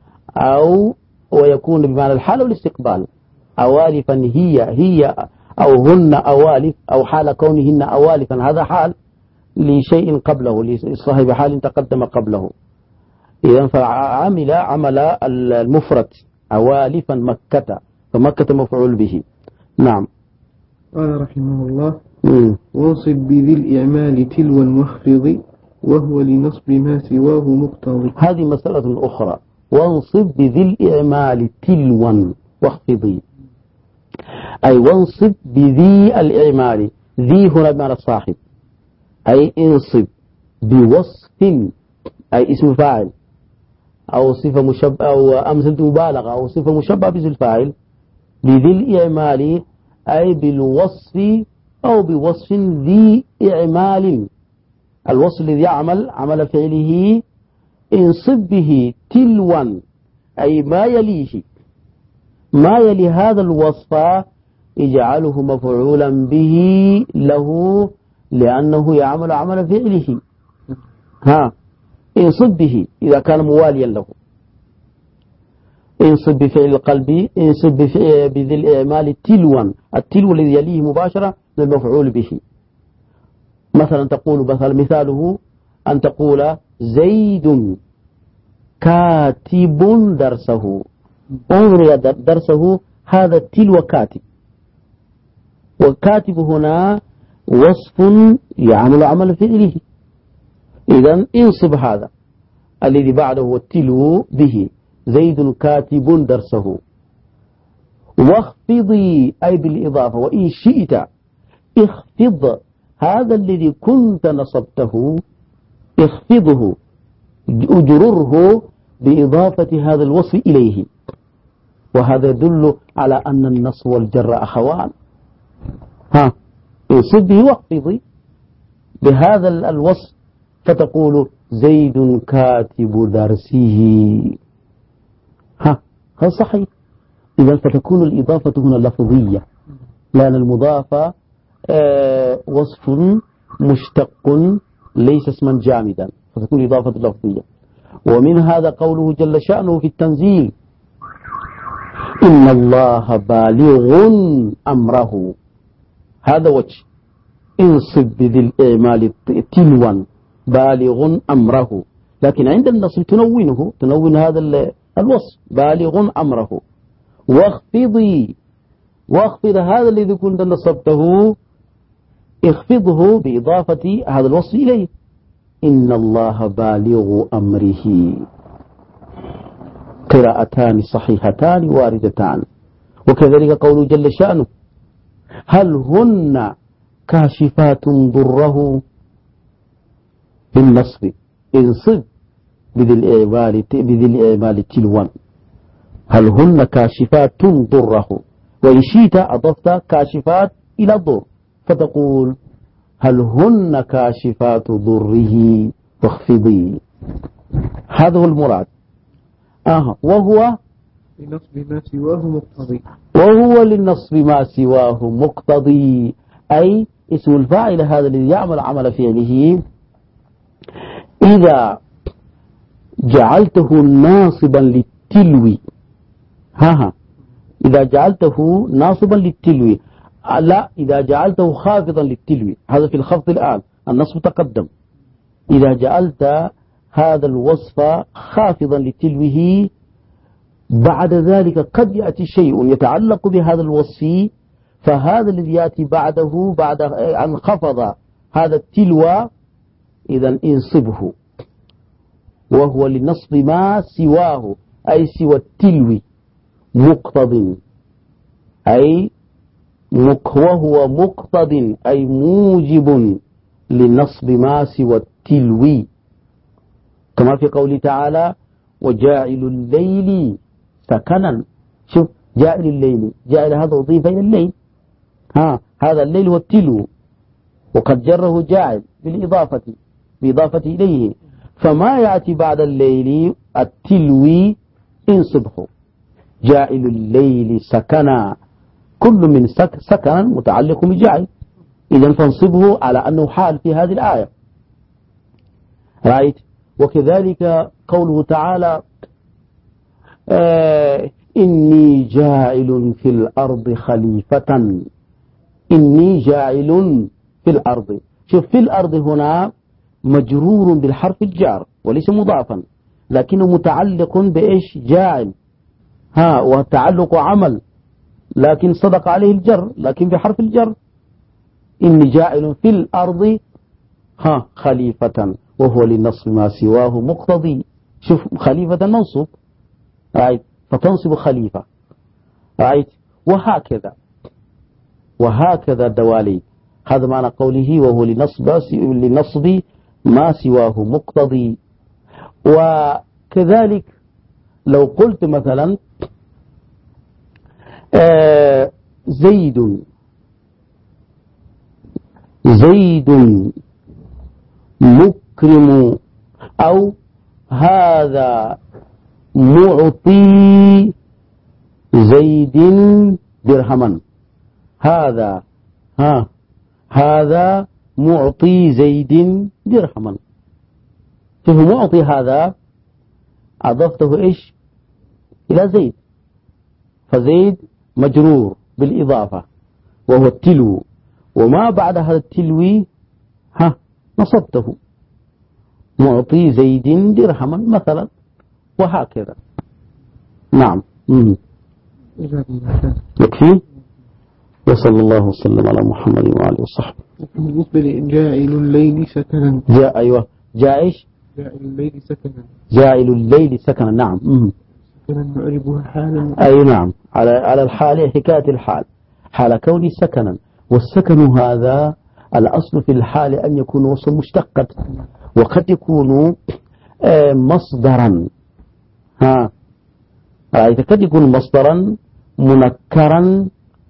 ويكون بمعنى الحال والإستقبال. أوالفا هي أو هن أوالف، أو حال كونهن أوالفا، هذا حال لشيء قبله، لصاحب حال تقدم قبله. إذن فعمل المفرد أوالفا مكة، فمكة مفعول به. نعم. قال رحمه الله وانصب بذي الإعمال تلو المخفض وهو لنصب ما سواه مقتضي. هذه مسألة أخرى. وانصب بذي الإعمال تلوا واخفضي، أي وانصب بذي الإعمال. ذي هنا بمعنى الصاحب، أي انصب بوصف، أي اسم فاعل أو صفة مشبه أو أمثلة مبالغة أو صفة مشبهة بذي الفاعل. بذي الإعمال أي بالوصف أو بوصف ذي إعمال. الوصف الذي يعمل عمل فعله انصب به تلوا، أي ما يليه، ما يلي هذا الوصف اجعله مفعولا به له، لأنه يعمل عمل فعله. انصب به إذا كان مواليا له. انصب بفعل القلب، انصب بذي الإعمال تلوا، التلو الذي يليه مباشرة للمفعول به. مثلا تقول مثاله أن تقول زيد كاتب درسه. انظر إلى درسه، هذا تلو كاتب، والكاتب هنا وصف يعمل عمل فعله. إذن انصب هذا الذي بعده التلو به، زيد كاتب درسه. واخفضي أي بالإضافة، وإن شئت اخفض هذا الذي كنت نصبته، اخفضه اجرره بإضافة هذا الوصف إليه. وهذا يدل على أن النصب والجر أخوان. انصب به واخفضي بهذا الوصف، فتقول زيد كاتب درسه. هذا صحيح. إذا فتكون الإضافة هنا لفظية، لأن المضافة وصف مشتق ليس اسما جامدا، فتكون إضافة لفظية. ومن هذا قوله جل شأنه في التنزيل إن الله بالغ أمره. هذا وجه انصب بذي الإعمال تلوا بالغ أمره، لكن عند النصب تنون هذا الوصف بالغ أمره. واخفض هذا الذي كنت نصبته، اخفضه بإضافة هذا الوصف إليه. إن الله بالغ أمره. قراءتان صحيحتان واردتان. وكذلك قوله جل شأنه هل هن كاشفات ضره بالنصب انصب بذي الإعمال تلوان هل هن كاشفات ضره وإن شئت أضفت كاشفات إلى الضر فتقول هل هن كاشفات ضره واخفضي. هذا هو المراد. وهو لنصب ما سواه مقتضي. وهو للنصب ما سواه مقتضي أي اسم الفاعل هذا الذي يعمل عمل فعله إذا جعلته ناصبا للتلو إذا جعلته ناصبا للتلو لا إذا جعلته خافضا للتلو هذا في الخفض الآن النصب تقدم. إذا جعلت هذا الوصف خافضا لتلوه بعد ذلك قد يأتي شيء يتعلق بهذا الوصف فهذا الذي يأتي بعده بعد أن خفض هذا التلو إذا انصبه وهو لنصب ما سواه أي سوى التلو مقتض أي وهو مقتض أي موجب لنصب ما سوى التلو كما في قوله تعالى وجاعل الليل سكنا. شوف جاعل الليل جاعل هذا أضيف إلى الليل هذا الليل هو التلو وقد جره جاعل بالإضافة إليه فما يأتي بعد الليل التلو انصبه جاعل الليل سكنا كل من سكنا متعلق بجاعل إذا فانصبه على أنه حال في هذه الآية رأيت. وكذلك قوله تعالى إني جاعل في الأرض خليفة إني جاعل في الأرض. شوف في الأرض هنا مجرور بالحرف الجار وليس مضافا لكنه متعلق بإيش جاعل وتعلق عمل لكن صدق عليه الجر لكن بحرف الجر إني جاعل في الأرض خليفة وهو للنصب ما سواه مقتضي. شوف خليفة منصوب رأيت فتنصب خليفة رأيت وهكذا دوالي. هذا معنى قوله وهو لنصب ما سواه مقتضي. وكذلك لو قلت مثلا زيد مكرم أو هذا معطي زيد درهما هذا معطي زيد درهما. شوف معطي هذا أضفته إيش إلى زيد فزيد مجرور بالإضافة وهو التلو وما بعد هذا التلو نصبته معطي زيد درهما مثلا وهكذا. نعم يكفي. وصلى الله وسلم على محمد وعلى وصحبه. بالنسبة لجاعل الليل سكنا أيوة جاعل الليل سكنا نعم سكنا نعربها حالا أي نعم على الحال حكاية الحال حال كوني سكنا والسكن هذا الأصل في الحال أن يكون وصل مشتقا وقد يكون مصدرا قد يكون مصدرا منكرا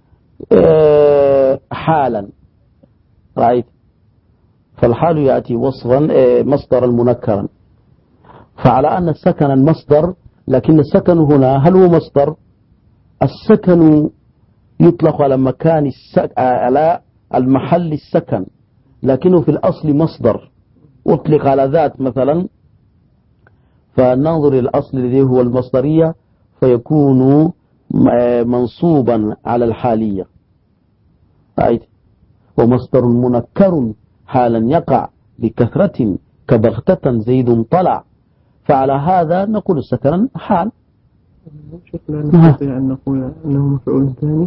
حالا رأيت فالحال يأتي وصفا مصدرا منكرا فعلى أن السكن المصدر لكن السكن هنا هل هو مصدر؟ السكن يطلق على مكان على المحل السكن لكنه في الأصل مصدر أطلق على ذات مثلا فننظر إلى الأصل الذي هو المصدرية فيكون منصوبا على الحالية رأيت ومصدر منكر حالا يقع بكثرة كبغتة زيد طلع فعلى هذا نقول سكنا حال. لا نستطيع أن نقول أنه مفعول ثاني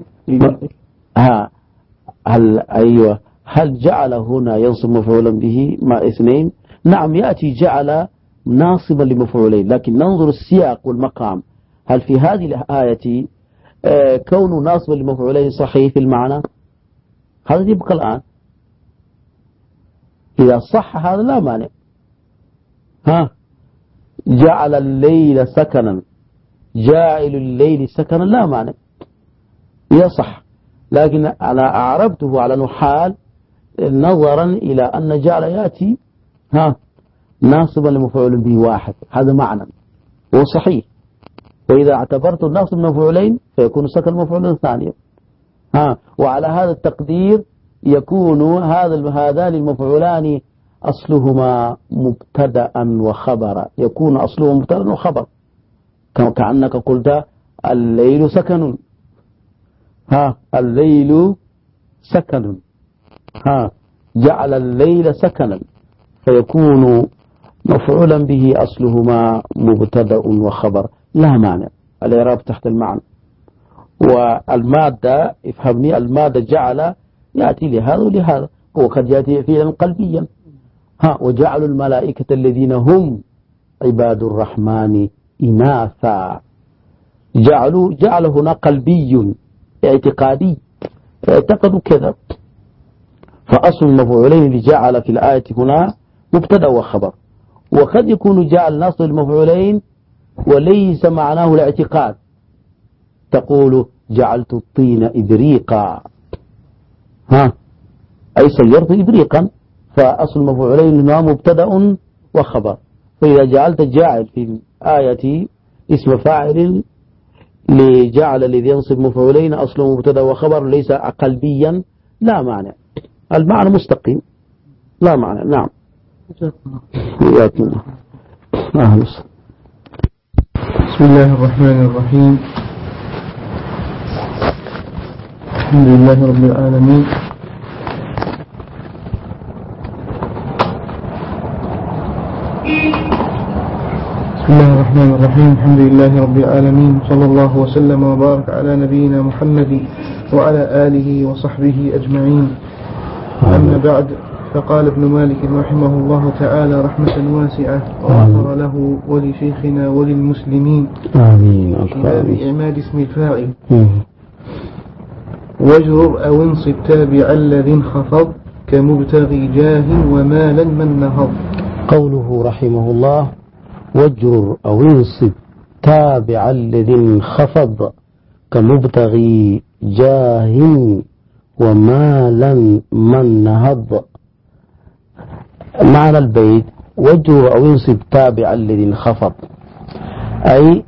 هل جعل هنا ينصب مفعولا به مع اثنين؟ نعم يأتي جعل ناصبا لمفعولين لكن ننظر السياق والمقام هل في هذه الآية كونه ناصبا لمفعولين صحيح في المعنى هذا يبقى الآن. إذا صح هذا لا مانع. جعل الليل سكنا، جاعل الليل سكنا لا مانع يصح، لكن أنا أعربته على نحال نظرا إلى أن جعل يأتي ناصبا لمفعول به واحد، هذا معنى هو صحيح. وإذا اعتبرت الناصب مفعولين فيكون سكن مفعول ثانيا. وعلى هذا التقدير يكون هذان المفعولان أصلهما مبتدأ وخبرا، يكون أصلهما مبتدأ وخبر، كأنك قلت الليل سكن، الليل سكن، جعل الليل سكنا، فيكون مفعولا به أصلهما مبتدأ وخبر لا مانع، الإعراب تحت المعنى. والمادة افهمني، المادة جعل يأتي لهذا ولهذا، وقد يأتي فعلا قلبيا. وجعلوا الملائكة الذين هم عباد الرحمن إناثا، جعل هنا قلبي اعتقادي، اعتقدوا كذا. فأصل المفعولين لجعل في الآية هنا مبتدأ وخبر. وقد يكون جعل ناصب المفعولين وليس معناه الاعتقاد، تقول جعلت الطين إبريقا، أي صيرت إبريقا، فأصل المفعولين هنا مبتدأ وخبر. فإذا جعلت جاعل في الآية اسم فاعل لجعل الذي ينصب مفعولين أصله مبتدأ وخبر ليس قلبيا لا معنى، المعنى مستقيم لا معنى. نعم. بسم الله الرحمن الرحيم، الحمد لله رب العالمين، بسم الله الرحمن الرحيم، الحمد لله رب العالمين، صلى الله وسلم وبارك على نبينا محمد وعلى آله وصحبه أجمعين. أما بعد، فقال ابن مالك رحمه الله تعالى رحمة واسعة وغفر له ولشيخنا وللمسلمين آمين في إعماد اسم الفاعل: واجرر أو انصب تابع الذي انخفض كمبتغي جاه ومالا من نهض. قوله رحمه الله: واجرر أو انصب تابع الذي انخفض كمبتغي جاه ومالا من نهض. معنى البيت: واجرر أو انصب تابع الذي انخفض، أي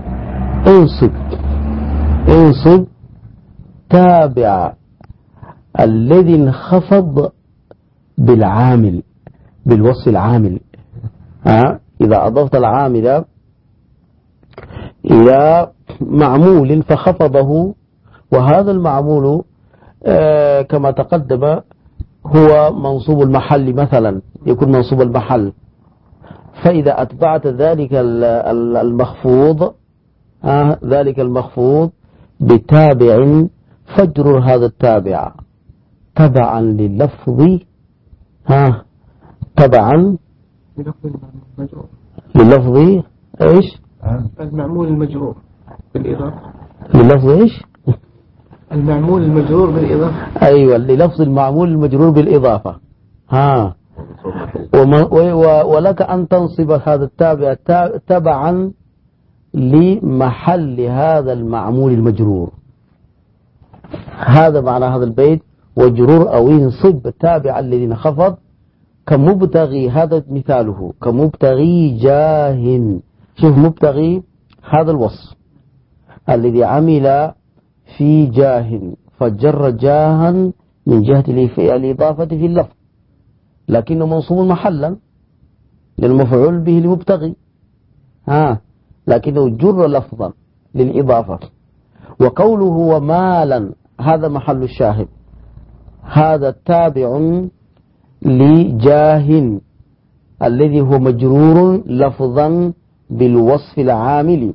انصب تابع الذي انخفض بالعامل، بالوصف العامل. إذا أضفت العامل إلى معمول فخفضه، وهذا المعمول كما تقدم هو منصوب المحل مثلا، يكون منصوب المحل. فإذا أتبعت ذلك المخفوض بتابع فاجرر هذا التابع تبعا لللفظ، تبعا لللفظ ايش؟ المعمول المجرور بالإضافة. لللفظ ايش؟ المعمول المجرور بالإضافة. أيوة، للفظ المعمول المجرور بالإضافة. ولك أن تنصب هذا التابع تبعا لمحل هذا المعمول المجرور. هذا معنى هذا البيت: واجرر أو انصب تابع الذي انخفض كمبتغي، هذا مثاله كمبتغي جاه. شوف، مبتغي هذا الوصف الذي عمل في جاه، فجر جاها من جهة الإضافة في اللفظ، لكنه منصوب محلا للمفعول به لمبتغي، لكنه جر لفظا للإضافة. وقوله ومالا هذا محل الشاهد، هذا تابع لجاه الذي هو مجرور لفظا بالوصف العامل.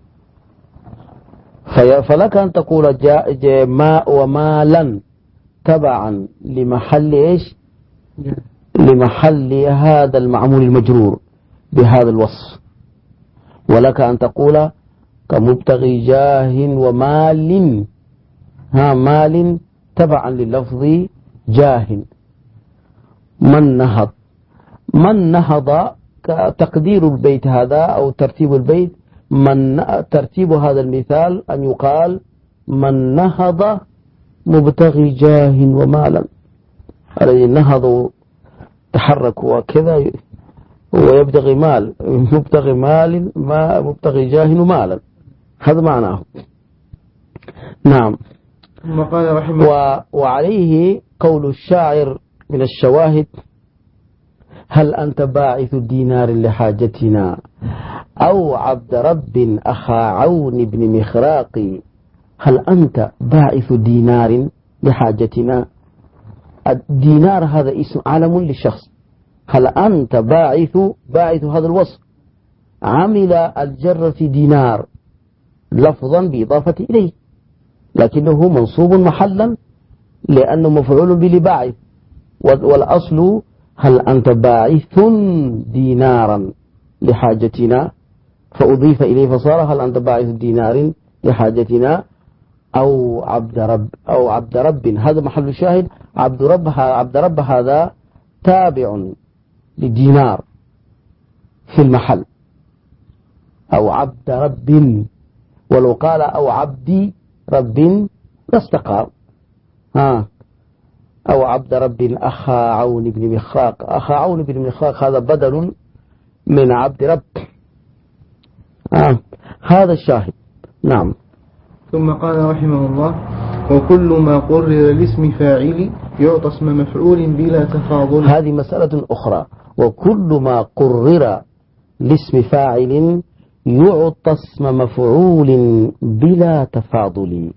فلك أن تقول ومالا تبعا لمحل إيش؟ لمحل هذا المعمول المجرور بهذا الوصف. ولك أن تقول كمبتغي جاه ومال، مال تبعا لللفظ جاه. من نهض تقدير البيت هذا أو ترتيب البيت، ترتيب هذا المثال أن يقال من نهض مبتغي جاه ومالا، الذي نهض تحرك وكذا ويبتغي مال، مبتغي جاه ومالا، هذا معناه. نعم. وعليه قول الشاعر من الشواهد: هل أنت باعث دينار لحاجتنا أو عبد رب أخا عون بن مخراق. هل أنت باعث دينار لحاجتنا، الدينار هذا اسم علم للشخص. هل أنت باعث هذا الوصف، عمل الجر في دينار لفظا بإضافة إليه، لكنه منصوب محلا لأنه مفعول به لباعث، والأصل هل أنت باعث دينارا لحاجتنا، فأضيف إليه فصار هل أنت باعث دينار لحاجتنا أو عبد رب. هذا محل الشاهد. عبد رب هذا تابع لدينار في المحل، أو عبد رب، ولو قال أو عبد رب لاستقام. أو عبد رب أخا عون بن مخراق. أخا عون بن مخراق هذا بدل من عبد رب. هذا الشاهد. نعم. ثم قال رحمه الله: وكل ما قرر لاسم فاعل يعطى اسم مفعول بلا تفاضل. هذه مسألة أخرى. وكل ما قرر لاسم فاعل يعطى اسم مفعول بلا تفاضل.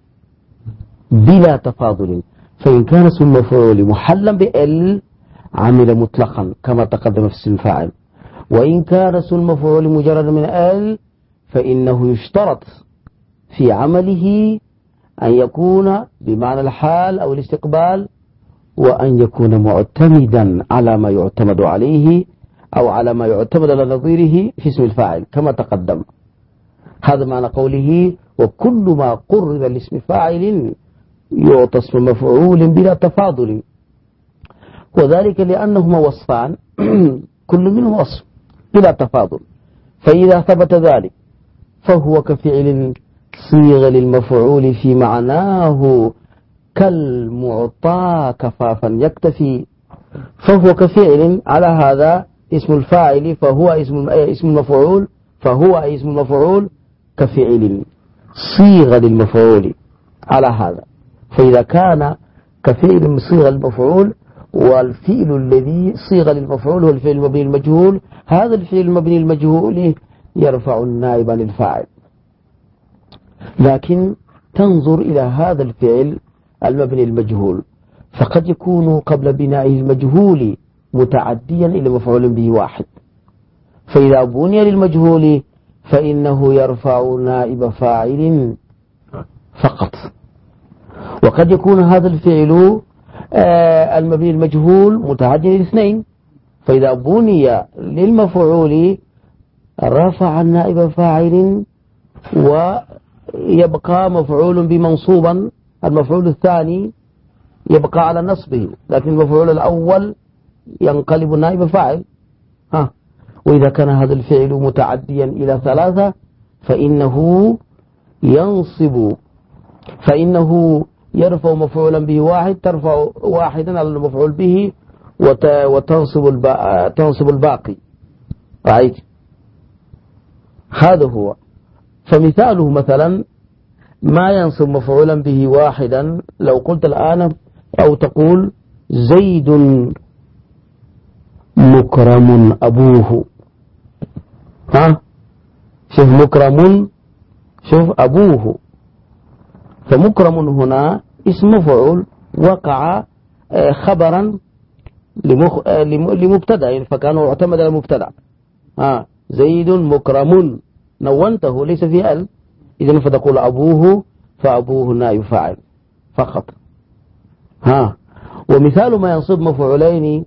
فإن كان اسم المفعول محلا بال عمل مطلقا كما تقدم في اسم الفاعل، وإن كان اسم المفعول مجرد من ال فإنه يشترط في عمله أن يكون بمعنى الحال أو الاستقبال، وأن يكون معتمدا على ما يعتمد عليه أو على ما يعتمد على نظيره في اسم الفاعل كما تقدم. هذا معنى قوله: وكل ما قرر لاسم فاعل يعطى اسم مفعول بلا تفاضل. وذلك لأنهما وصفان كل منهم وصف بلا تفاضل، فإذا ثبت ذلك فهو كفعل صيغ للمفعول في معناه كالمعطى كفافا يكتفي. فهو كفعل على هذا اسم الفاعل، فهو اسم المفعول، اسم المفعول كفعل صيغ للمفعول على هذا. فإذا كان كفعل صيغ المفعول، والفعل الذي صيغ للمفعول هو الفعل المبني المجهول، هذا الفعل المبني المجهول يرفع النائب عن الفاعل. لكن تنظر إلى هذا الفعل المبني المجهول، فقد يكون قبل بنائه المجهول متعديا إلى مفعول به واحد، فإذا بني للمجهول فإنه يرفع نائب فاعل فقط. وقد يكون هذا الفعل المبني المجهول متعديا الاثنين، فإذا بني للمفعول رفع النائب فاعل ويبقى مفعول بمنصوبا، المفعول الثاني يبقى على نصبه، لكن المفعول الأول ينقلب نائب فاعل. وإذا كان هذا الفعل متعديا إلى ثلاثة فإنه يرفع مفعولا به واحد، ترفع واحدا على المفعول به وتنصب الباقي. رأيت؟ هذا هو. فمثاله مثلا ما ينصب مفعولا به واحدا، لو قلت الآن أو تقول زيد مكرم أبوه. شوف مكرم، شوف أبوه، فمكرم هنا اسم مفعول وقع خبرا لمبتدأ، فكان يعتمد على المبتدأ. زيد مكرم نونته ليس في ال، إذن فتقول أبوه، فأبوه نائب فاعل فقط. ومثال ما ينصب مفعولين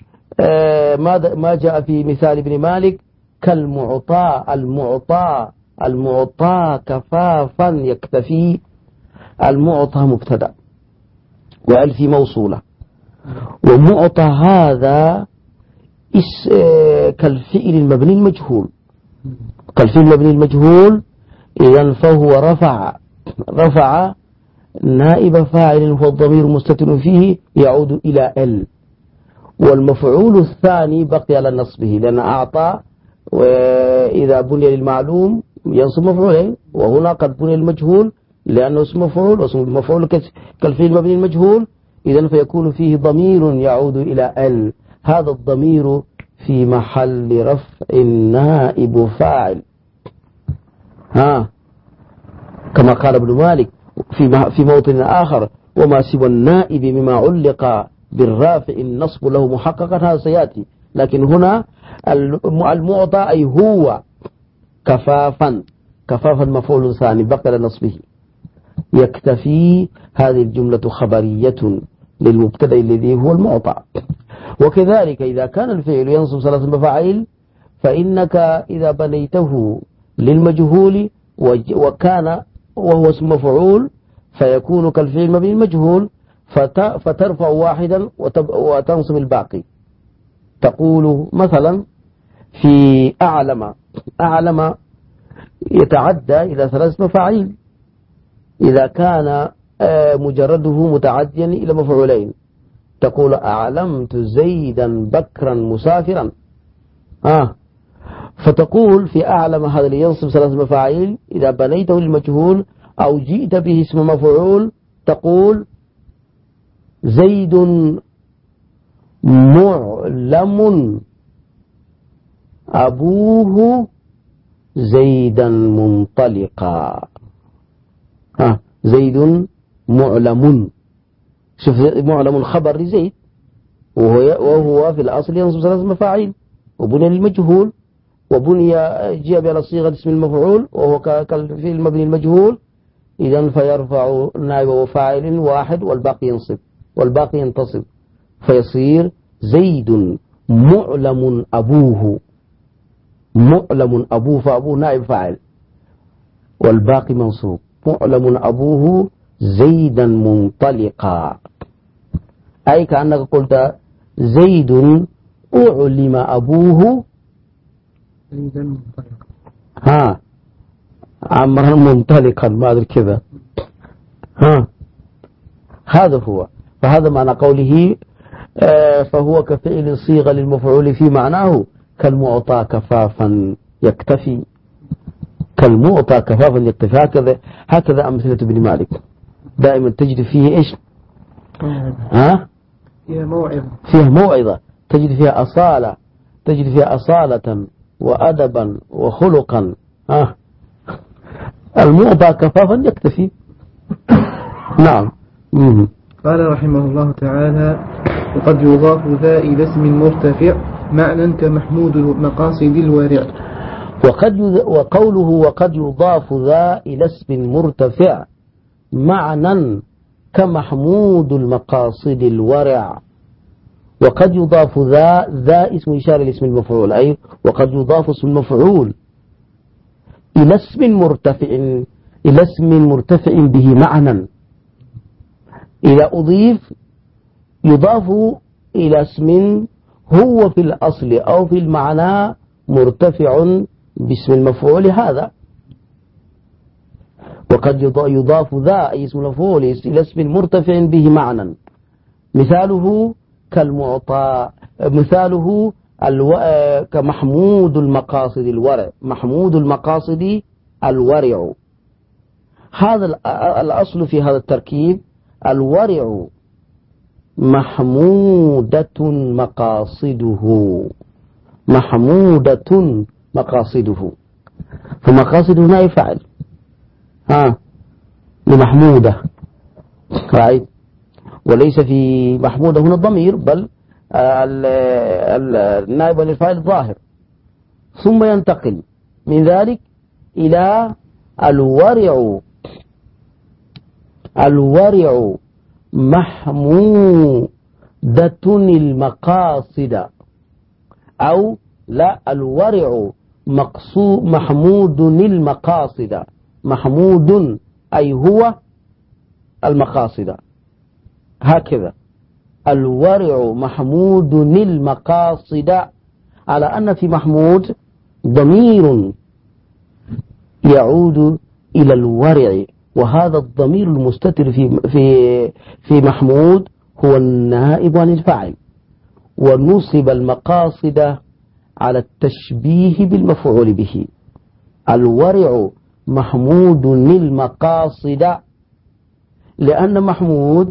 ما جاء في مثال ابن مالك كالمعطى. المعطى المعطى كفافا يكتفي. المعطى مبتدأ وألف موصولة، ومعطى هذا كالفعل المبني المجهول. كالفعل المبني المجهول إذن فهو رفع نائب فاعل هو الضمير مستتر فيه يعود إلى ال، والمفعول الثاني بقي على نصبه، لأن أعطى وإذا بني للمعلوم ينصب مفعولين، وهنا قد بني المجهول لأنه اسم مفعول، واسم المفعول كالفعل المبني المجهول، إذن فيكون فيه ضمير يعود إلى ال. هذا الضمير في محل رفع نائب فاعل، كما قال ابن مالك في موطن آخر: وما سوى النائب مما علق بالرافع النصب له محققا. هذا سيأتي، لكن هنا المعطى أي هو كفافا مفعول ثاني بقي لنصبه يكتفي. هذه الجملة خبرية للمبتدأ الذي هو المعطى. وكذلك إذا كان الفعل ينصب ثلاث مفاعيل، فإنك إذا بنيته للمجهول وكان وهو اسم مفعول فيكون كالفعل مبني المجهول، فترفع واحدا وتنصب الباقي. تقول مثلا في أعلم يتعدى إلى ثلاث مفاعيل إذا كان مجرده متعديا إلى مفعولين. تقول أعلمت زيدا بكرا مسافرا. فتقول في أعلم هذا اللي ينصب ثلاث مفاعيل إذا بنيته للمجهول أو جئت به اسم مفعول، تقول زيد معلم أبوه زيدا منطلقا. زيد معلم، شوف معلم الخبر لزيد، وهو في الأصل ينصب ثلاث مفاعيل وبني للمجهول، وبني جاء على صيغة اسم المفعول وهو كالفعل المبني المجهول. إذن فيرفع نائب وفاعل واحد والباقي ينتصب، فيصير زيد معلم أبوه. فأبوه نائب فاعل والباقي منصوب. معلم أبوه زيدا منطلقا، أي كأنك قلت زيد أعلم أبوه عمرا منطلقا، ما أدري كذا. هذا هو، فهذا معنى قوله فهو كفعل صيغة للمفعول في معناه كالمعطى كفافا يكتفي. هكذا أمثلة ابن مالك دائما تجد فيه إيش؟ فيها موعظة، تجد فيها أصالة وأدبا وخلقا. المعطى كفافا يكتفي. نعم. قال رحمه الله تعالى: وقد يضاف ذا إلى اسم مرتفع معنى كمحمود المقاصد الورع. وقوله وقد يضاف ذا إلى اسم مرتفع معنى كمحمود المقاصد الورع. وقد يضاف ذا اسم إشارة لاسم المفعول، أي وقد يضاف اسم المفعول إلى اسم مرتفع به معنى. إذا أضيف يضاف إلى اسم هو في الأصل أو في المعنى مرتفع باسم المفعول هذا. وقد يضاف ذا أي اسم المفعول إلى اسم مرتفع به معنى. مثاله كالمعطى، مثاله كمحمود المقاصد الورع. محمود المقاصد الورع، هذا الأصل في هذا التركيب. الورع محمودة مقاصده، فمقاصده نائب فاعل لمحمودة، رأيت؟ وليس في محمودة هنا الضمير، بل النائب للفاعل الظاهر. ثم ينتقل من ذلك إلى الورع محمودة المقاصد، أو لا، الورع محمود المقاصد. محمود أي هو المقاصد. هكذا الورع محمود المقاصد، على أن في محمود ضمير يعود إلى الورع، وهذا الضمير المستتر في محمود هو النائب عن الفاعل، ونصب المقاصد على التشبيه بالمفعول به. الورع محمود المقاصد، لأن محمود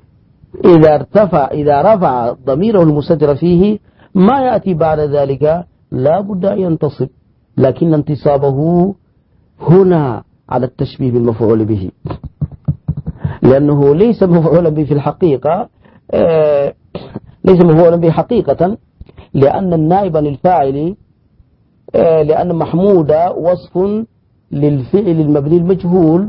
إذا رفع ضميره المستتر فيه ما يأتي بعد ذلك لا بد أن ينتصب، لكن انتصابه هنا على التشبيه بالمفعول به، لأنه ليس مفعولا به في الحقيقة، ليس مفعولا به حقيقة، لأن النائب عن الفاعل، لأن محمود وصف للفعل المبني المجهول،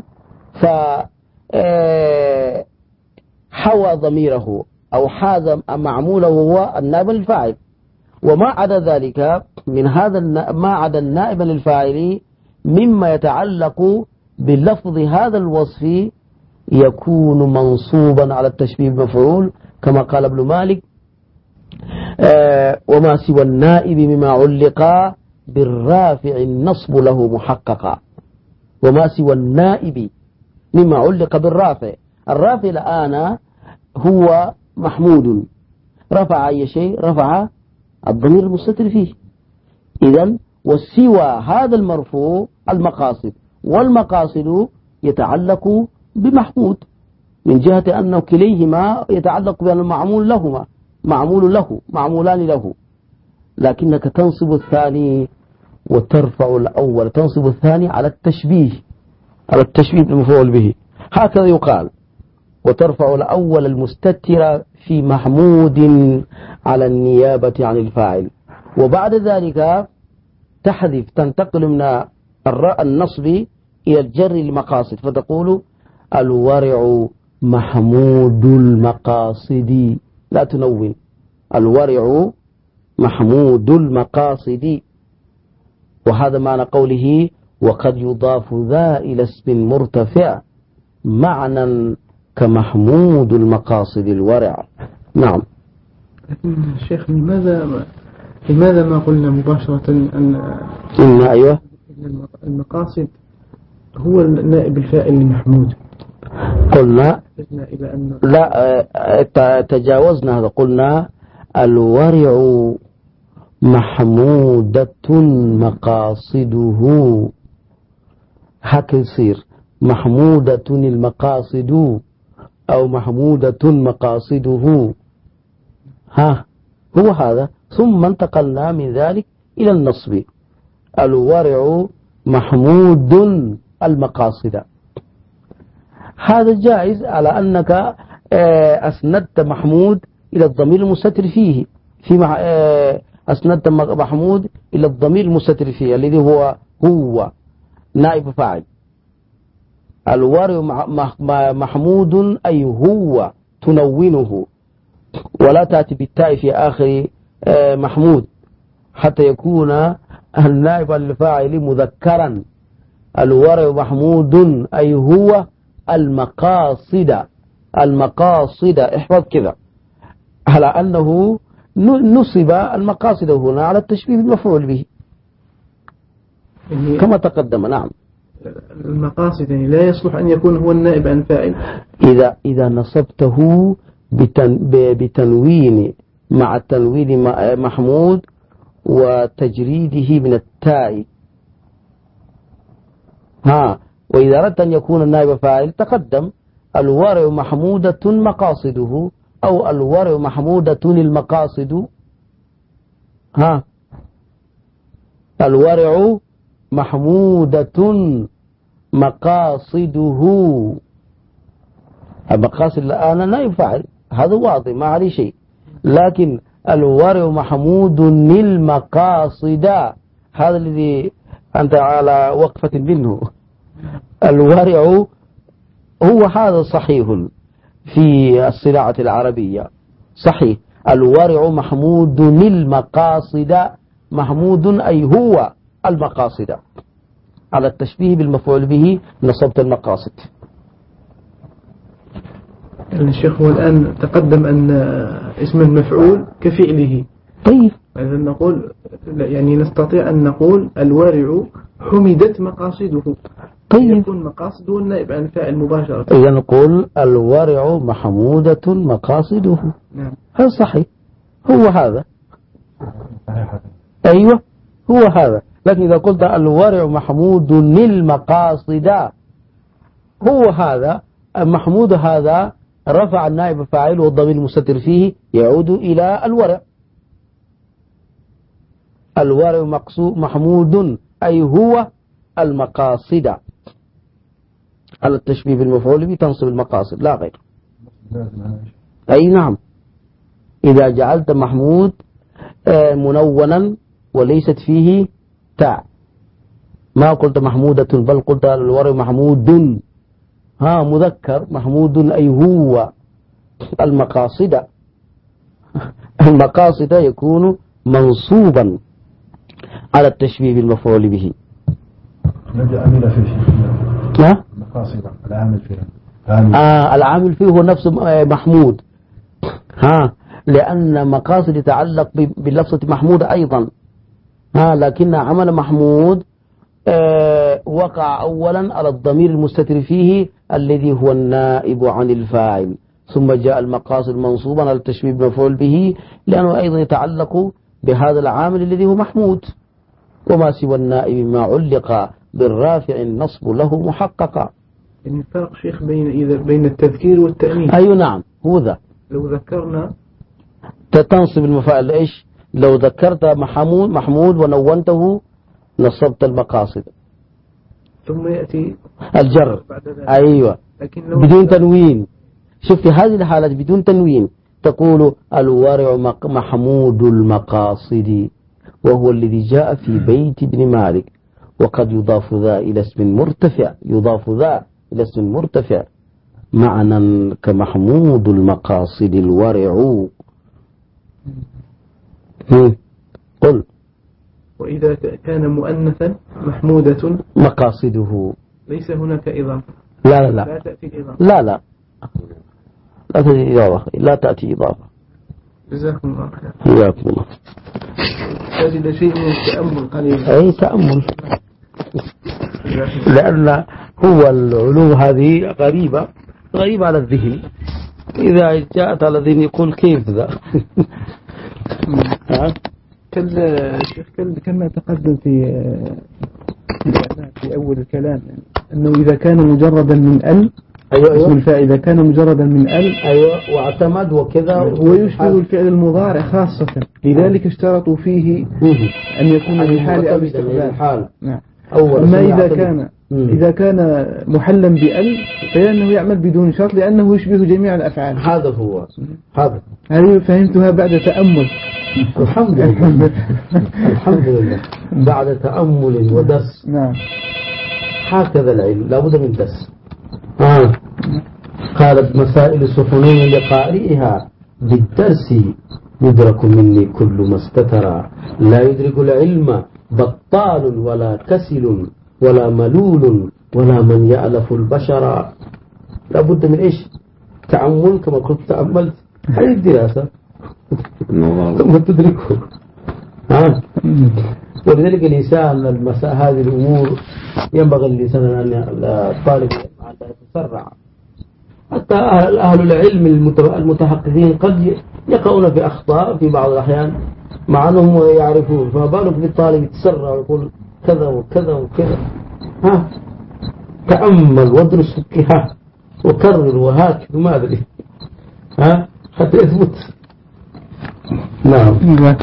فحوى ضميره أو حاز معموله هو النائب عن الفاعل، وما عدا ذلك من هذا ما عدا النائب عن الفاعل مما يتعلق بلفظ هذا الوصف يكون منصوبا على التشبيه بالمفعول، كما قال ابن مالك: وما سوى النائب مما علق بالرافع النصب له محققا. وما سوى النائب مما علق بالرافع، الرافع الآن هو محمود، رفع أي شيء؟ رفع الضمير المستتر فيه. إذن وسوى هذا المرفوع المقاصد، والمقاصد يتعلق بمحمود من جهة أنه كليهما يتعلق بأن المعمول لهما معمولان له، لكنك تنصب الثاني وترفع الأول، تنصب الثاني على التشبيه المفعول به، هكذا يقال. وترفع الأول المستتر في محمود على النيابة عن الفاعل، وبعد ذلك تحذف، تنتقل من النصب إلى الجر المقاصد، فتقول: الورع محمود المقاصد، لا تنون، الورع محمود المقاصد. وهذا معنى قوله: وقد يضاف ذا إلى اسم مرتفع معنى كمحمود المقاصد الورع. نعم. لكن الشيخ لماذا ما قلنا مباشرة أن أيوة المقاصد هو النائب الفاعل لمحمود؟ قلنا لا، تجاوزنا هذا، قلنا الورع محمودة مقاصده، هكذا يصير محمودة المقاصد أو محمودة مقاصده، هو هذا. ثم انتقلنا من ذلك إلى النصب: الورع محمود المقاصد. هذا جائز على أنك أسندت محمود إلى الضمير المستتر فيه، أسندت محمود إلى الضمير المستتر فيه الذي هو نائب فاعل. الورع محمود أي هو، تنونه، ولا تأتي بالتاء في آخر محمود حتى يكون النائب الفاعل مذكرا. الورع محمود أي هو المقاصد، احفظ كذا، على أنه نصب المقاصد هنا على التشبيه المفعول به كما تقدم. نعم. المقاصد يعني لا يصلح أن يكون هو النائب عن فاعل إذا نصبته بتنوين، مع التنوين محمود وتجريده من التاء. وإذا أردت أن يكون النائب فاعل تقدم: الورع محمودة مقاصده، أو الورع محمودة المقاصد. الورع محمودة مقاصده، المقاصد الآن نائب فاعل، هذا واضح ما عليه شيء، لكن الورع محمود المقاصد هذا الذي أنت على وقفة منه. الورع هو هذا صحيح في الصناعة العربية، صحيح. الورع محمود المقاصد، محمود أي هو المقاصد. على التشبيه بالمفعول به نصبت المقاصد. الشيخ هو الآن تقدم أن اسم المفعول كفعله. طيب إذا نقول يعني نستطيع أن نقول الورع حمدت مقاصده. طيب يكون مقاصده النائب عن الفاعل مباشرة. إذا نقول الورع محمودة مقاصده. نعم. هذا صحيح، هو هذا. أيوة هو هذا. لكن إذا قلت الورع محمود للمقاصد، هو هذا محمود، هذا رفع النائب فاعل والضمير المستتر فيه يعود إلى الورع. الورع محمود أي هو المقاصد. على التشبيه بالمفعول به تنصب المقاصد لا غير. أي نعم. إذا جعلت محمود منونا وليست فيه تاء، ما قلت محمودة بل قلت الورع محمود، مذكر محمود أي هو المقاصد. المقاصد يكون منصوبا على التشبيه بالمفعول به. عمل فيه المقاصد العامل فيه العامل فيه هو نفس محمود، لأن مقاصد يتعلق بلفظة محمود أيضا، لكن عمل محمود وقع أولا على الضمير المستتر فيه الذي هو النائب عن الفاعل، ثم جاء المقاصد منصوبا على التشبيه بالمفعول به لأنه أيضا يتعلق بهذا العامل الذي هو محمود. وما سوى النائب ما علق بالرافع النصب له محققا. يعني الفرق شيخ بين التذكير والتأنيث. أي نعم هو ذا. لو ذكرنا تنصب المفاعل إيش؟ لو ذكرت محمود ونونته نصبت المقاصد، ثم يأتي الجر. بعد ذلك. أيوة لكن لو بدون تنوين. شوف في هذه الحالات بدون تنوين تقول الورع محمود المقاصد، وهو الذي جاء في بيت ابن مالك. وقد يضاف ذا إلى اسم مرتفع، معنى كمحمود المقاصد الورع. قل. وإذا كان مؤنثا محمودة مقاصده ليس هناك إضافة. لا تأتي الإضافة. لا تأتي إضافة. جزاكم الله خير. حياكم الله. تجد شيء من التأمل قليل. أي تأمل، لأن هو العلوم هذه غريبة على الذهن. إذا جاءت على الذهن يقول كيف ذا. كما تقدم في أول الكلام أنه إذا كان مجردا من ال اسم الفاعل إذا كان مجردا من ال واعتمد وكذا ويشبه الفعل المضارع خاصة، لذلك اشترطوا فيه أن يكون للحال أو استقبال. نعم. أما إذا كان محلا بال فإنه يعمل بدون شرط لأنه يشبه جميع الأفعال. هذا هو هذه فهمتها بعد تأمل. الحمد لله بعد تأمل ودس. نعم. هكذا العلم لابد من دس. قالت مسائل سفنين لقارئها بالدرس يدرك مني كل ما استترى، لا يدرك العلم بطال ولا كسل ولا ملول ولا من يألف البشر. لابد من إيش؟ تأمل كما قلت تأملت هذه الدراسة ثم تدركه. ولذلك الإنسان هذه الأمور ينبغي الإنسان أن الطالب أن يتسرع. حتى أهل العلم المتحققين قد يقعون في أخطاء في بعض الأحيان مع أنهم يعرفون، فما بالك بالطالب يتسرع ويقول كذا وكذا وكذا. تأمل وادرس وكرر وهاك وما أدري حتى يثبت. نعم.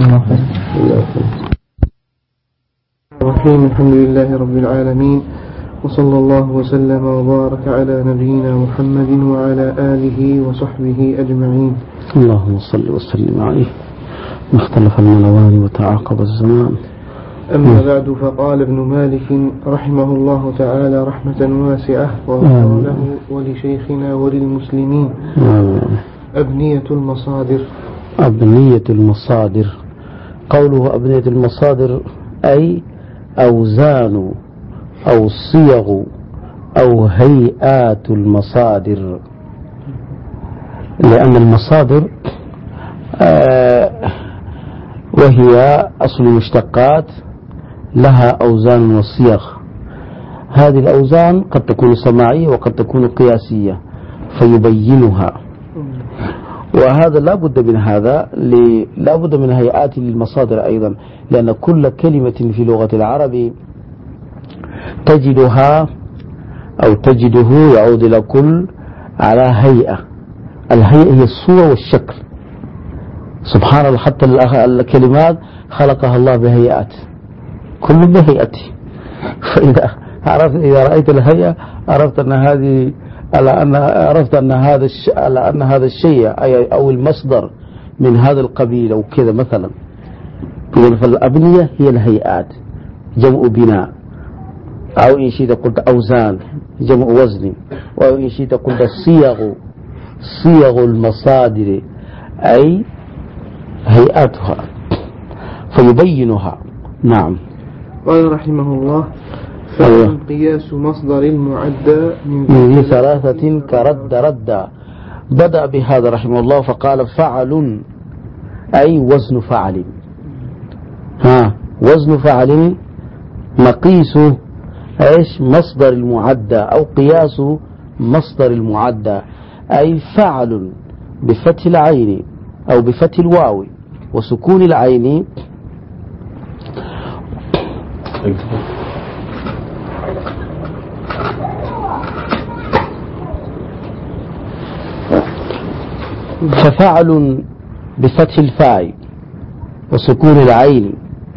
الرحيم. الحمد لله رب العالمين، وصلى الله وسلم وبارك على نبينا محمد وعلى آله وصحبه أجمعين. اللهم صل وسلم عليه. ما اختلف المنوان وتعاقب الزمان. أما بعد، فقال ابن مالك رحمه الله تعالى رحمة واسعة وغفر له ولشيخنا وللمسلمين. أبنية المصادر. قوله أبنية المصادر أي أوزان أو صيغ أو هيئات المصادر، لأن المصادر وهي أصل المشتقات لها أوزان وصيغ. هذه الأوزان قد تكون سماعية وقد تكون قياسية فيبينها، وهذا لا بد من هذا، لا بد من هيئات للمصادر أيضا، لأن كل كلمة في لغة العرب تجدها أو تجده يعود إلى كل على هيئة. الهيئة هي الصورة والشكل. سبحان الله، حتى الكلمات خلقها الله بهيئات، كل بهيئته. فإذا إذا رأيت الهيئة عرفت أن هذا الشيء أو المصدر من هذا القبيل أو كذا مثلا. فالأبنية هي الهيئات، جمع بناء، أو إن شئت قلت أوزان جمع وزن، أو إن شئت قلت صيغ المصادر أي هيئاتها فيبينها. نعم. قال رحمه الله: قياس مصدر المعدى من ذي ثلاثة كرد ردا. بدأ بهذا رحمه الله فقال فعل أي وزن فعل. وزن فعل مقيس ايش؟ مصدر المعدى أو قياس مصدر المعدى، أي فعل بفتح العين أو بفتح الواو وسكون العين ففعل بفتح الفاء وسكون العين،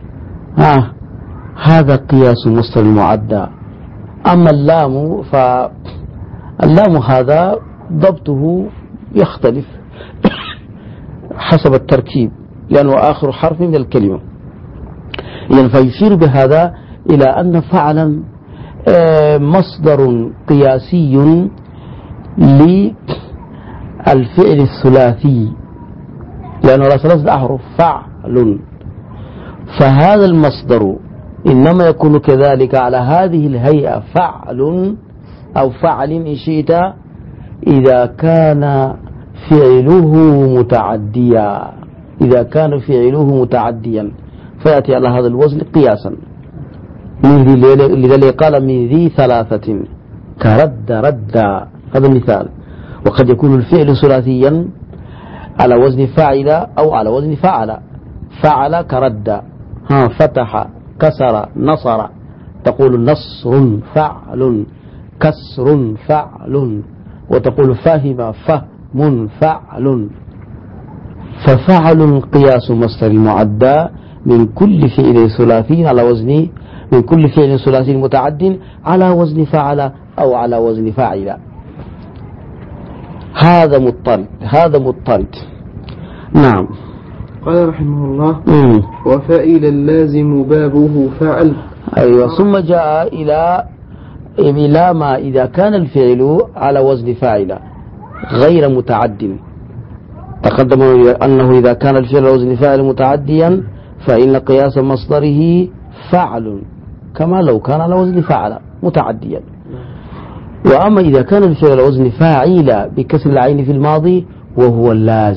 هذا قياس مصدر المعدى. أما اللام فاللام هذا ضبطه يختلف حسب التركيب، لأنه آخر حرف من الكلمة. يعني فيشير بهذا إلى أن فعلا مصدر قياسي للفعل الثلاثي، لأنه على ثلاثة أحرف فعل، فهذا المصدر إنما يكون كذلك على هذه الهيئة فعل أو فعل إن شئت إذا كان فعله متعديا، إذا كان فعله متعديا فيأتي على هذا الوزن قياسا. لذلك قال من ذي ثلاثة كرد ردا، هذا مثال. وقد يكون الفعل ثلاثيا على وزن فاعل أو على وزن فعل. فعل كرد، فتح كسر نصر، تقول نصر فعل، كسر فعل، وتقول فهم فهم فعل. ففعل قياس مصدر المعدى من كل فعل ثلاثي على وزن، من كل فعل ثلاثي متعد على وزن فعل أو على وزن فاعل. هذا مضطرد. نعم. قال رحمه الله: وفائل اللازم بابه فعل. أيوة. ثم جاء إلى ما إذا كان الفعل على وزن فاعل غير متعد. تقدم أنه إذا كان الفعل على وزن فاعل متعديا فإن قياس مصدره فعل كما لو كان على وزن فعل متعديا. وأما إذا كان الفعل على وزن فاعل بكسر العين في الماضي وهو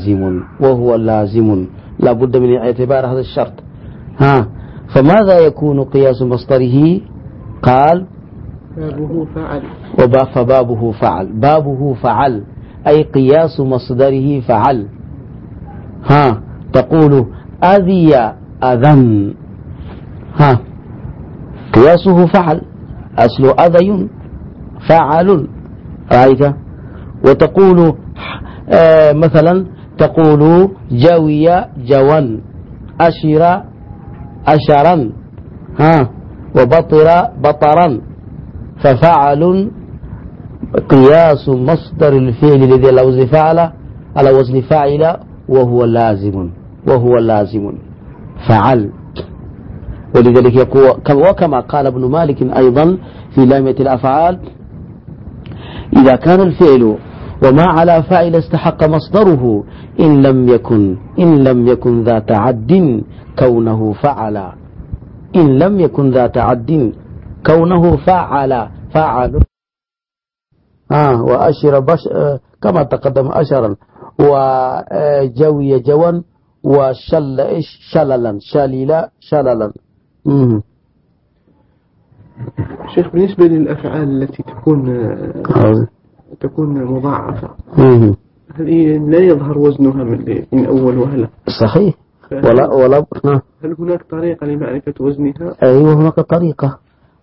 لازم لا بد من اعتبار هذا الشرط. فماذا يكون قياس مصدره؟ قال بابه فعل. بابه فعل أي قياس مصدره فعل. تقول أذي أذن، قياسه فعل، أصل أذي فعل، رأيت. وتقول مثلا تقول جوي جوا، أشر أشرا، وبطر بطرا. ففعل قياس مصدر الفعل الذي على وزن فعل على وزن فاعل وهو لازم فعل. ولذلك يقول وكما قال ابن مالك أيضا في لامية الأفعال: إذا كان الفعل وما على فاعل استحق مصدره إن لم يكن ذا تعد كونه فعل. إن لم يكن ذا تعد كونه فعل وأشر كما تقدم أشرا وجوي جوا وشل شللا شللا. شيخ بالنسبة للأفعال التي تكون مضاعفة هذه لا يظهر وزنها من أول وهلة. صحيح. ولا هل هناك طريقة لمعرفة وزنها؟ أيوة هناك طريقة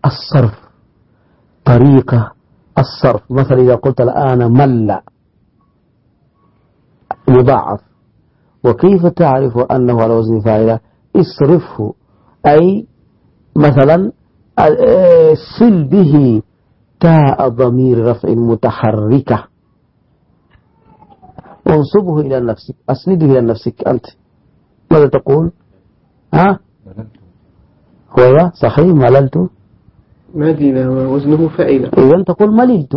الصرف مثلا إذا قلت الآن مل مضاعف، وكيف تعرف أنه على وزن فاعلة؟ اصرفه، أي مثلا صل به تاء ضمير رفع متحركة وانصبه إلى نفسك، أسنده إلى نفسك أنت. ماذا تقول؟ هو صحيح مللت مدينة وزنه فاعلة، إذن تقول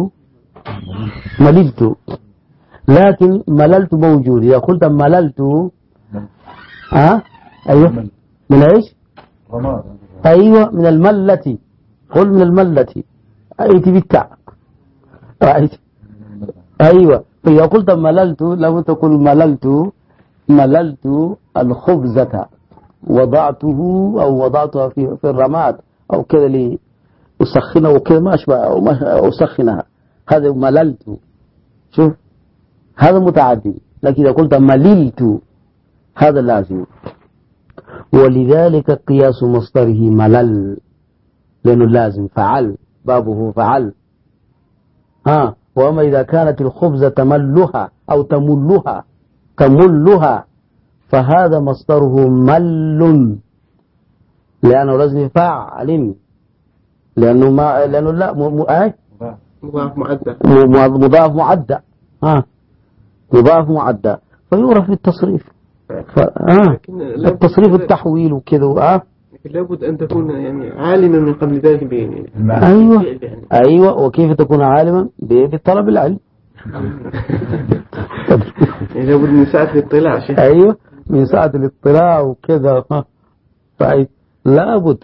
مللت، لكن مللت موجود. إذا قلت مللت أيوة من إيش؟ أيوة من الملة، قل من الملة، أيتي بالتاء، رأيت؟ أيوة. فإذا قلت مللت لو تقول مللت الخبزة وضعتها في الرماد أو كذا لأسخنها وكذا ما أشبه أو أسخنها، هذا مللت. شوف هذا متعدي، لكن إذا قلت مللت هذا لازم. ولذلك قياس مصدره ملل، لأنه لازم فعل، بابه فعل. وأما إذا كانت الخبزة تملها أو تملها فهذا مصدره مل، لأنه لازم فاعل، لأنه لا مضاف معدى فيعرف التصريف. التصريف التحويل وكذا. لابد أن تكون يعني عالما من قبل ذلك أيوة. وكيف تكون عالما؟ بطلب العلم. لابد من ساعة الاطلاع شيء. أيوة من ساعة الاطلاع وكذا. لابد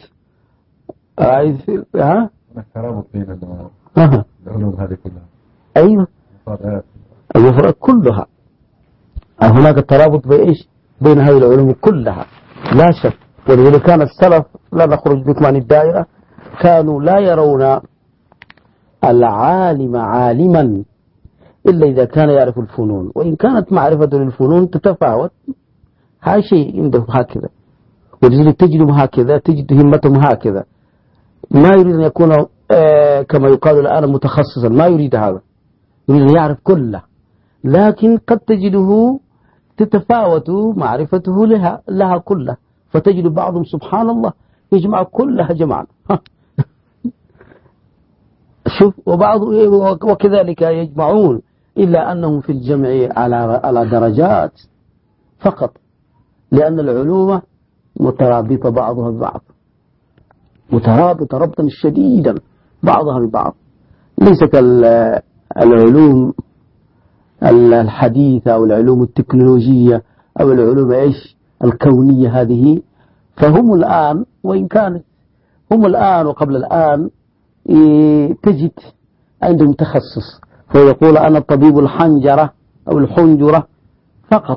الترابط بين العلوم هذه كلها. أيوة المفرد كلها، هناك الترابط بين هذه العلوم كلها لا شك. ولذلك كان السلف، لا نخرج بكم عن الدائرة، كانوا لا يرون العالم عالما إلا إذا كان يعرف الفنون، وإن كانت معرفة للفنون تتفاوت، هذا شيء عندهم هكذا. ولذلك تجدهم هكذا، تجد همتهم هكذا، ما يريد أن يكون كما يقال الآن متخصصا، ما يريد هذا، يريد أن يعرف كله. لكن قد تجده تتفاوت معرفته لها كلها، فتجد بعضهم سبحان الله يجمع كلها جمعا. شوف، وبعض وكذلك يجمعون، إلا أنهم في الجمع على درجات فقط، لأن العلوم مترابطة بعضها ببعض، مترابطة ربطا شديدا بعضها ببعض، ليس كالعلوم الحديثة أو العلوم التكنولوجية أو العلوم الكونية هذه. فهم الآن، وإن كانت هم الآن وقبل الآن، تجد عندهم تخصص، فيقول أنا طبيب الحنجرة أو الحنجرة فقط،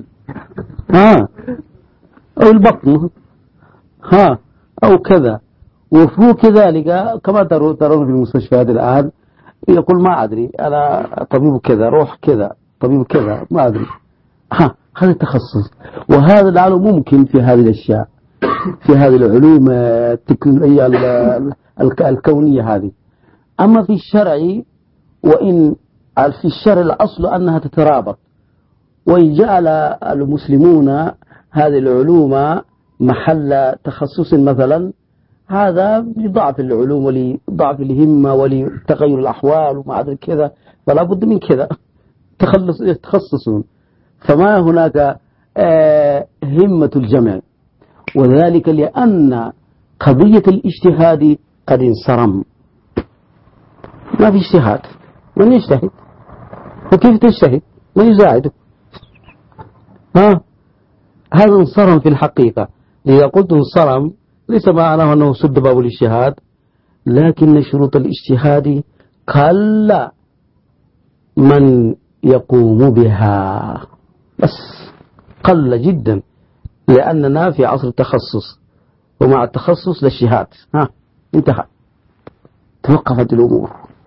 أو البطن، أو كذا. وفوق كذلك كما ترون في المستشفيات الآن، يقول ما أدري أنا طبيب كذا، روح كذا، طبيب كذا، ما أدري. هذا التخصص. وهذا لعله ممكن في هذه الأشياء، في هذه العلوم التكنولوجية الكونية هذه. أما في الشرع، وإن في الشرع الأصل أنها تترابط، وإن جعل المسلمون هذه العلوم محل تخصص مثلا، هذا لضعف العلوم ولضعف الهمة ولتغير الأحوال وما أدري كذا، فلا بد من كذا يتخصصون. فما هناك همة الجمع، وذلك لأن قضية الاجتهاد قد انصرم، ما في اجتهاد، من يجتهد؟ وكيف تجتهد؟ من يساعده؟ هذا انصرم في الحقيقة. إذا قلت انصرم ليس معناه أنه سد باب الاجتهاد، لكن شروط الاجتهاد قل من يقوم بها، بس قل جدا، لأننا في عصر التخصص، ومع التخصص الاجتهاد انتهى، توقفت الأمور.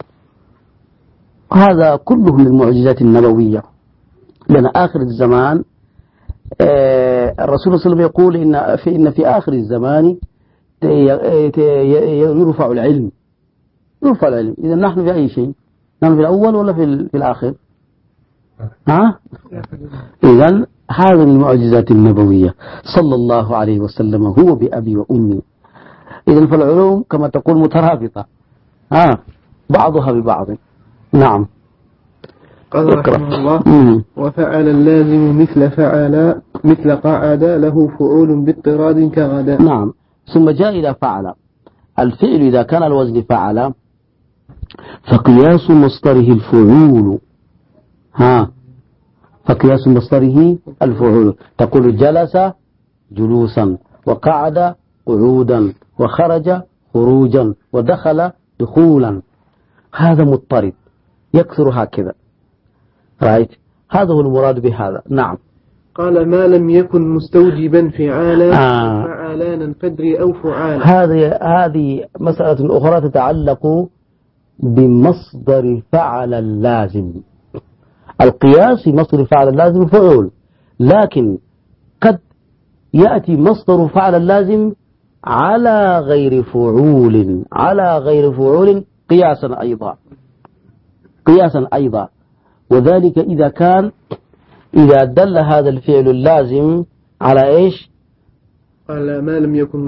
هذا كله من المعجزات النبوية، لأن آخر الزمان الرسول صلى الله عليه وسلم يقول إن في آخر الزمان يرفع العلم. إذا نحن في أي شيء؟ نحن في الأول ولا في الآخر؟ إذا هذا من المعجزات النبوية صلى الله عليه وسلم، هو بأبي وأمي. إذا فالعلوم كما تقول مترابطة بعضها ببعض. نعم. قال رحمه الله: وفعل اللازم مثل قعد له فعول باضطراد كغدا. نعم. ثم جاء إلى فعل. الفعل إذا كان الوزن فعل فقياس مصدره الفعول. فقياس مصدره الفعول. تقول جلس جلوسا، وقعد قعودا، وخرج خروجا، ودخل دخولا. هذا مضطرد يكثر هكذا. هذا هو المراد بهذا. نعم. قال: ما لم يكن مستوجبا فعالا فعالانا فدري أو فعالا. هذه مسألة أخرى تتعلق بمصدر فعل اللازم. القياس مصدر فعل اللازم فعول، لكن قد يأتي مصدر فعل اللازم على غير فعول قياسا أيضا. وذلك إذا دل هذا الفعل اللازم على إيش؟ قال: ما لم يكن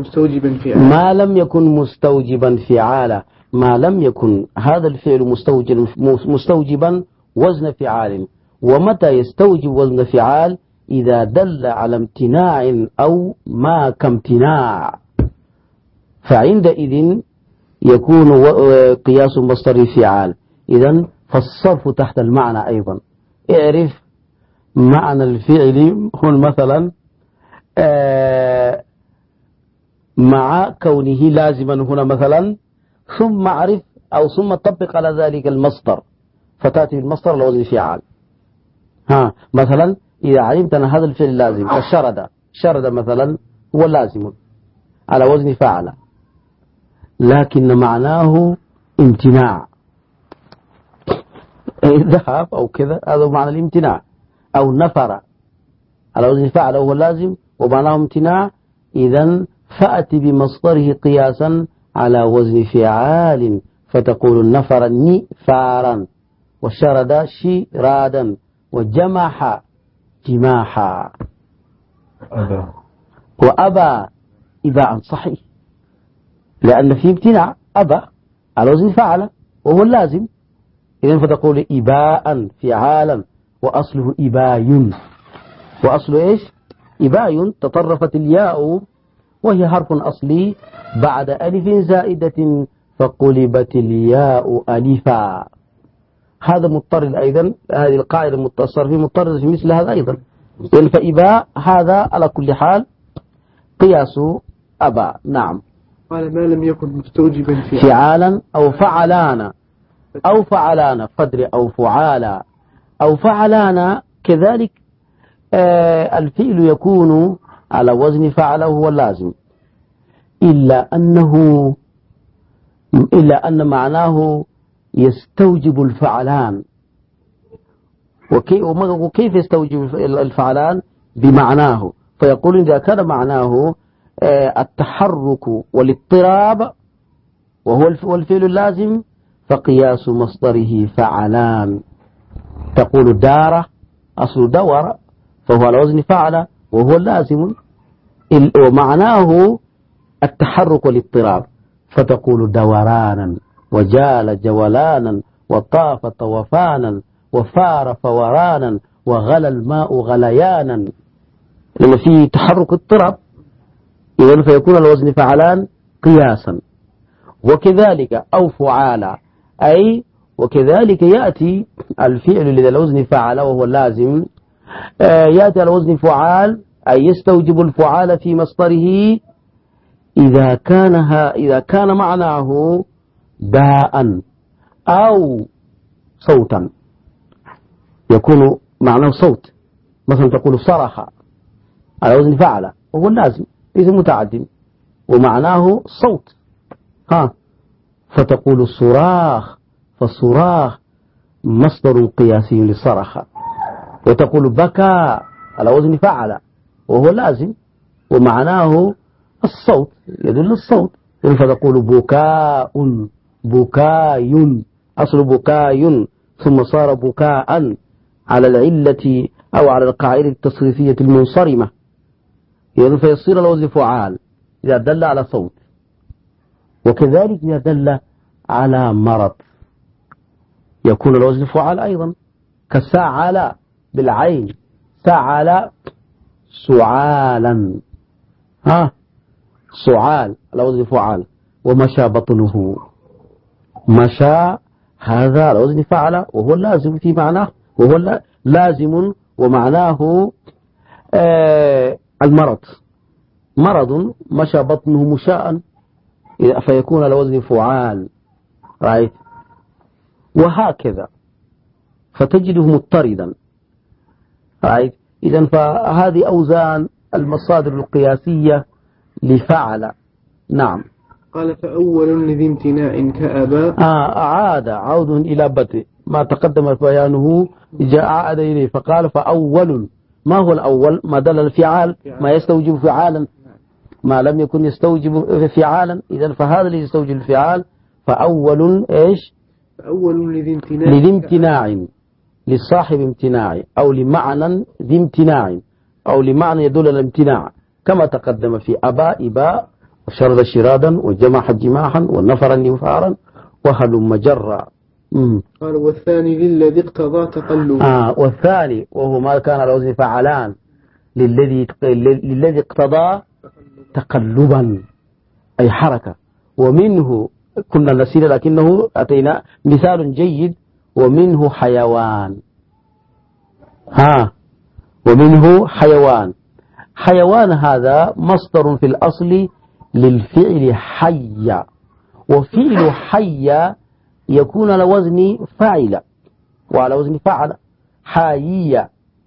مستوجبا فعالا. ما لم يكن هذا الفعل مستوجبا وزن فعال. ومتى يستوجب وزن فعال؟ إذا دل على امتناع أو ما كامتناع، فعندئذ يكون قياس مصدر فعال. إذن فالصرف تحت المعنى أيضا. اعرف معنى الفعل هون مثلا مع كونه لازما هنا مثلا، ثم اعرف أو ثم طبق على ذلك المصدر، فتأتي المصدر على وزن فعال. مثلا إذا علمت أن هذا الفعل لازم، شرد مثلا هو لازم على وزن فعل، لكن معناه امتناع، ذهب أو كذا، هذا معنى الامتناع. أو نفر على وزن فعل وهو لازم ومعناه امتناع، إذن فأتي بمصدره قياسا على وزن فعال، فتقول النفر نفارا، وشرد شرادا، وجمح جماحا، وأبى إباء صحيح، لأن فيه امتناع. أبى على وزن فعل وهو اللازم، إذن فتقول إباء فعالا، وأصله إباي. وأصله إيش؟ إباي. تطرفت الياء وهي حرف أصلي بعد ألف زائدة فقلبت الياء ألفا. هذا مضطرد أيضا. هذه القاعدة المتصر فيه مضطرد في مثل هذا أيضا. فإباء هذا على كل حال قياس أبا. نعم. قال: ما لم يكن مستوجبا فعالا أو فعلانا فدر أو فعالا أو فعلانا. كذلك الفعل يكون على وزن فعل وهو اللازم، إلا أن معناه يستوجب الفعلان. وكيف يستوجب الفعلان؟ بمعناه. فيقول إذا كان معناه التحرك والاضطراب وهو الفعل اللازم، فقياس مصدره فعلان. تقول دار، أصل دور، فهو على وزن فعل وهو اللازم، ومعناه التحرك والاضطراب، فتقول دورانا، وجال جولانا، وطاف طوفانا، وفار فورانا، وغلى الماء غليانا، لما فيه تحرك اضطراب. إذن فيكون الوزن فعلان قياسا. وكذلك أو فعالا، أي وكذلك يأتي الفعل الذي الوزن فعل وهو اللازم، يأتي على وزن فعال، أي يستوجب الفعال في مصدره إذا كان معناه داء أو صوتا، يكون معناه صوت، مثلا تقول صرخ على وزن فعل وهو اللازم ليس متعد ومعناه صوت، فتقول الصراخ، فالصراخ مصدر قياسي للصرخ. وتقول بكى على وزن فعل وهو لازم ومعناه الصوت يدل الصوت، فتقول بكاء، بكاي، أصل بكاي ثم صار بكاء على العلة أو على القاعدة التصريفية المنصرمة، فيصير على وزن فعال إذا دل على صوت، وكذلك إذا دل على مرض يكون على وزن فعال أيضا، كسعل بالعين، سعل سعالا، سعال على وزن فعال. ومشى بطنه، مشى هذا على وزن فعل وهو لازم في معناه، وهو لازم ومعناه المرض، مرض مشى بطنه مشاء فيكون على وزن فعال، رأيت؟ وهكذا فتجده مضطردا، رأيت؟ إذن فهذه أوزان المصادر القياسية لفعل. نعم. قال فأول لذي امتناع كأبا. عود إلى بدء ما تقدم بيانه، جاء عاد إليه فقال فأول. ما هو الأول؟ ما دل الفعال، ما يستوجب فعالا، ما لم يكن يستوجب فعالا، إذن فهذا الذي يستوجب الفعال. فأول إيش؟ فأول لذي امتناع لصاحب امتناع، أو لمعنى ذي امتناع، أو لمعنى يدل على الامتناع، كما تقدم في أبا إباء، وشرد شرادا، وجمح جماحا، والنفر نفارا، وهلم جرا. قال والثاني للذي اقتضى تقلبا. والثاني وهو ما كان على وزن فعلان، للذي اقتضى تقلبا أي حركة. ومنه كنا نسينا لكنه أتينا مثال جيد، ومنه حيوان. ومنه حيوان. حيوان هذا مصدر في الأصل للفعل حي، وفعل حي يكون على وزن فاعل وعلى وزن فعل، حي،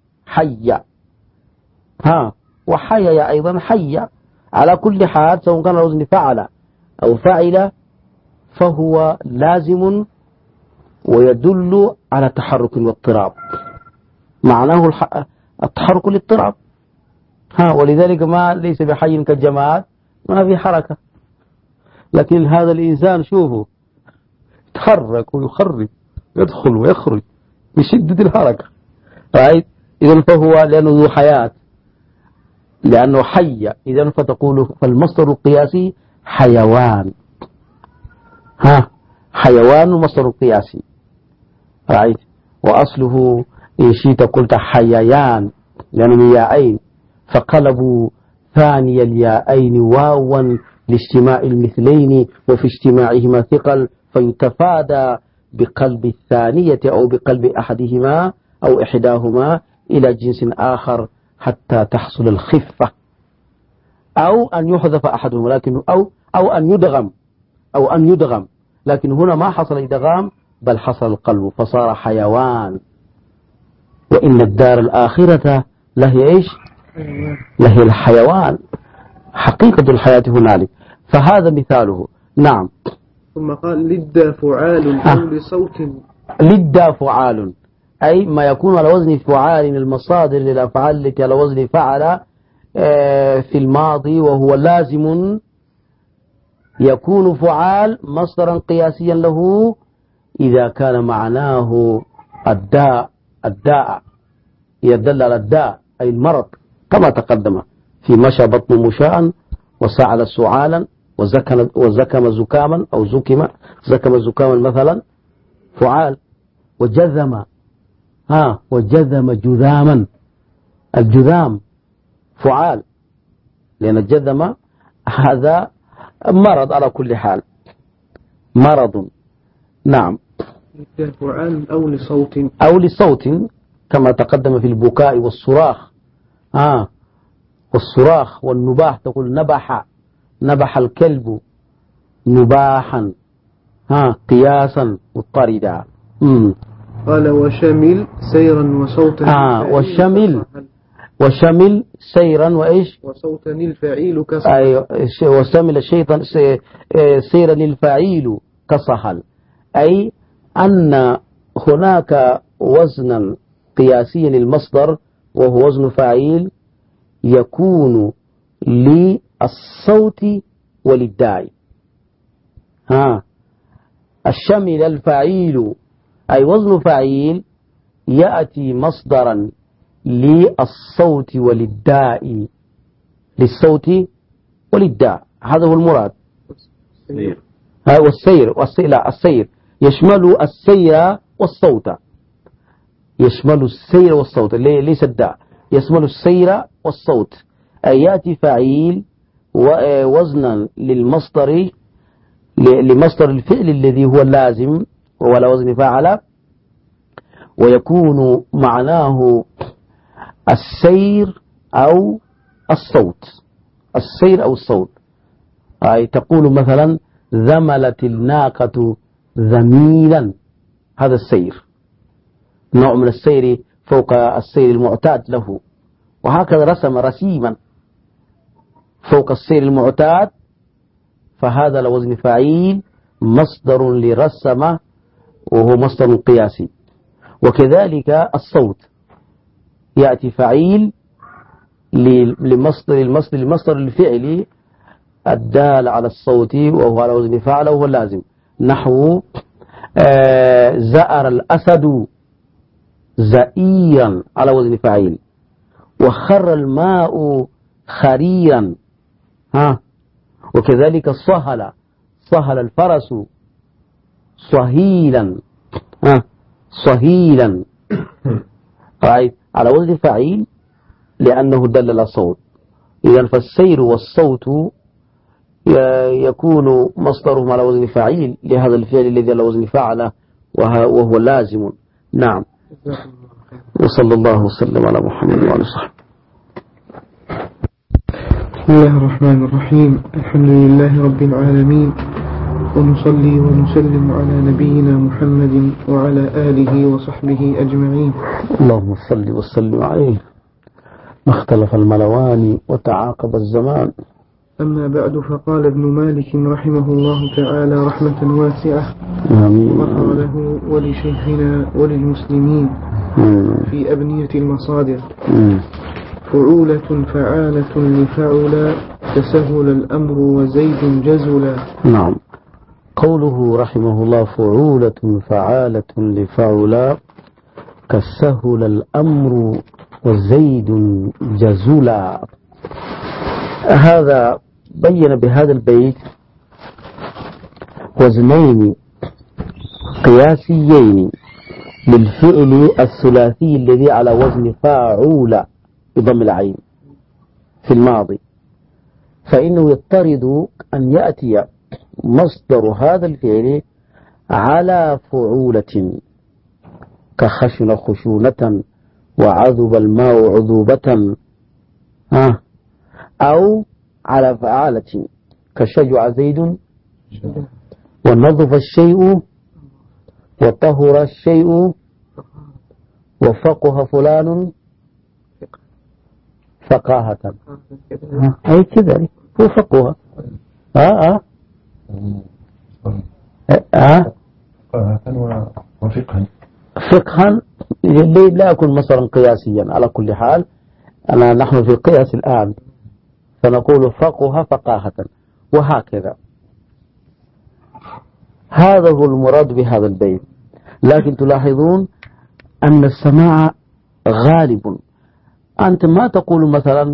وحي أيضا حي. على كل حال سواء كان على وزن فعل أو فاعل فهو لازم ويدل على تحرك واضطراب، معناه التحرك والاضطراب. ولذلك ما ليس بحي كالجماد، ما في حركة، لكن هذا الإنسان شوفوا يتحرك ويخرج، يدخل ويخرج بشدة الحركة، رأيت؟ إذن فهو لأنه ذو حياة، لأنه حي، إذن فتقول فالمصدر القياسي حيوان. حيوان مصدر قياسي، رأيت؟ وأصله إن شئت قلت حييان لأنه ياءين، فقلبوا ثاني الياءين واوا لاجتماع المثلين، وفي اجتماعهما ثقل، فيتفادى بقلب الثانية أو بقلب أحدهما أو إحداهما إلى جنس آخر حتى تحصل الخفة، أو أن يحذف أحدهما، لكن أو أن يدغم، لكن هنا ما حصل إدغام بل حصل القلب فصار حيوان. وإن الدار الآخرة لهي إيش؟ لهي الحيوان، حقيقة الحياة هنالك. فهذا مثاله. نعم. ثم قال لد فعال أو لصوت. لد فعال أي ما يكون على وزن فعال من المصادر للأفعال التي على وزن فعل في الماضي، وهو لازم يكون فعال مصدرا قياسيا له إذا كان معناه الداء يدل على الداء أي المرض، كما تقدم في مشى بطن مشاء، وسعل سعالا، وزكم زكاما أو زكم زكاما مثلا فعال، وجذم جذاما، الجذام فعال، لأن الجذم هذا مرض على كل حال، مرض. نعم. فعال أو لصوت كما تقدم في البكاء والصراخ. والصراخ والنباح، تقول نبح الكلب نباحا قياسا مضطردا. قال وشمل سيرا وصوتا وشمل سيرا وإيش وصوتا الفعيل كصحل. أيوة وشمل الشيطان سيرا الفعيل كصحل، أي أن هناك وزنا قياسيا للمصدر وهو وزن فاعل يكون للصوت وللداعي. الشمل الفعيل أي وزن فاعل يأتي مصدرا للصوت وللداء، للصوت وللداء، هذا هو المراد. السير يشمل السير والصوت، يشمل السير والصوت ليس الداء، يشمل السير والصوت، أي يأتي فاعل وزنا لمصدر الفعل الذي هو اللازم ولا وزن فاعل، ويكون معناه السير أو الصوت، السير أو الصوت. أي تقول مثلا ذملت الناقة ذميلا، هذا السير، نوع من السير فوق السير المعتاد له، وهكذا رسم رسيما فوق السير المعتاد، فهذا لوزن فاعل مصدر لرسم وهو مصدر قياسي. وكذلك الصوت يأتي فعيل لمصدر الفعل الدال على الصوت وهو على وزن فعل وهو اللازم، نحو زأر الأسد زئيرا على وزن فعيل، وخر الماء خريرا، وكذلك صهل الفرس صهيلا، صهيلا على وزن فعيل لأنه دل على الصوت. إذن فالسير والصوت يكون مصدرهم على وزن فعيل لهذا الفعل الذي على وزن فعل وهو لازم. نعم. وصلى الله وسلم على محمد وعلى صحبه. بسم الله الرحمن الرحيم. الحمد لله رب العالمين، ونصلي ونسلم على نبينا محمد وعلى آله وصحبه أجمعين. اللهم صل وسلم عليه. ما اختلف الملوان وتعاقب الزمان. أما بعد، فقال ابن مالك رحمه الله تعالى رحمة واسعة، غفر له ولشيخنا وللمسلمين في أبنية المصادر: فعولة فعالة لفعلا تسهل الأمر وزيد جزلا. نعم. قوله رحمه الله فعولة فعالة لفعلا كسهل الأمر وزيد جزلا، هذا بين بهذا البيت وزنين قياسيين للفعل الثلاثي الذي على وزن فاعول بضم العين في الماضي، فإنه يضطرد أن يأتي مصدر هذا الفعل على فعولة كخشن خشونة وعذب الماء عذوبة، أو على فعالة كشجع زيد ونظف الشيء وطهر الشيء وفقه فلان فقاهة، أي كذلك هو فقه. وفقها، فقها لا يكون مصدرا قياسيا. على كل حال نحن في القياس الآن فنقول فقه فقاهة، وهكذا. هذا هو المراد بهذا البيت. لكن تلاحظون أن السماع غالب، أنت ما تقول مثلا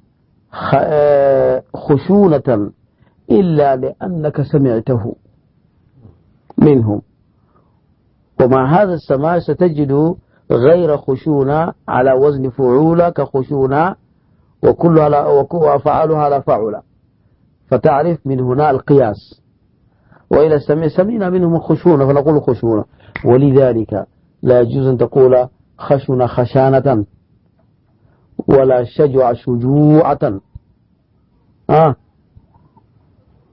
خشونة إلا لأنك سمعته منهم، ومع هذا السماع ستجد غير خشونة على وزن فعولة كخشونة وأفعالها على فعولة، فتعرف من هنا القياس. وإلى سمعنا منهم خشونة فنقول خشونة، ولذلك لا يجوز أن تقول خشن خشانة ولا شجع شجوعة،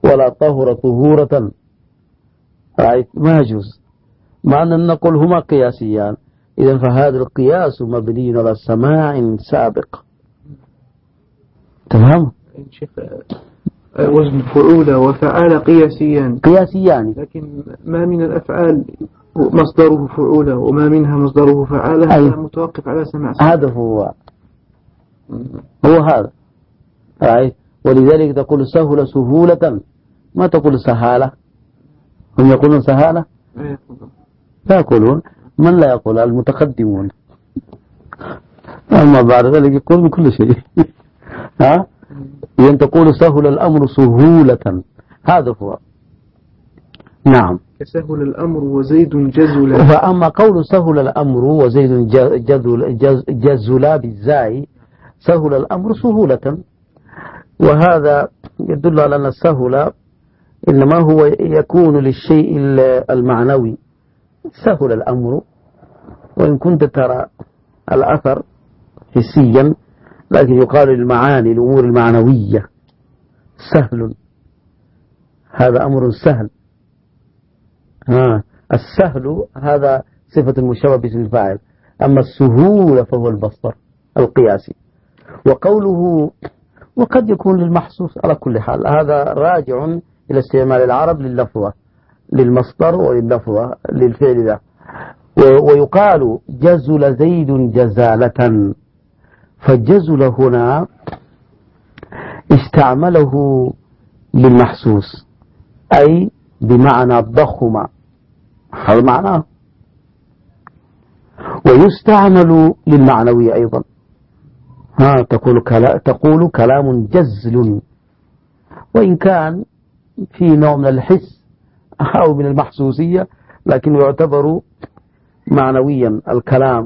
ولا طهر طهورة، ما يجوز، مع أن نقول هما قياسيان. إذن فهذا القياس مبني على سماع سابق. تفهم؟ وزن فعولة وفعال قياسيان، لكن ما من الأفعال مصدره فعولة وما منها مصدره فعالة، هذا متوقف على سماع. هذا هو هذا. ولذلك تقول سهل سهولة، ما تقول سهالة. هم يقولون سهالة؟ لا يقولون. من لا يقول؟ المتقدمون. أما بعد ذلك يقول بكل شيء. إذن تقول سهل الأمر سهولة، هذا هو. نعم. كسهل الأمر وزيد جزل. فأما قول سهل الأمر وزيد جزل بالزاي، سهل الأمر سهولة، وهذا يدل على أن السهل إنما هو يكون للشيء المعنوي. سهل الأمر، وإن كنت ترى الأثر حسيا، لكن يقال للمعاني الأمور المعنوية سهل، هذا أمر سهل. السهل هذا صفة المشبه باسم الفاعل، أما السهولة فهو المصدر القياسي. وقوله وقد يكون للمحسوس، على كل حال هذا راجع إلى استعمال العرب لللفظة، للمصدر ولللفظة للفعل ذا. ويقال جزل زيد جزالة، فالجزل هنا استعمله للمحسوس، أي بمعنى الضخم، هذا معناه. ويستعمل للمعنوي أيضا، تقول كلام جزل، وإن كان في نوع من الحس أو من المحسوسية، لكن يعتبر معنويا الكلام.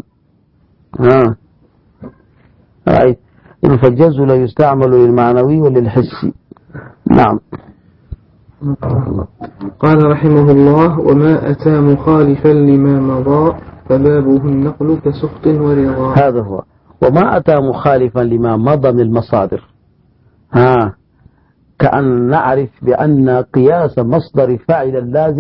فالجزل يستعمل للمعنوي وللحس. نعم. قال رحمه الله: وما أتى مخالفا لما مضى فبابه النقل كسخط ورضا. هذا هو. وما أتى مخالفا لما مضى من المصادر، كأن نعرف بأن قياس مصدر فاعل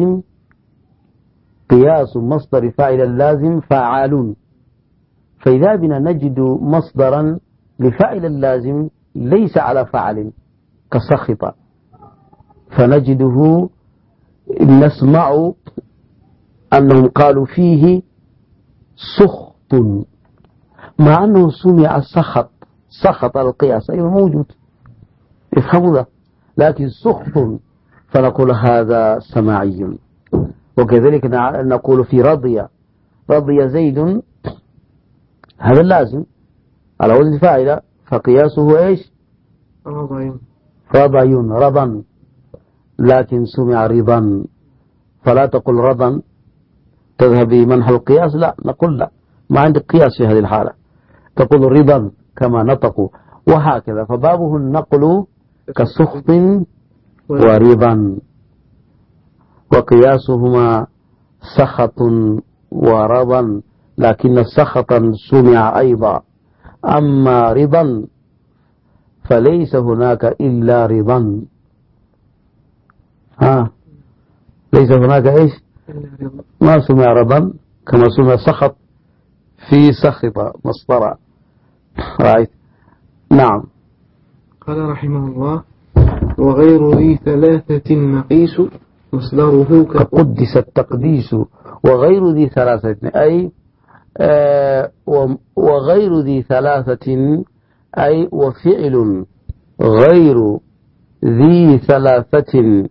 اللازم فاعل، فإذا بنا نجد مصدرا لفاعل اللازم ليس على فاعل كسخط، فنجده نسمع أنهم قالوا فيه سخط، مع أنه سمع سخط القياس أيضا موجود، افهموا ذا، لكن سخط فنقول هذا سماعي. وكذلك نقول في رضي زيد، هذا اللازم على وزن فاعل، فقياسه ايش؟ رضا، لكن سمع رضا، فلا تقل رضا تذهب بمنح القياس، لا، نقول لا، ما عندك قياس في هذه الحالة، تقول رضا كما نطقوا، وهكذا. فبابه النقل كسخط ورضا، وقياسهما سخط ورضا، لكن سخطا سمع أيضا، أما رضا فليس هناك إلا رضا. ليس هناك إيش؟ ما سمع رضا كما سمع سخط في سخط مصدر. نعم. قال رحمه الله: وغير ذي ثلاثة مقيس مصدره كقدس التقديس. وغير ذي ثلاثة أي وغير ذي ثلاثة أي وفعل غير ذي ثلاثة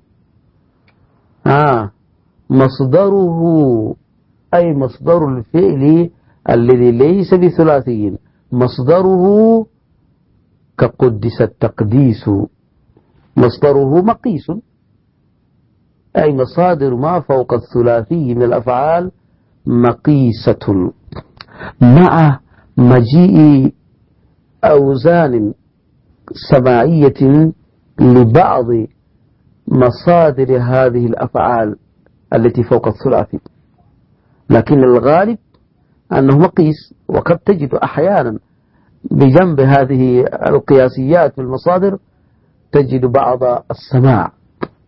مصدره أي مصدر الفعل الذي ليس بثلاثي، مصدره كقدس التقديس، مصدره مقيس، أي مصادر ما فوق الثلاثي من الأفعال مقيسة، مع مجيء أوزان سماعية لبعض مصادر هذه الأفعال التي فوق الثلاثي، لكن الغالب أنه مقيس. وقد تجد أحيانا بجنب هذه القياسيات في المصادر تجد بعض السماع،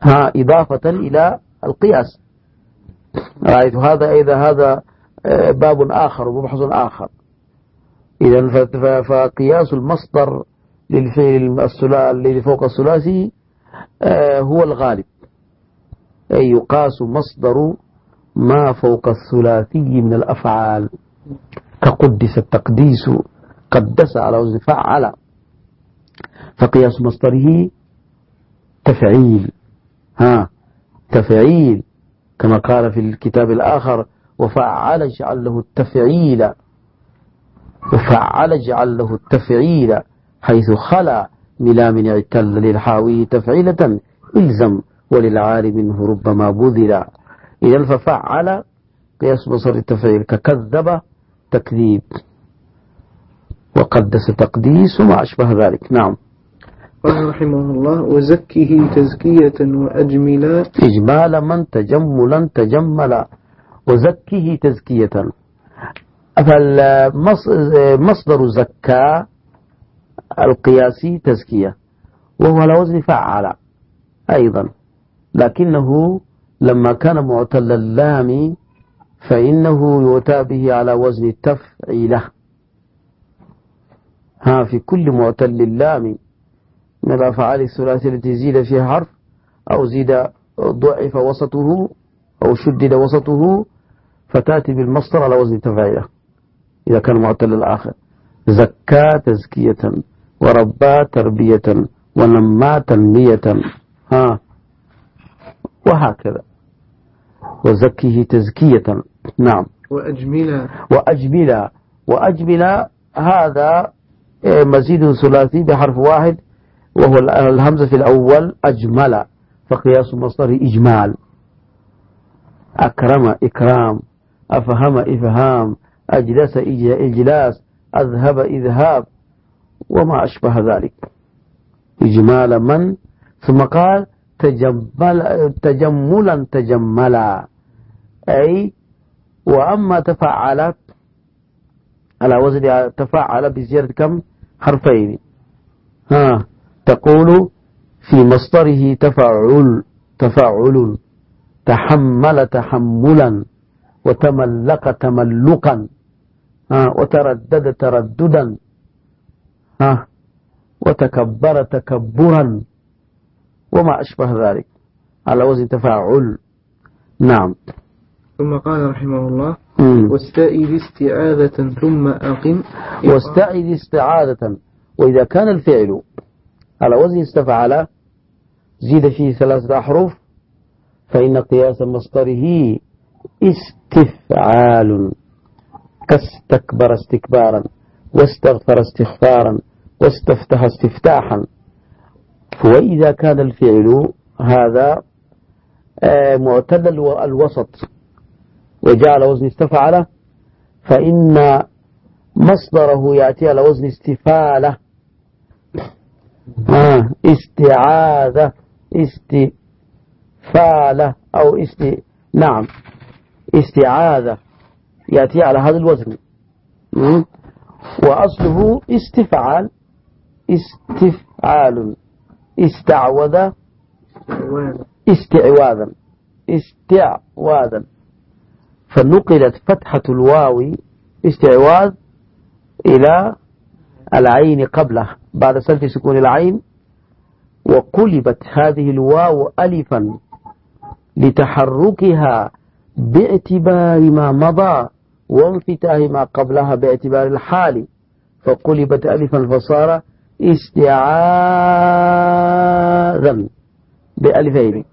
إضافة إلى القياس. رأيت هذا باب آخر ومبحث آخر. إذن فقياس المصدر للفعل الذي فوق الثلاثي هو الغالب، أي يقاس مصدر ما فوق الثلاثي من الأفعال، كقدس التقديس، قدس على وزن فعل، فقياس مصدره تفعيل. تفعيل كما قال في الكتاب الآخر: وفعل جعل له التفعيل، وفعل جعل له التفعيل حيث خلا ملام اعتل للحاوي تفعيلة إلزم وللعار منه ربما بذل. إذن ففعل قياس مصدر التفعيل، ككذب تكذيب، وقدس تقديس وما أشبه ذلك. نعم. قال رحمه الله: وزكه تزكية وأجملا، إجمال من تجملا تجملا، وزكه تزكية. فالمصدر زكى القياسي تزكية، وهو على وزن فعل أيضا، لكنه لما كان معتل اللام فإنه يؤتى به على وزن تفعيله. في كل معتل اللام من الأفعال الثلاثية التي زيد فيها حرف أو زيد ضعف وسطه أو شدد وسطه فتأتي بالمصدر على وزن تفعيله إذا كان معتل الآخر. زكى تزكية، وربى تربية، ونمى تنمية، وهكذا. وزكه تزكية. نعم. وأجملا هذا مزيد ثلاثي بحرف واحد، وهو الهمزة في الأول أجمل، فقياس مصدر إجمال. أكرم إكرام، أفهم إفهام، أجلس إجلاس، أذهب إذهاب، وما أشبه ذلك. إجمال من، ثم قال تجملا تجملا، أي وأما تفعلت على وزن تفعل بزيادة كم حرفين. تقول في مصدره تفعل، تحمل تحملا، وتملق تملقا، وتردد ترددا، وتكبر تكبرا، وما أشبه ذلك على وزن تفاعل. نعم. ثم قال رحمه الله: واستعذ استعاذة ثم أقم. واستعذ استعاذة، وإذا كان الفعل على وزن استفعل زيد فيه 3 أحرف فإن قياس مصدره استفعال، كاستكبر استكبارا، واستغفر استغفارا، واستفتح استفتاحا. وإذا كان الفعل هذا معتل الوسط وجاء على وزن استفعل فإن مصدره يأتي على وزن استفالة. استعاذة، استفالة، أو نعم استعاذة يأتي على هذا الوزن. وأصله استفعال، استفعال، استعوذ استعواذا، فنقلت فتحة الواو استعواذ إلى العين قبله بعد سلب سكون العين، وقلبت هذه الواو ألفا لتحركها باعتبار ما مضى وانفتاح ما قبلها باعتبار الحال، فقلبت ألفا فصار استعاذا بألفين.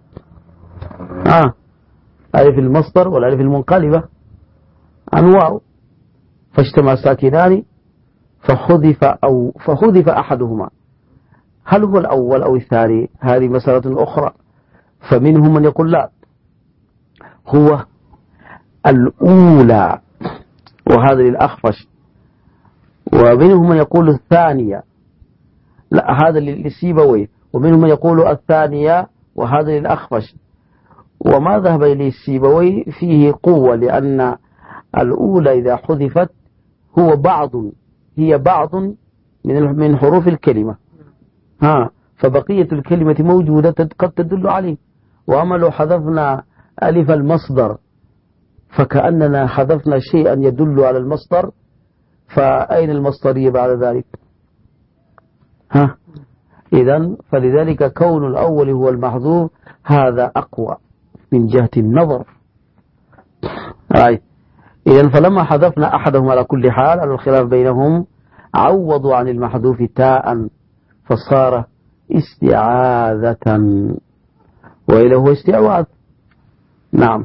ألف المصدر والألف المنقلبة عن واو، فاجتمع الساكنان فحذف أحدهما. هل هو الأول أو الثاني؟ هذه مسألة أخرى. فمنهم من يقول لا، هو الأولى وهذا للأخفش، ومنهم من يقول الثانية، لا هذا للسيبوي، ومنهم من يقول الثانية وهذا للأخفش. وما ذهب إليه السيبوي فيه قوة، لأن الأولى إذا حذفت هي بعض من حروف الكلمة، فبقية الكلمة موجودة قد تدل عليه، وأما لو حذفنا ألف المصدر فكأننا حذفنا شيئا يدل على المصدر، فأين المصدرية بعد ذلك؟ إذن فلذلك كون الأول هو المحذوف هذا أقوى من جهة النظر. إذن فلما حذفنا أحدهم على كل حال على الخلاف بينهم عوضوا عن المحذوف تاء فصار استعاذة، وإلى هو استعواذ. نعم.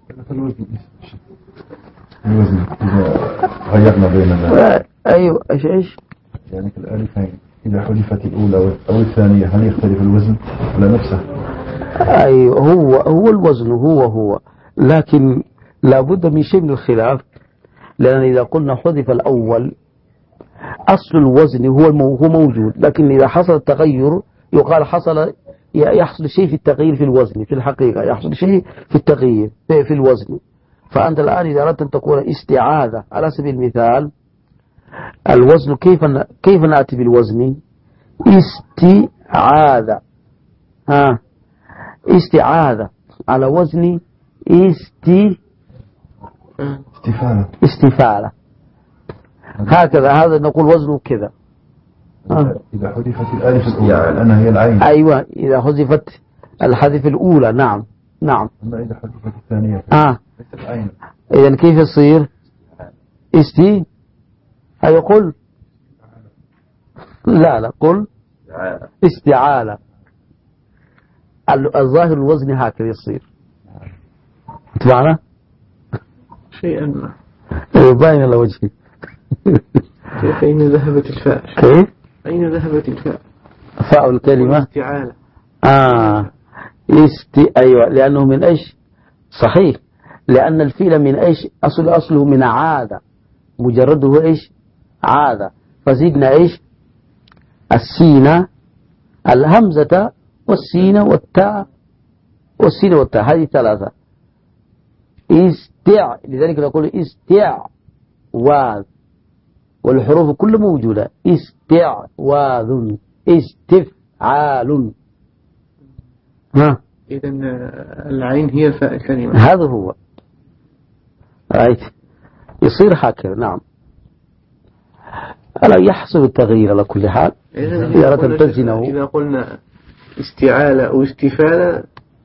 الوزن إذا غيرنا بين أيوة إيش يعني في الألفين إذا حذفت الأولى أو الثانية هل يختلف الوزن ولا نفسه؟ أيوة هو الوزن هو لكن لابد من شيء من الخلاف، لأن إذا قلنا حذف الأول أصل الوزن هو موجود، لكن إذا حصل التغير يقال يحصل شيء في التغيير في الوزن، في الحقيقة يحصل شيء في التغيير في الوزن. فأنت الآن إذا أردت أن تقول استعاذة على سبيل المثال، الوزن كيف نأتي بالوزن؟ استعاذة على وزن استفالة. هكذا هذا نقول وزنه كذا. إذا حذفت الألف الأولى لأنها هي العين. أيوة إذا حذفت الحذف الأولى. نعم. أما إذا حذفت الثانية العين، إذن كيف يصير؟ قل لا قل استعالة. الظاهر الوزن هكذا يصير. تبعنا شيئا ما باين على وجهي. كيف أين ذهبت الفاء؟ كيف أين ذهبت الفاء؟ فاء الكلمة استعالة. أيوة لأنه من إيش؟ صحيح، لأن الفيل من إيش؟ أصله من عادة، مجرده إيش؟ عادة، فزدنا إيش؟ السين الهمزة والسين والتاء هذه ثلاثة. لذلك نقول استعواذ، والحروف كلها موجودة. استعواذ، استفعال. إذن العين هي فاء الكلمة. هذا هو يصير هكذا. نعم. ألا يحصل التغيير على كل حال إذا تلتزنه. إذا قلنا استعالة أو استفالة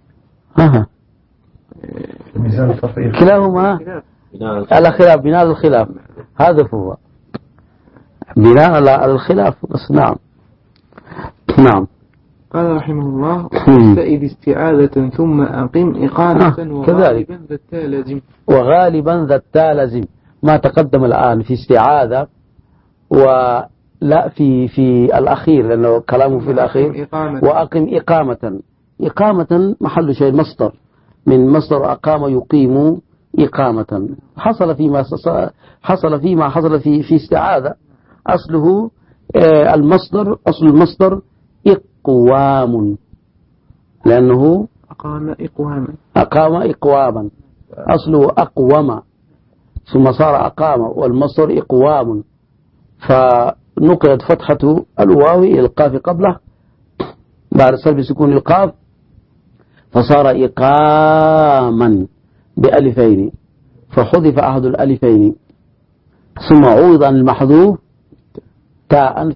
كلاهما على خلاف، بناء الخلاف هذا هو بناء على الخلاف بس. نعم. قال رحمه الله: فإذ استعاذة ثم أقم إقامة وغالبا ذا التاء لازم. وغالبا ذا التاء لازم ما تقدم الآن في استعاذة، ولا في الأخير لأنه كلامه في الأخير. وأقم إقامة محل شيء مصدر من مصدر أقام يقيم إقامة. حصل فيما حصل في استعاذة أصله أصل المصدر إقوام، لأنه أقام إقواما، أصله أقوم ثم صار أقام، والمصدر إقوام، فنقلت فتحة الواو إلى القاف قبله بعد سلب سكون القاف، فصار إقاما بألفين، فحذف أحد الألفين ثم عوض عن المحذوف تاء،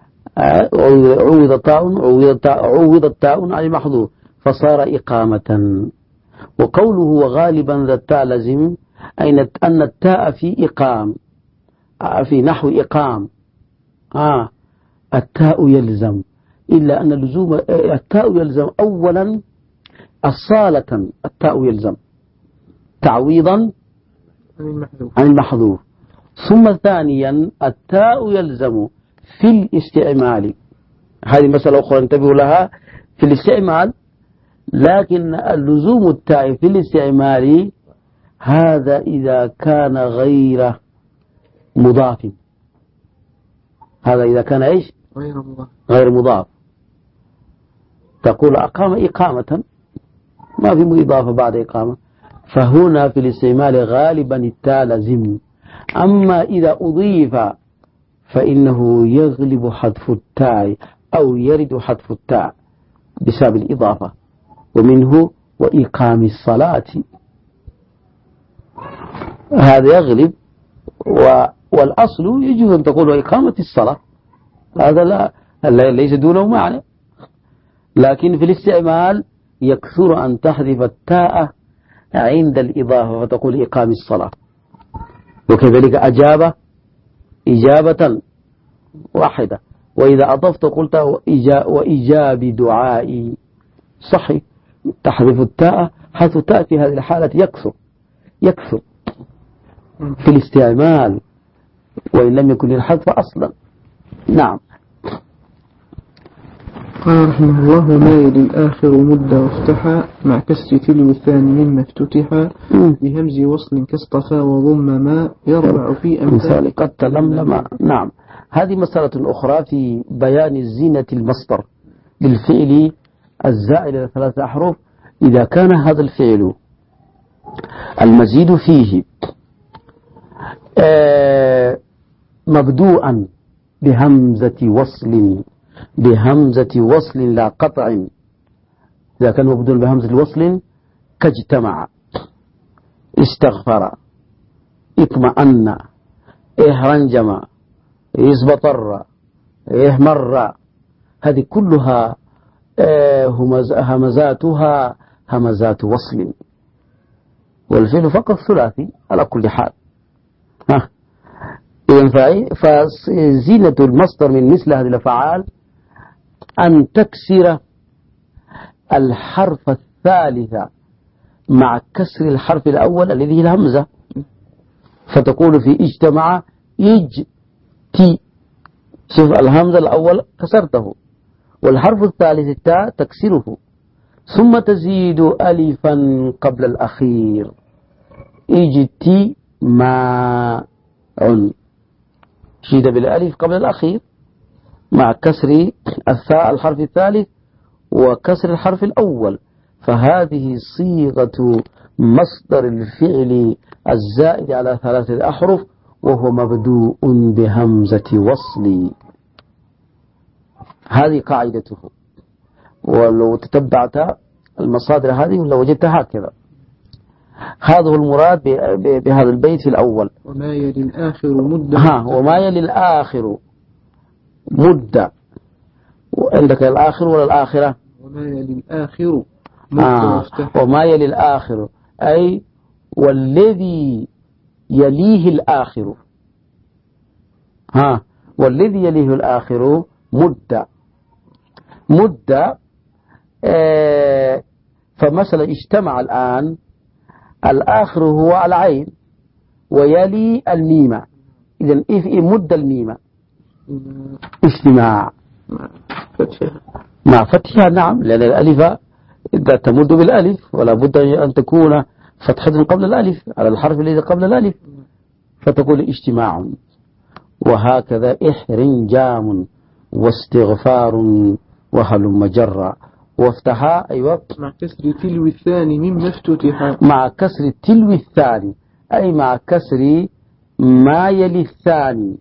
عوض التاء عن المحذوف فصار إقامة. وقوله وغالبا ذا التاء لازم أن التاء في إقام، في نحو إقام التاء يلزم، إلا أن اللزوم التاء يلزم أولا أصالة، التاء يلزم تعويضا عن المحذوف، ثم ثانيا التاء يلزم في الاستعمال. هذه مسألة أخرى انتبهوا لها في الاستعمال، لكن اللزوم التاء في الاستعمال هذا إذا كان غير مضاف. هذا إذا كان إيش؟ غير مضاف. تقول أقام إقامة ما في إضافة بعد إقامة، فهنا في الاستعمال غالبا التاء لازم. أما إذا أضيف فإنه يغلب حذف التاء أو يرد حذف التاء بسبب الإضافة، ومنه وإقام الصلاة، هذا يغلب. والأصل يجوز أن تقول وإقامة الصلاة، هذا ليس دونه معنى، لكن في الاستعمال يكثر أن تحذف التاء عند الإضافة فتقول إقام الصلاة. وكذلك أجاب إجابة واحدة، وإذا أضفت قلت وإجاب دعائي، صحيح، تحذف التاء، حذف التاء في هذه الحالة يكثر في الاستعمال وإن لم يكن الحذف أصلا. نعم. قال رحمه الله: وما يلي الآخر مد وافتحا مع كسر تلو الثاني مما افتتحا بهمز وصل كاصطفى وضم ما يربع في أمثال قد تلملم. نعم، هذه مسألة أخرى في بيان زينة المصدر للفعل الزائد إلى 3 أحرف. إذا كان هذا الفعل المزيد فيه مبدوءا بهمزة وصل لا قطع، إذا كان مبدوءا بهمزة وصل كاجتمع، استغفر، اطمأن، رنجم، اسبطر، مر، هذه كلها همزاتها همزات وصل، والفعل فقط ثلاثي على كل حال. فزينة المصدر من مثل هذه الأفعال أن تكسر الحرف الثالث مع كسر الحرف الأول الذي هي الهمزة، فتقول في اجتمع اجتي، شوف الهمزة الأول كسرته، والحرف الثالث التاء تكسره، ثم تزيد ألفا قبل الأخير، اجتي ماء، شيد بالألف قبل الأخير مع كسر الثاء الحرف الثالث وكسر الحرف الأول، فهذه صيغة مصدر الفعل الزائد على 3 أحرف وهو مبدوء بهمزة وصل. هذه قاعدته، ولو تتبعت المصادر هذه لوجدتها هكذا. هذا هو المراد بهذا البيت في الأول. وما يلي الآخر مد. وما يلي الآخر مد، عندك الآخر ولا الآخرة؟ وما يلي الآخر مد. وما يلي الآخر أي والذي يليه الآخر. والذي يليه الآخر مد. فمثلا اجتمع الآن، الآخر هو العين ويلي الميمة، إذن مد الميمة اجتماع مع فتحها. نعم، لأن الألف إذا تمد بالألف ولا بد أن تكون فتحة قبل الألف على الحرف الذي قبل الألف، فتقول اجتماع. وهكذا إحرنجام واستغفار وهلم جرا وافتحا. أيوة، مع كسر تلو الثاني مما افتتحا، مع كسر تلو الثاني أي مع كسر ما يلي الثاني.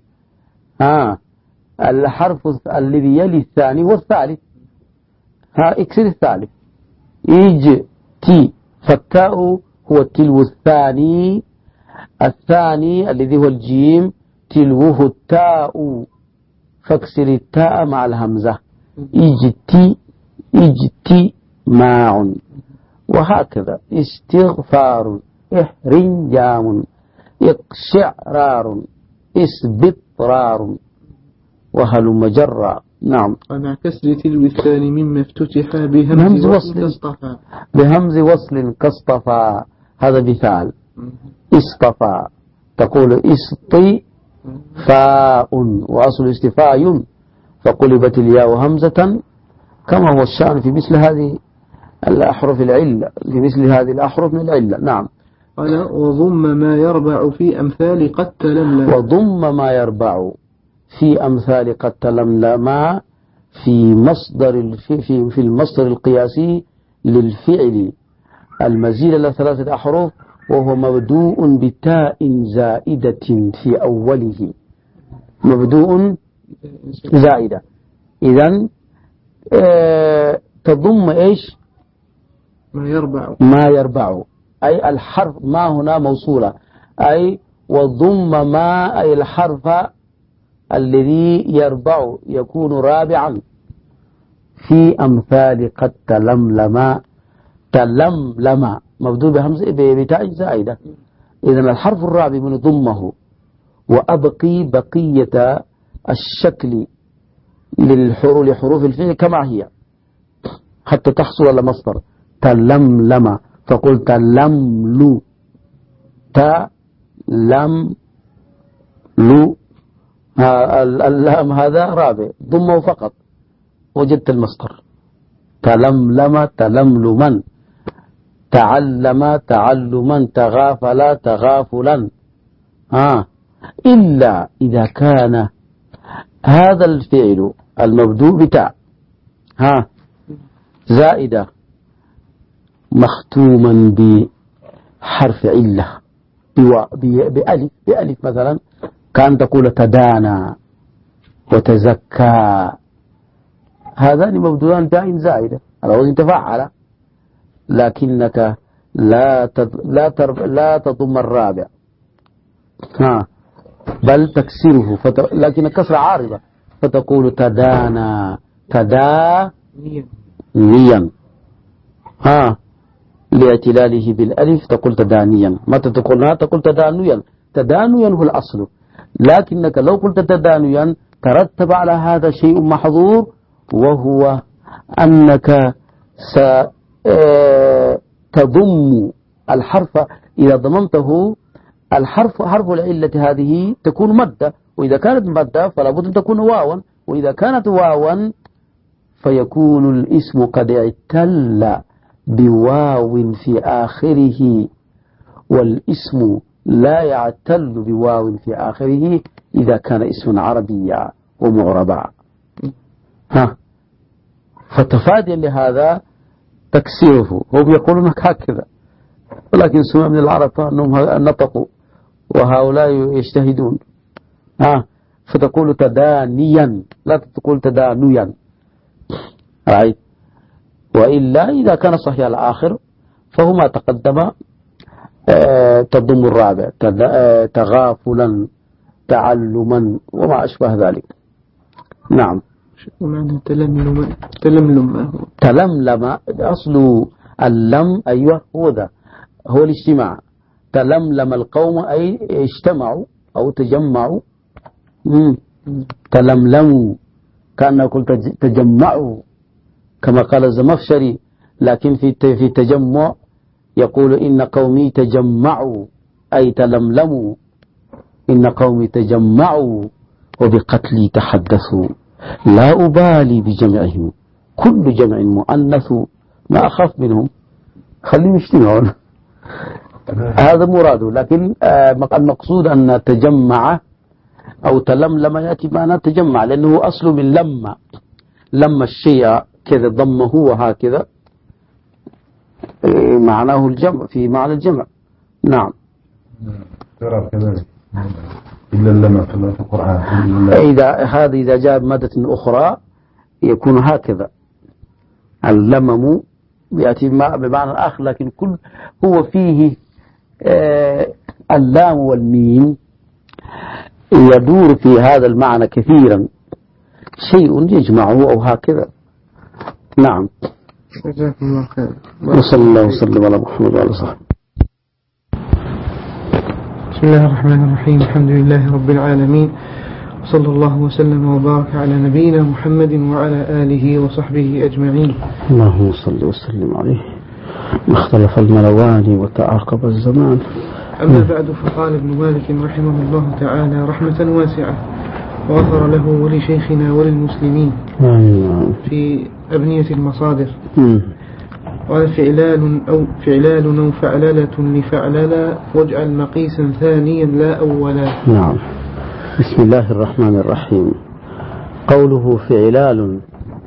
الحرف الذي يلي الثاني والثالث، اكسر الثالث، تي، فالتاء هو التلو الثاني الذي هو الجيم، تلوه التاء، فاكسر التاء مع الهمزة، اجتماع. وهكذا استغفار، إحرنجام، إقشعرار، إسبطرار وهلم جرا. نعم. ومع كسر تلو الثاني مما افتتح بهمز وصل كاصطفى، هذا مثال. اصطفى تقول اصطي فاء، وأصل استفاء، فقلبت الياء همزة، كما هو الشأن في مثل هذه الأحرف العلة، في مثل هذه الأحرف من العلة. نعم. قال وضم ما يربع في أمثال قد تلملم. وضم ما يربع في أمثال قد تلملم في مصدر في المصدر القياسي للفعل المزيد على 3 أحرف، وهو مبدوء بتاء زائدة في أوله، مبدوء زائدة. إذن تضم إيش؟ ما يربع أي الحرف ما هنا موصولة، أي وضم ما أي الحرف الذي يربع يكون رابعا في أمثال قد تلملم. تلملم مبدوء بهمزة بتاء زائدة، إذن الحرف الرابع من ضمه وأبقي بقية الشكل لحروف الفعل كما هي حتى تحصل على مصدر تلملم، فقل تلملو تلملو، اللام هذا رابع ضمه فقط وجدت المصدر. تلملم تلملما، تعلم تعلما، تغافل تغافلا. إلا إذا كان هذا الفعل المبدوء بتاء زائدة مختوما بحرف علة بألف مثلا، كان تقول تدانى وتزكى، هذان مبدوءان باء زائدة على وزن تفعل، لكنك لا تضم الرابع بل تكسره لكن كسر عارضة، فتقول تدانى تدانيا لاعتلاله بالألف تقول تدانيا. متى تقولها تقول تدانيا، تدانيا هو الأصل، لكنك لو قلت تدانيا ترتب على هذا شيء محظور، وهو أنك ستضم الحرف إذا ضممته الحرف حرف العلة هذه تكون مادة، وإذا كانت مادة فلا بد أن تكون واوا، وإذا كانت واوا فيكون الاسم قد اعتل بواو في آخره، والاسم لا يعتل بواو في آخره إذا كان اسم عربيا ومعربا. فتفاديا لهذا تكسيره، هم يقولون هكذا، ولكن سمع من العرب أنهم نطقوا وهؤلاء يجتهدون. فتقول تدانيا لا تقول تدانيا، رأيت؟ وإلا إذا كان صحيح الآخر فهما تقدم تضم الرابع تغافلا تعلما وما أشبه ذلك. نعم. ومعنى تلملم أصل اللم أيوة هو ذا، هو الاجتماع. تلملم القوم أي اجتمعوا أو تجمعوا. تلملموا كأنه قلت تجمعوا كما قال الزمخشري، لكن في التجمع يقول إن قومي تجمعوا أي تلملموا، إن قومي تجمعوا وبقتلي تحدثوا، لا أبالي بجمعهم، كل جمع مؤنث ما أخاف منهم، خليهم يجتمعون. هذا مراده، لكن المقصود أن تجمع أو تلملم يأتي معنى تجمع، لأنه أصل من لما الشيء كذا ضمه وهكذا معناه الجمع، في معنى الجمع. نعم. كذلك إلا اللمة في القرآن إذا جاء مادة أخرى يكون هكذا، اللمم يأتي بمعنى آخر، لكن كل هو فيه اللام والميم يدور في هذا المعنى كثيرا، شيء يجمعه أو هكذا. نعم. جزاكم الله خير. وصلى الله وسلم على محمد وعلى صحبه. بسم الله الرحمن الرحيم، الحمد لله رب العالمين، وصلى الله وسلم وبارك على نبينا محمد وعلى آله وصحبه أجمعين. اللهم صل وسلم عليه. ما اختلف الملوان وتعاقب الزمان. أما بعد، فقال ابن مالك رحمه الله تعالى رحمة واسعة وغفر له ولشيخنا وللمسلمين في أبنية المصادر. قال فعلال أو فعللة لفعللا، واجعل مقيسا ثانيا لا أولا. نعم. بسم الله الرحمن الرحيم. قوله فعلال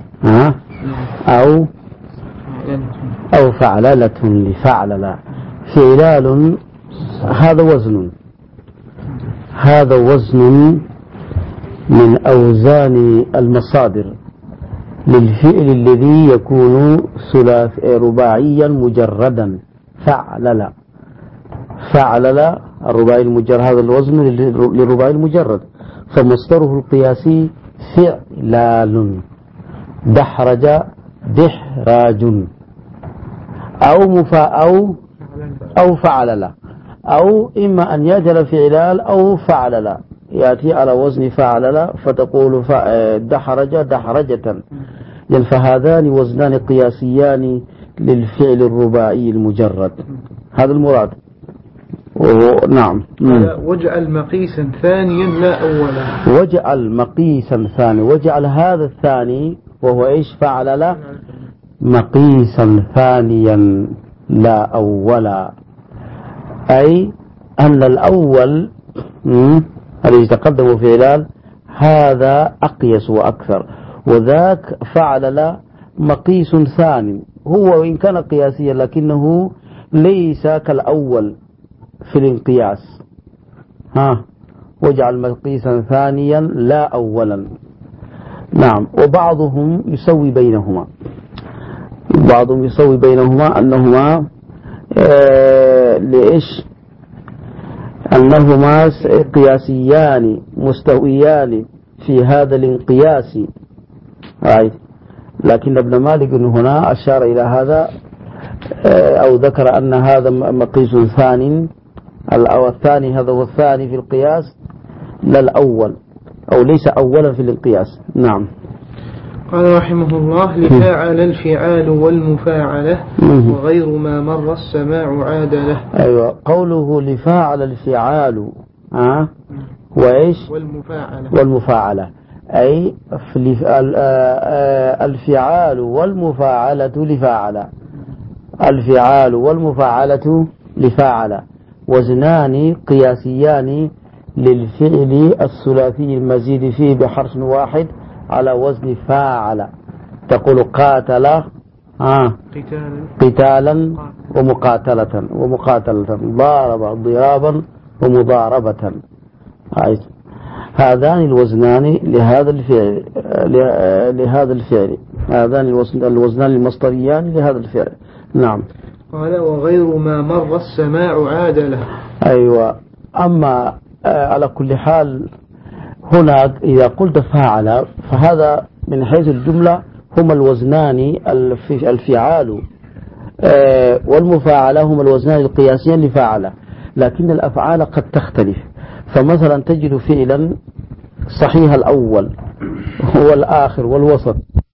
أو فعللة لفعللا، فعلال هذا وزن من أوزان المصادر للفعل الذي يكون رباعيا مجردا. فعلل، فعلل الرباعي المجرد، هذا الوزن للرباعي المجرد، فمصدره القياسي فعلال. دحرج دحراج، أو فعلل، أو إما أن يجل فعلال أو فعلل، يأتي على وزن فعلل فتقول دحرج دحرجة. فهذان وزنان قياسيان للفعل الرباعي المجرد، هذا المراد. نعم. واجعل مقيسا ثانيا لا أولا. واجعل مقيسا ثانيا، واجعل هذا الثاني وهو إيش؟ فعلل، مقيسا ثانيا لا أولا، أي أن الأول الذي تقدم فعلال هذا أقيس وأكثر، وذاك فعلل مقيس ثاني، هو وإن كان قياسيا لكنه ليس كالأول في الانقياس. واجعل مقيسا ثانيا لا أولا. نعم. وبعضهم يسوي بينهما، بعضهم يسوي بينهما أنهما لإيش؟ أنهما قياسيان مستويان في هذا الانقياس. لكن ابن مالك هنا أشار إلى هذا، أو ذكر أن هذا مقيس ثاني، أو الثاني هذا هو الثاني في القياس لا الأول، أو ليس أولا في القياس. نعم. قال رحمه الله: لفاعل الفعال والمفاعلة وغير ما مر السماع عاد له. أيوة، قوله لفاعل الفعال وإيش؟ والمفاعلة، أي الفعال والمفاعلة لفاعل، الفعال والمفاعلة لفاعل وزنان قياسيان للفعل الثلاثي المزيد فيه بحرف واحد على وزن فاعل. تقول قاتل قتالا ومقاتلة، ضارب ضرابا ومضاربة. هذان الوزنان لهذا الفعل، هذان الوزنان المصدريان لهذا الفعل. نعم. قال: وغير ما مر السماع عاد له. أيوة. أما على كل حال هناك إذا قلت فاعل فهذا من حيث الجملة هما الوزنان الفعال والمفاعلة هما الوزنان القياسيان لفاعل، لكن الأفعال قد تختلف. فمثلا تجد فعلا صحيح الأول والآخر والوسط